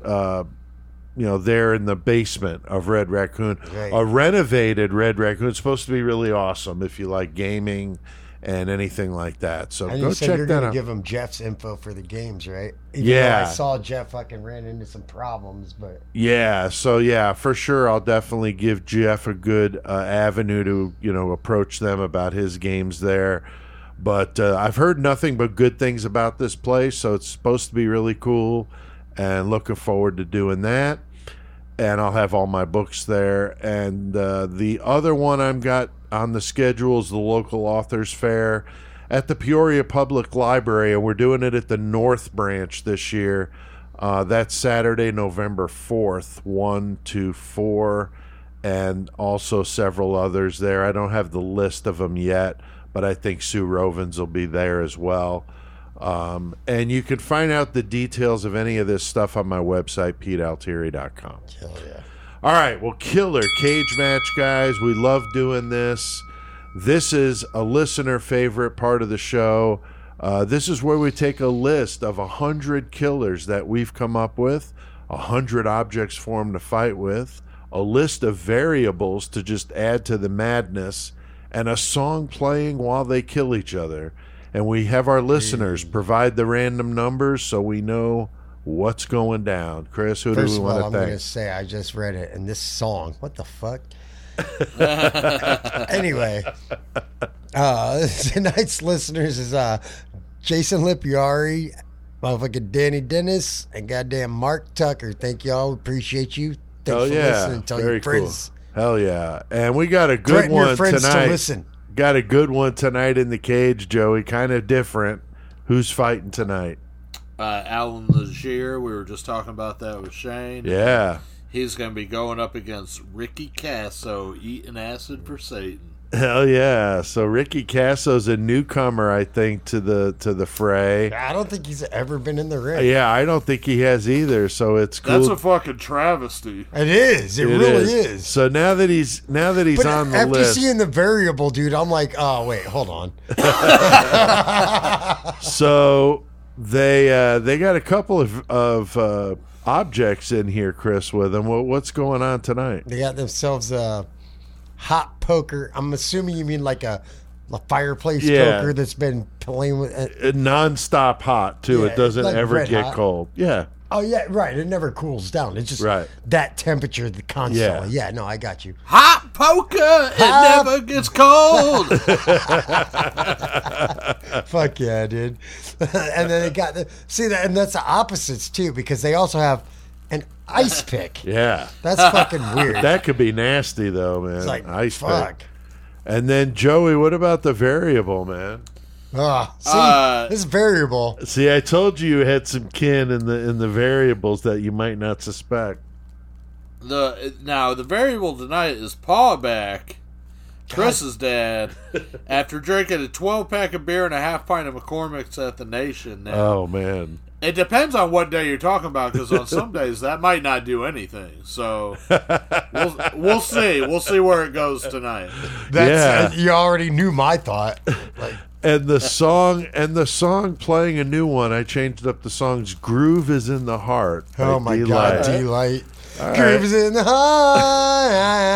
there in the basement of Red Raccoon. Right. A renovated Red Raccoon. It's supposed to be really awesome if you like gaming and anything like that. So And go you said check you're that going to out. give him Jeff's info for the games, right? Even Yeah. though I saw Jeff fucking ran into some problems, but... Yeah, so yeah, for sure I'll definitely give Jeff a good avenue to, approach them about his games there. But I've heard nothing but good things about this place, so it's supposed to be really cool, and looking forward to doing that. And I'll have all my books there. And the other one I've got on the schedule is the local authors fair at the Peoria Public Library, and we're doing it at the North Branch this year. That's Saturday, November 4th, 1 to 4, and also several others there. I don't have the list of them yet, but I think Sue Rovens will be there as well. And you can find out the details of any of this stuff on my website, PeteAltieri.com. Hell yeah. All right, well, killer cage match, guys. We love doing this. This is a listener favorite part of the show. This is where we take a list of 100 killers that we've come up with, 100 objects for them to fight with, a list of variables to just add to the madness, and a song playing while they kill each other. And we have our listeners provide the random numbers so we know what's going down. Chris, who First do we of all, want I'm to going thank? to say I just read it, and this song, what the fuck? Anyway, tonight's listeners is Jason Lipiari, motherfucking Danny Dennis, and goddamn Mark Tucker. Thank y'all. Appreciate you. Thanks Oh, for yeah. listening. Tell Very your friends. cool. Hell yeah. And we got a good Threaten your one friends tonight. to listen. Got a good one tonight in the cage, Joey. Kind of different. Who's fighting tonight? Alan Legier, we were just talking about that with Shane. Yeah. He's going to be going up against Ricky Casso, eating acid for Satan. Hell yeah. So Ricky Casso's a newcomer, I think, to the fray. I don't think he's ever been in the ring. Yeah, I don't think he has either. So it's cool. That's a fucking travesty. It is. It really is. So now that he's But on the after list, seeing the variable, dude, I'm like, oh wait, hold on. so they got a couple of objects in here, Chris, with them. What's going on tonight? They got themselves a hot poker. I'm assuming you mean like a fireplace Yeah. poker that's been playing with. Non-stop hot too. Yeah, It doesn't like ever red get hot. cold. Yeah. Oh yeah, right. It never cools down. It's just Right. that temperature, the constantly. Yeah, no, I got you. Hot poker! It never gets cold! Fuck yeah, dude. And then they got and that's the opposites too, because they also have an ice pick. Yeah. That's fucking weird. That could be nasty though, man. It's like Ice fuck. pick. And then Joey, what about the variable, man? This variable. See, I told you had some kin in the variables that you might not suspect. The variable tonight is Paul back, Chris's dad, after drinking a 12-pack of beer and a half pint of McCormick's at the Nation. Now, Oh, man. it depends on what day you're talking about, because on some days that might not do anything. So we'll see. We'll see where it goes tonight. That's you already knew my thought. Like, And the song playing a new one, I changed up the song's Groove is in the Heart. oh by my God, D-Light. D-Light. All Grooves in the heart.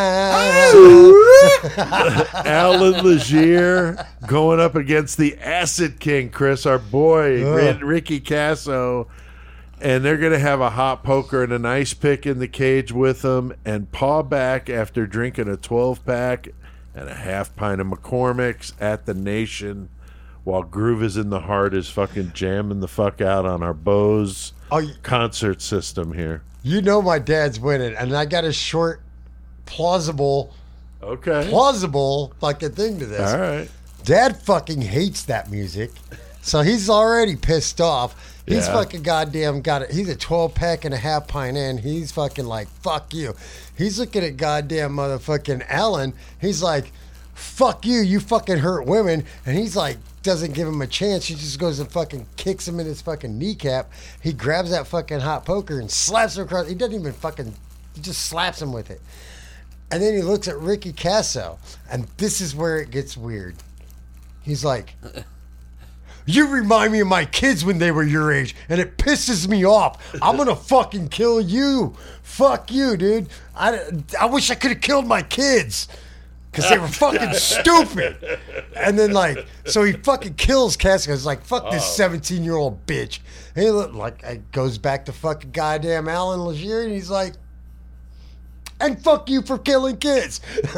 Alan Legier going up against the Acid King, Chris, our boy, Ricky Casso. And they're going to have a hot poker and an ice pick in the cage with them. And Paul back after drinking a 12-pack and a half pint of McCormick's at the Nation, while Groove is in the Heart is fucking jamming the fuck out on our Bose concert system here. You know my dad's winning, and I got a short, plausible fucking thing to this. All right. Dad fucking hates that music, so he's already pissed off. He's fucking goddamn got it. He's a 12-pack and a half pint in. He's fucking like, fuck you. He's looking at goddamn motherfucking Alan. He's like, fuck you. You fucking hurt women. And he's like, doesn't give him a chance. He just goes and fucking kicks him in his fucking kneecap. He grabs that fucking hot poker and slaps him across. He doesn't even fucking, he just slaps him with it. And then he looks at Ricky Casso. And this is where it gets weird. He's like, you remind me of my kids when they were your age, and it pisses me off. I'm going to fucking kill you. Fuck you, dude. I wish I could have killed my kids because they were fucking stupid. And then, like, so he fucking kills Casca. He's like, fuck this 17-year-old bitch. And he goes back to fucking goddamn Alan Legier, and he's like, and fuck you for killing kids.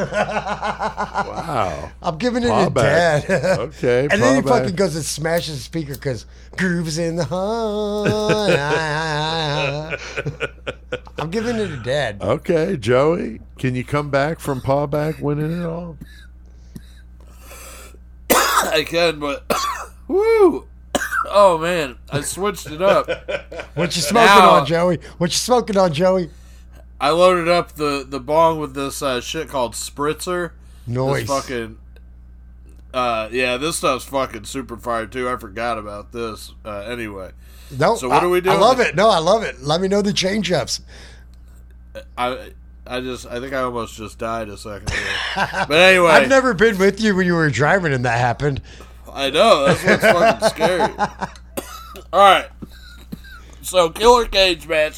Wow. I'm giving it Paul to back. Dad. Okay. And then he Paul back. fucking goes and smashes the speaker because Groove's in the heart. I'm giving it to Dad. Okay, Joey, can you come back from Paul back winning it all? I can, but woo! Oh man, I switched it up. What you smoking on, Joey? What you smoking on, Joey? I loaded up the bong with this shit called Spritzer. Nice. This fucking this stuff's fucking super fire too. I forgot about this. Anyway. No, So what do we do? I love it. No, I love it. Let me know the change ups. I think I almost just died a second ago. But anyway, I've never been with you when you were driving and that happened. I know, that's what's fucking scary. Alright. So killer cage match.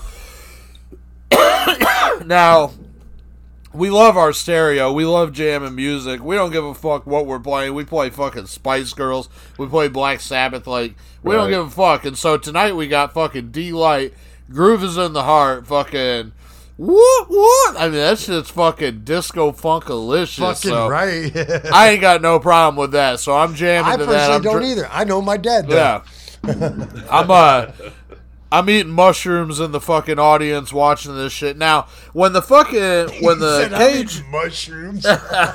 Now, we love our stereo. We love jamming music. We don't give a fuck what we're playing. We play fucking Spice Girls. We play Black Sabbath. Like, we don't give a fuck. And so tonight we got fucking D-Light. Groove is in the Heart. Fucking what? I mean, that shit's fucking disco funkalicious. Fucking so right. I ain't got no problem with that. So I'm jamming I to that. personally don't either. I know my dad though. Yeah. I'm eating mushrooms in the fucking audience watching this shit. Now, when the cage mushrooms.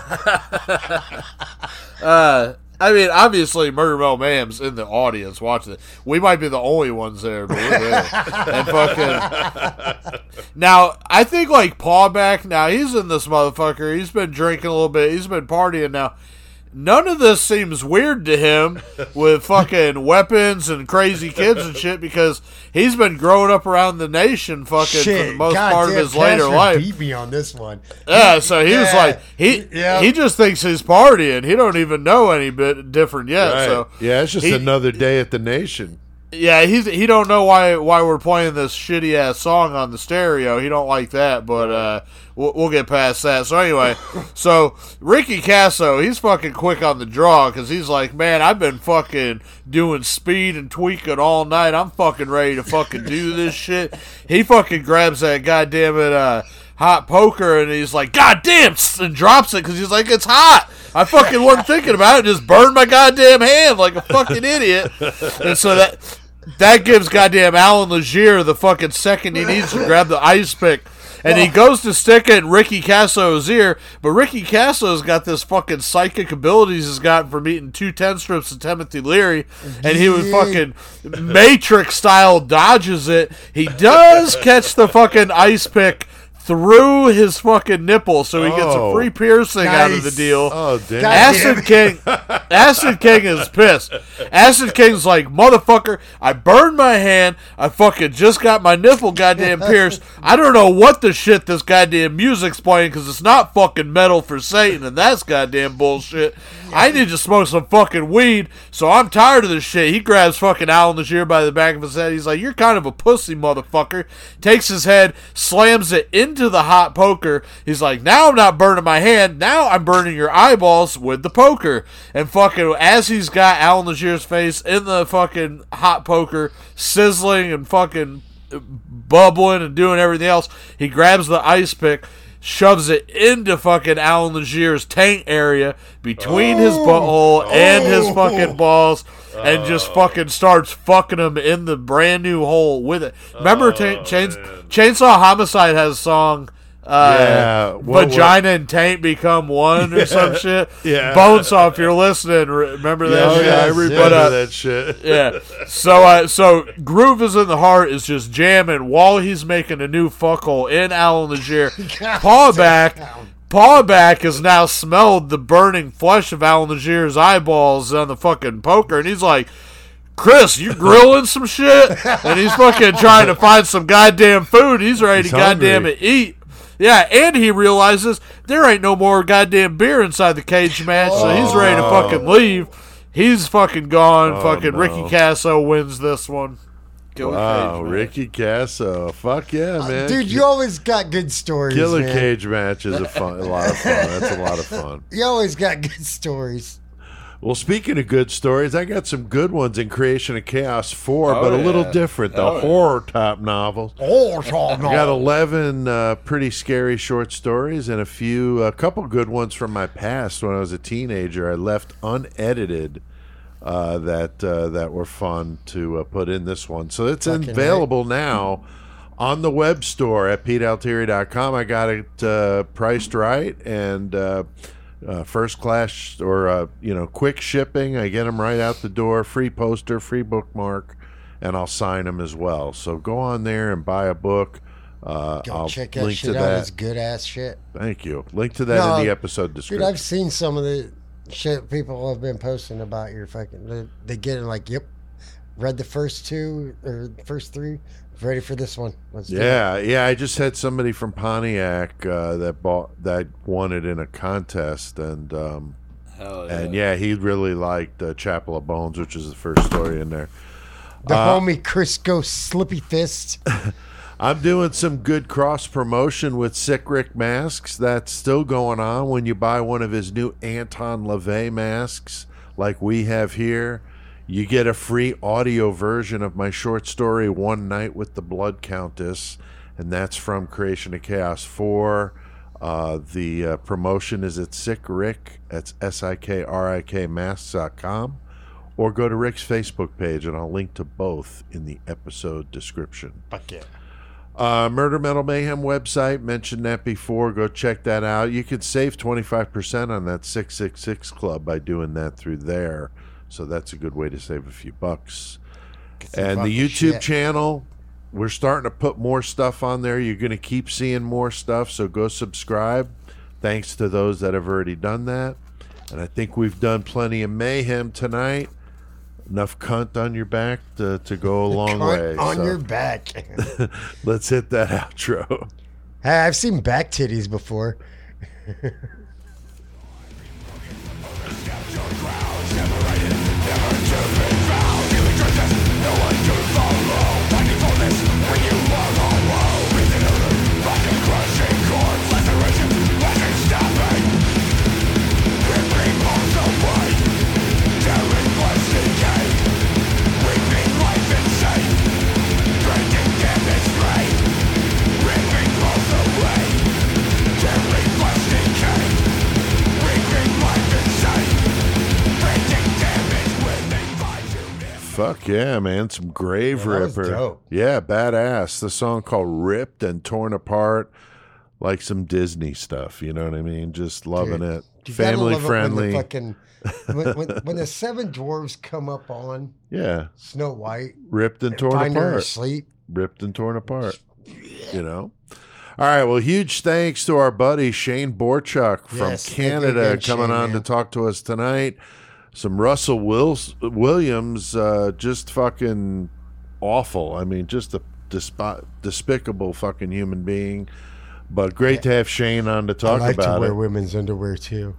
I mean, obviously, Murder Mel Mayhem's in the audience watching it. We might be the only ones there, but we're there. And fucking... Now, I think, like, Paul back, now, he's in this motherfucker. He's been drinking a little bit. He's been partying now. None of this seems weird to him with fucking weapons and crazy kids and shit because he's been growing up around the nation fucking for the most part of his later life. Beat me on this one. Yeah, so he was like, he just thinks he's partying. He don't even know any bit different yet. Right. So yeah, it's just another day at the Nation. Yeah, he don't know why we're playing this shitty ass song on the stereo. He don't like that, but we'll get past that. So anyway, so Ricky Casso, he's fucking quick on the draw because he's like, man, I've been fucking doing speed and tweaking all night. I'm fucking ready to fucking do this shit. He fucking grabs that goddamn it hot poker and he's like, God damn, and drops it because he's like, it's hot. I fucking wasn't thinking about it. Just burned my goddamn hand like a fucking idiot. And so that gives goddamn Alan Legier the fucking second he needs to grab the ice pick. And he goes to stick it in Ricky Casso's ear, but Ricky Casso's got this fucking psychic abilities he's gotten from eating 2 10 strips of Timothy Leary, and he would fucking Matrix style dodges it. He does catch the fucking ice pick through his fucking nipple, so he gets a free piercing out of the deal. Oh, damn. Acid King is pissed. Acid King's like, motherfucker, I burned my hand. I fucking just got my nipple goddamn pierced. I don't know what the shit this goddamn music's playing because it's not fucking metal for Satan, and that's goddamn bullshit. I need to smoke some fucking weed, so I'm tired of this shit. He grabs fucking Alan Legere by the back of his head. He's like, you're kind of a pussy, motherfucker. Takes his head, slams it into the hot poker. He's like, now I'm not burning my hand. Now I'm burning your eyeballs with the poker. And fucking, as he's got Alan Legere's face in the fucking hot poker, sizzling and fucking bubbling and doing everything else, he grabs the ice pick, shoves it into fucking Alan Legere's taint area between his butthole and his fucking balls, and just fucking starts fucking him in the brand new hole with it. Remember, Chainsaw Homicide has a song, Vagina and Taint Become One or some shit. Yeah. Bonesaw, if you're listening, remember that shit? Yeah, I remember that shit. Yeah. So Groove is in the Heart is just jamming while he's making a new fuckhole in Alan Legere. Pawback has now smelled the burning flesh of Alan Legere's eyeballs on the fucking poker, and he's like, Chris, you grilling some shit? And he's fucking trying to find some goddamn food. He's ready to goddamn it eat. Yeah, and he realizes there ain't no more goddamn beer inside the cage match, so he's ready to fucking leave. He's fucking gone. Ricky Casso wins this one. Wow, Ricky Casso. Fuck yeah, man. Dude, you always got good stories, Killer man. Cage match is a lot of fun. That's a lot of fun. You always got good stories. Well, speaking of good stories, I got some good ones in Creation of Chaos 4, but a little different. The horror top novels. I got 11 pretty scary short stories and a couple good ones from my past when I was a teenager. I left unedited that were fun to put in this one. So it's available now on the web store at PeteAltieri.com. I got it priced right and first class or quick shipping. I get them right out the door, free poster, free bookmark, and I'll sign them as well. So go on there and buy a book. I'll check that link shit to out. that. It's good ass shit. Thank you. Link to that in the episode description. Dude, I've seen some of the shit people have been posting about your fucking. They get it like, yep, read the first two or first three. Ready for this one? Let's do it. Yeah. I just had somebody from Pontiac that won it in a contest, and he really liked Chapel of Bones, which is the first story in there. The homie Crisco Slippy Fist. I'm doing some good cross promotion with Sick Rick masks. That's still going on. When you buy one of his new Anton LaVey masks, like we have here, you get a free audio version of my short story, One Night with the Blood Countess, and that's from Creation of Chaos 4. The promotion is at Sick Rick. That's SIKRIK masks.com. Or go to Rick's Facebook page, and I'll link to both in the episode description. Fuck yeah. Murder Metal Mayhem website, mentioned that before. Go check that out. You could save 25% on that 666 Club by doing that through there. So that's a good way to save a few bucks. And the YouTube channel, we're starting to put more stuff on there. You're going to keep seeing more stuff, so go subscribe. Thanks to those that have already done that. And I think we've done plenty of mayhem tonight. Enough cunt on your back to go a long way. On your back. Let's hit that outro. Hey, I've seen back titties before. Fuck yeah, man. Some Grave that was Ripper. dope. Yeah, badass. The song called Ripped and Torn Apart, like some Disney stuff. You know what I mean? Just loving it. You gotta Family love it friendly. When the seven dwarves come up on Snow White, Ripped and torn find her apart. asleep. Ripped and torn apart. You know? All right. Well, huge thanks to our buddy Shane Borchuk from Yes, thank you Canada again, coming Shane, on to man. talk to us tonight. Some Russell Williams, just fucking awful. I mean, just a despicable fucking human being. But great to have Shane on to I talk like to about wear it. women's underwear too.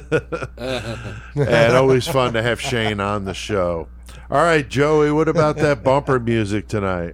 And always fun to have Shane on the show. All right, Joey, what about that bumper music tonight?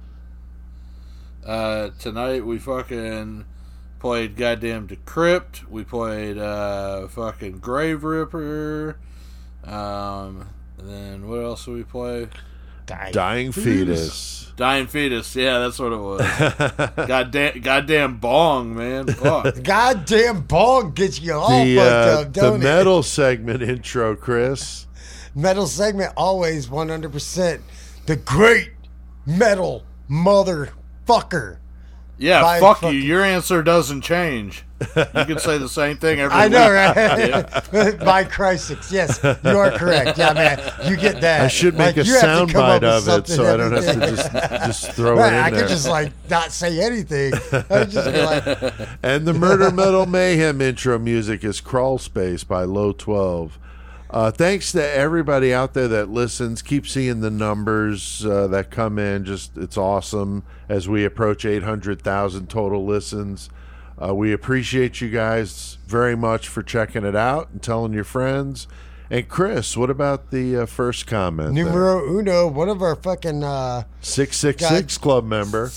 Tonight we fucking played goddamn Decrypt. We played fucking Grave Ripper. And then what else did we play? Dying Fetus. Dying Fetus. Yeah, that's what it was. goddamn bong, man. Fuck. Goddamn bong gets you all fucked up, The don't it? metal segment intro, Chris. Metal segment, always 100%. The great metal motherfucker. Yeah, By fuck fucking- you. Your answer doesn't change. You can say the same thing every I week. know, right? By Christ, yes, you are correct. Yeah, man, you get that. I should make Like, a you have to sound come up bite with of it something so I don't every have to day. just throw Right, it in I there. could just like not say anything. I just be like, And the Murder Metal Mayhem intro music is Crawl Space by Low 12. Thanks to everybody out there that listens. Keep seeing the numbers that come in. Just it's awesome as we approach 800,000 total listens. We appreciate you guys very much for checking it out and telling your friends. And Chris, what about the first comment? numero uno, one of our fucking 666 club member.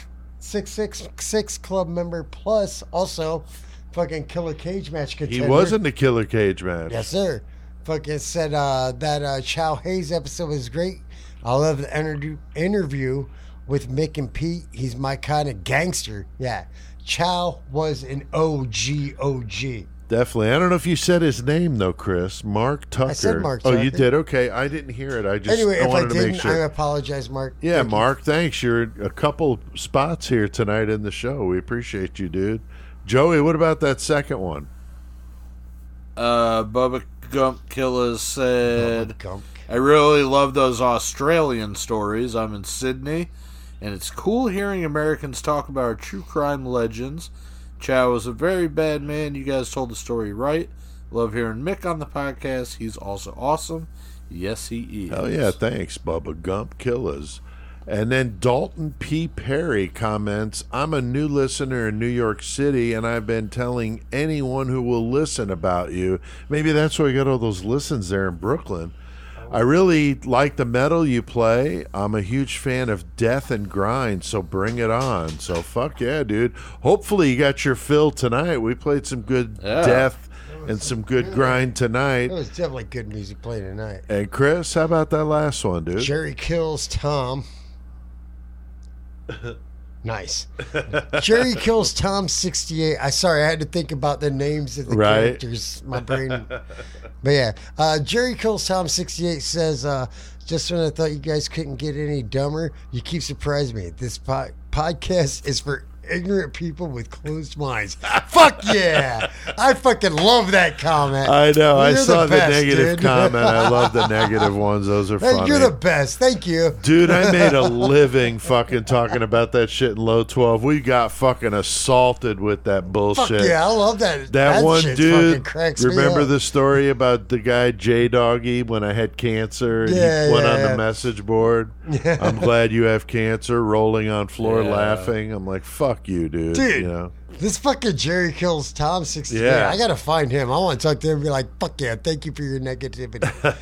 666 club member plus also fucking Killer Cage match He contender. was in the Killer Cage match. Yes, sir. Fucking said that Chow Hayes episode was great. I love the interview with Mick and Pete. He's my kind of gangster. Yeah. Chow was an OG. Definitely. I don't know if you said his name though, Chris. Mark Tucker. I said Mark Oh, you Tucker. did? Okay. I didn't hear it. I just Anyway, if I wanted to make didn't, I sure. apologize, Mark. Yeah, Thank you. Mark, thanks. You're a couple spots here tonight in the show. We appreciate you, dude. Joey, what about that second one? Bubba Gump Killers said, Gump. I really love those Australian stories. I'm in Sydney, and it's cool hearing Americans talk about our true crime legends. Chow was a very bad man. You guys told the story right. Love hearing Mick on the podcast. He's also awesome. Yes, he is. Oh, yeah, thanks, Bubba Gump Killers. And then Dalton P. Perry comments, I'm a new listener in New York City, and I've been telling anyone who will listen about you. Maybe that's why we got all those listens there in Brooklyn. I really like the metal you play. I'm a huge fan of death and grind, so bring it on. So fuck yeah, dude. Hopefully you got your fill tonight. We played some good death and some good grind tonight. It was definitely good music playing tonight. And Chris, how about that last one, dude? Jerry Kills Tom. Nice. Jerry Kills Tom 68. I had to think about the names of the Right. characters. My brain. But yeah, Jerry Kills Tom 68 says, just when I thought you guys couldn't get any dumber, you keep surprising me. This podcast is for ignorant people with closed minds. Fuck yeah! I fucking love that comment. I know. I You're saw the best, negative dude. comment. I love the negative ones. Those are Hey, funny. you're the best. Thank you. Dude, I made a living fucking talking about that shit in Low 12. We got fucking assaulted with that bullshit. Fuck yeah, I love that. That one shit dude, fucking cracks me remember up. the story about the guy J Doggy when I had cancer? And Yeah, he went yeah, on yeah. the message board. I'm glad you have cancer, rolling on floor laughing. I'm like, fuck you, dude. Dude. You know? This fucking Jerry Kills Tom 68. Yeah. I gotta find him. I want to talk to him and be like, fuck yeah, thank you for your negativity.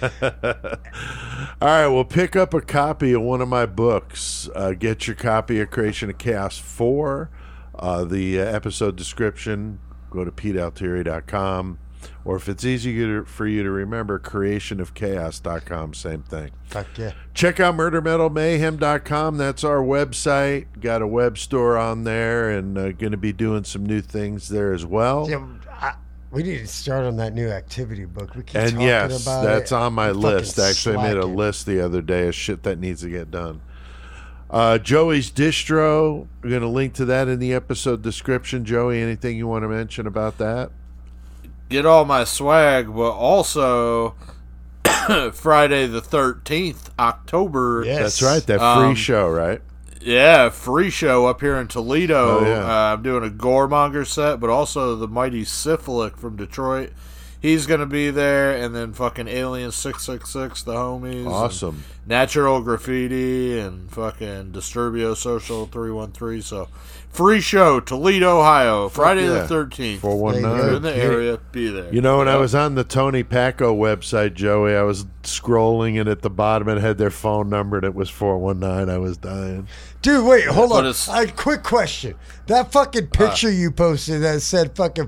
All right, well, pick up a copy of one of my books. Get your copy of Creation of Chaos 4. The episode description, go to PeteAltieri.com. Or if it's easy for you to remember, creationofchaos.com, same thing. Fuck yeah. Check out murdermetalmayhem.com. That's our website. Got a web store on there and going to be doing some new things there as well. Yeah, we need to start on that new activity book. We keep And talking yes, about that's it. on my I'm list. fucking Actually, I made a slacking. list the other day of shit that needs to get done. Joey's Distro, we're going to link to that in the episode description. Joey, anything you want to mention about that? Get all my swag, but also Friday the 13th, October. Yes. That's right, that free show, right? Yeah, free show up here in Toledo. Oh, yeah. I'm doing a Goremonger set, but also the mighty Syphilic from Detroit. He's going to be there, and then fucking Alien 666, the homies. Awesome. Natural Graffiti, and fucking Disturbio Social 313. So, free show, Toledo, Ohio, Friday yeah. the 13th. 419. If you're in the area, be there. You know, when I was on the Tony Pacco website, Joey, I was scrolling, and at the bottom it had their phone number, and it was 419. I was dying. Dude, wait, hold But on. it's- Quick question. That fucking picture you posted that said fucking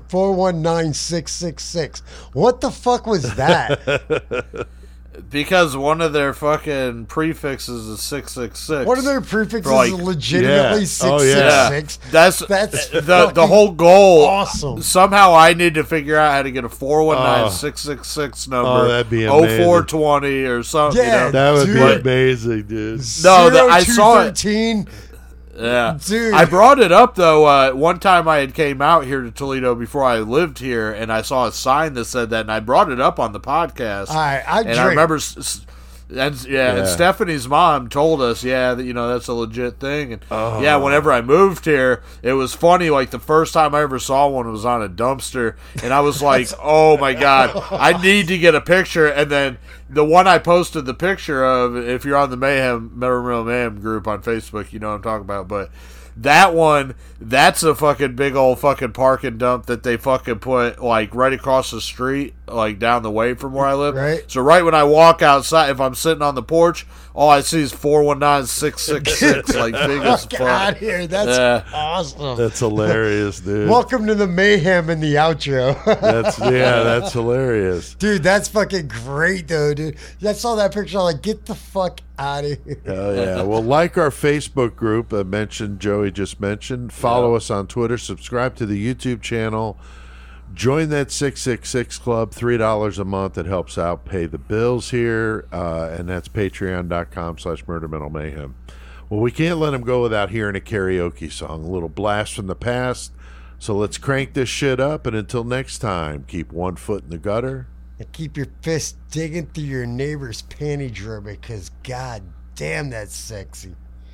419666. What the fuck was that? Because one of their fucking prefixes is 666. One of their prefixes For, like, is legitimately yeah. Oh, yeah. 666. That's the fucking whole goal. awesome. Somehow I need to figure out how to get a 419-666 number. Oh, that'd be amazing. 0420 or something. Yeah, You know? That would be Dude. amazing, dude. No, I saw it. 0213. Yeah. Dude. I brought it up, though. One time I had came out here to Toledo before I lived here, and I saw a sign that said that, and I brought it up on the podcast. All right, I and I drink. remember... And Stephanie's mom told us, that that's a legit thing. And whenever I moved here, it was funny. Like the first time I ever saw one was on a dumpster, and I was like, "Oh my god, I need to get a picture." And then the one I posted the picture of, if you're on the Metal Mayhem group on Facebook, you know what I'm talking about. But that one, that's a fucking big old fucking parking dump that they fucking put like right across the street, like down the way from where I live. Right. So right when I walk outside, if I'm sitting on the porch, all I see is 419-666, like big as Get fuck. out of here. That's awesome. That's hilarious, dude. Welcome to the mayhem in the outro. That's hilarious. Dude, that's fucking great, though, dude. I saw that picture. I'm like, get the fuck out of here. Oh, yeah. Well, like our Facebook group I mentioned, Joey just mentioned. Follow us on Twitter. Subscribe to the YouTube channel. Join that 666 Club. $3 a month. It helps out pay the bills here. And that's patreon.com/murdermetalmayhem. Well, we can't let him go without hearing a karaoke song. A little blast from the past. So let's crank this shit up. And until next time, keep one foot in the gutter. And keep your fist digging through your neighbor's panty drawer because, god damn, that's sexy.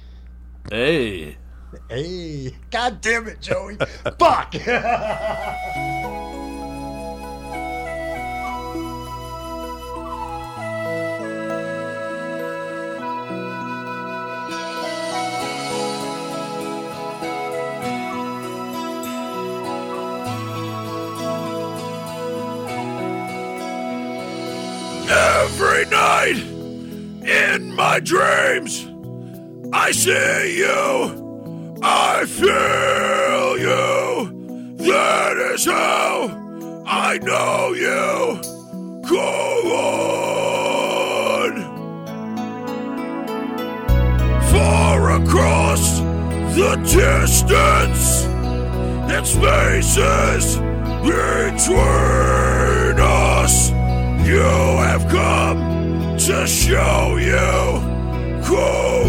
Hey. Hey, god damn it, Joey. Fuck. Every night in my dreams, I see you, I feel you. That is how I know you. Go on. Far across the distance, and spaces between us, you have come to show you. Go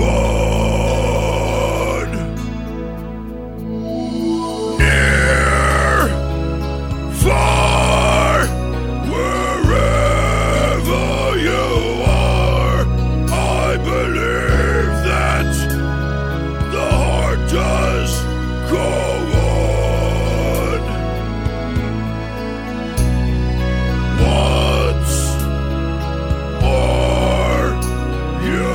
on. Near, far, wherever you are, I believe that the heart does go on. Once more, you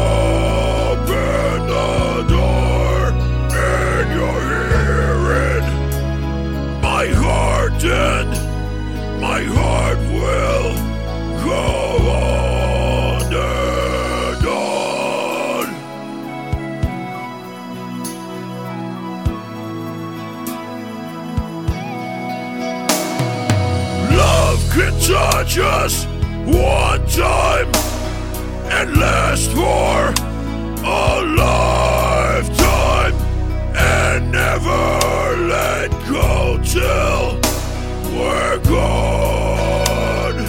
open the door, and you're hearing my heart, and my heart will go on and on. Love can touch us one time and last for a lifetime and never let go till we're gone.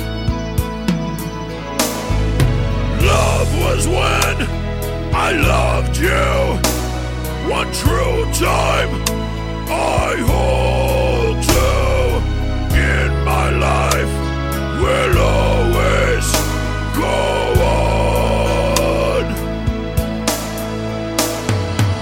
Love was when I loved you. One true time I hold to in my life will always go on.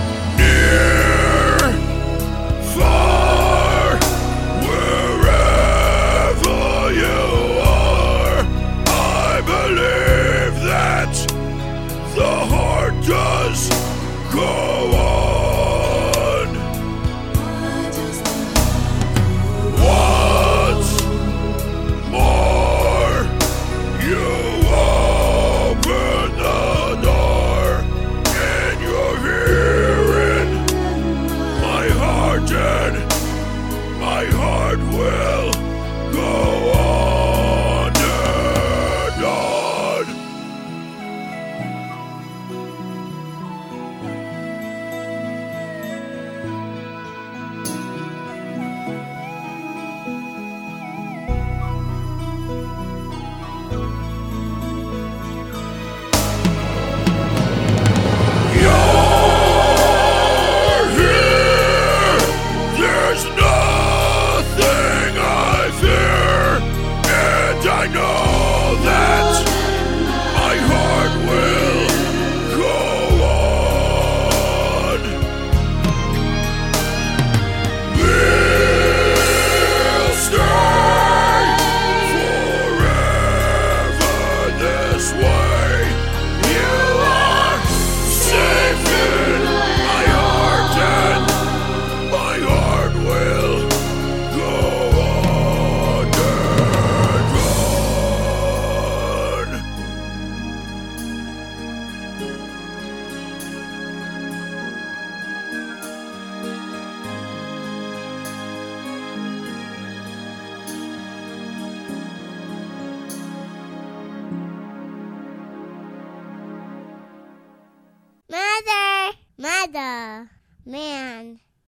Canada, man.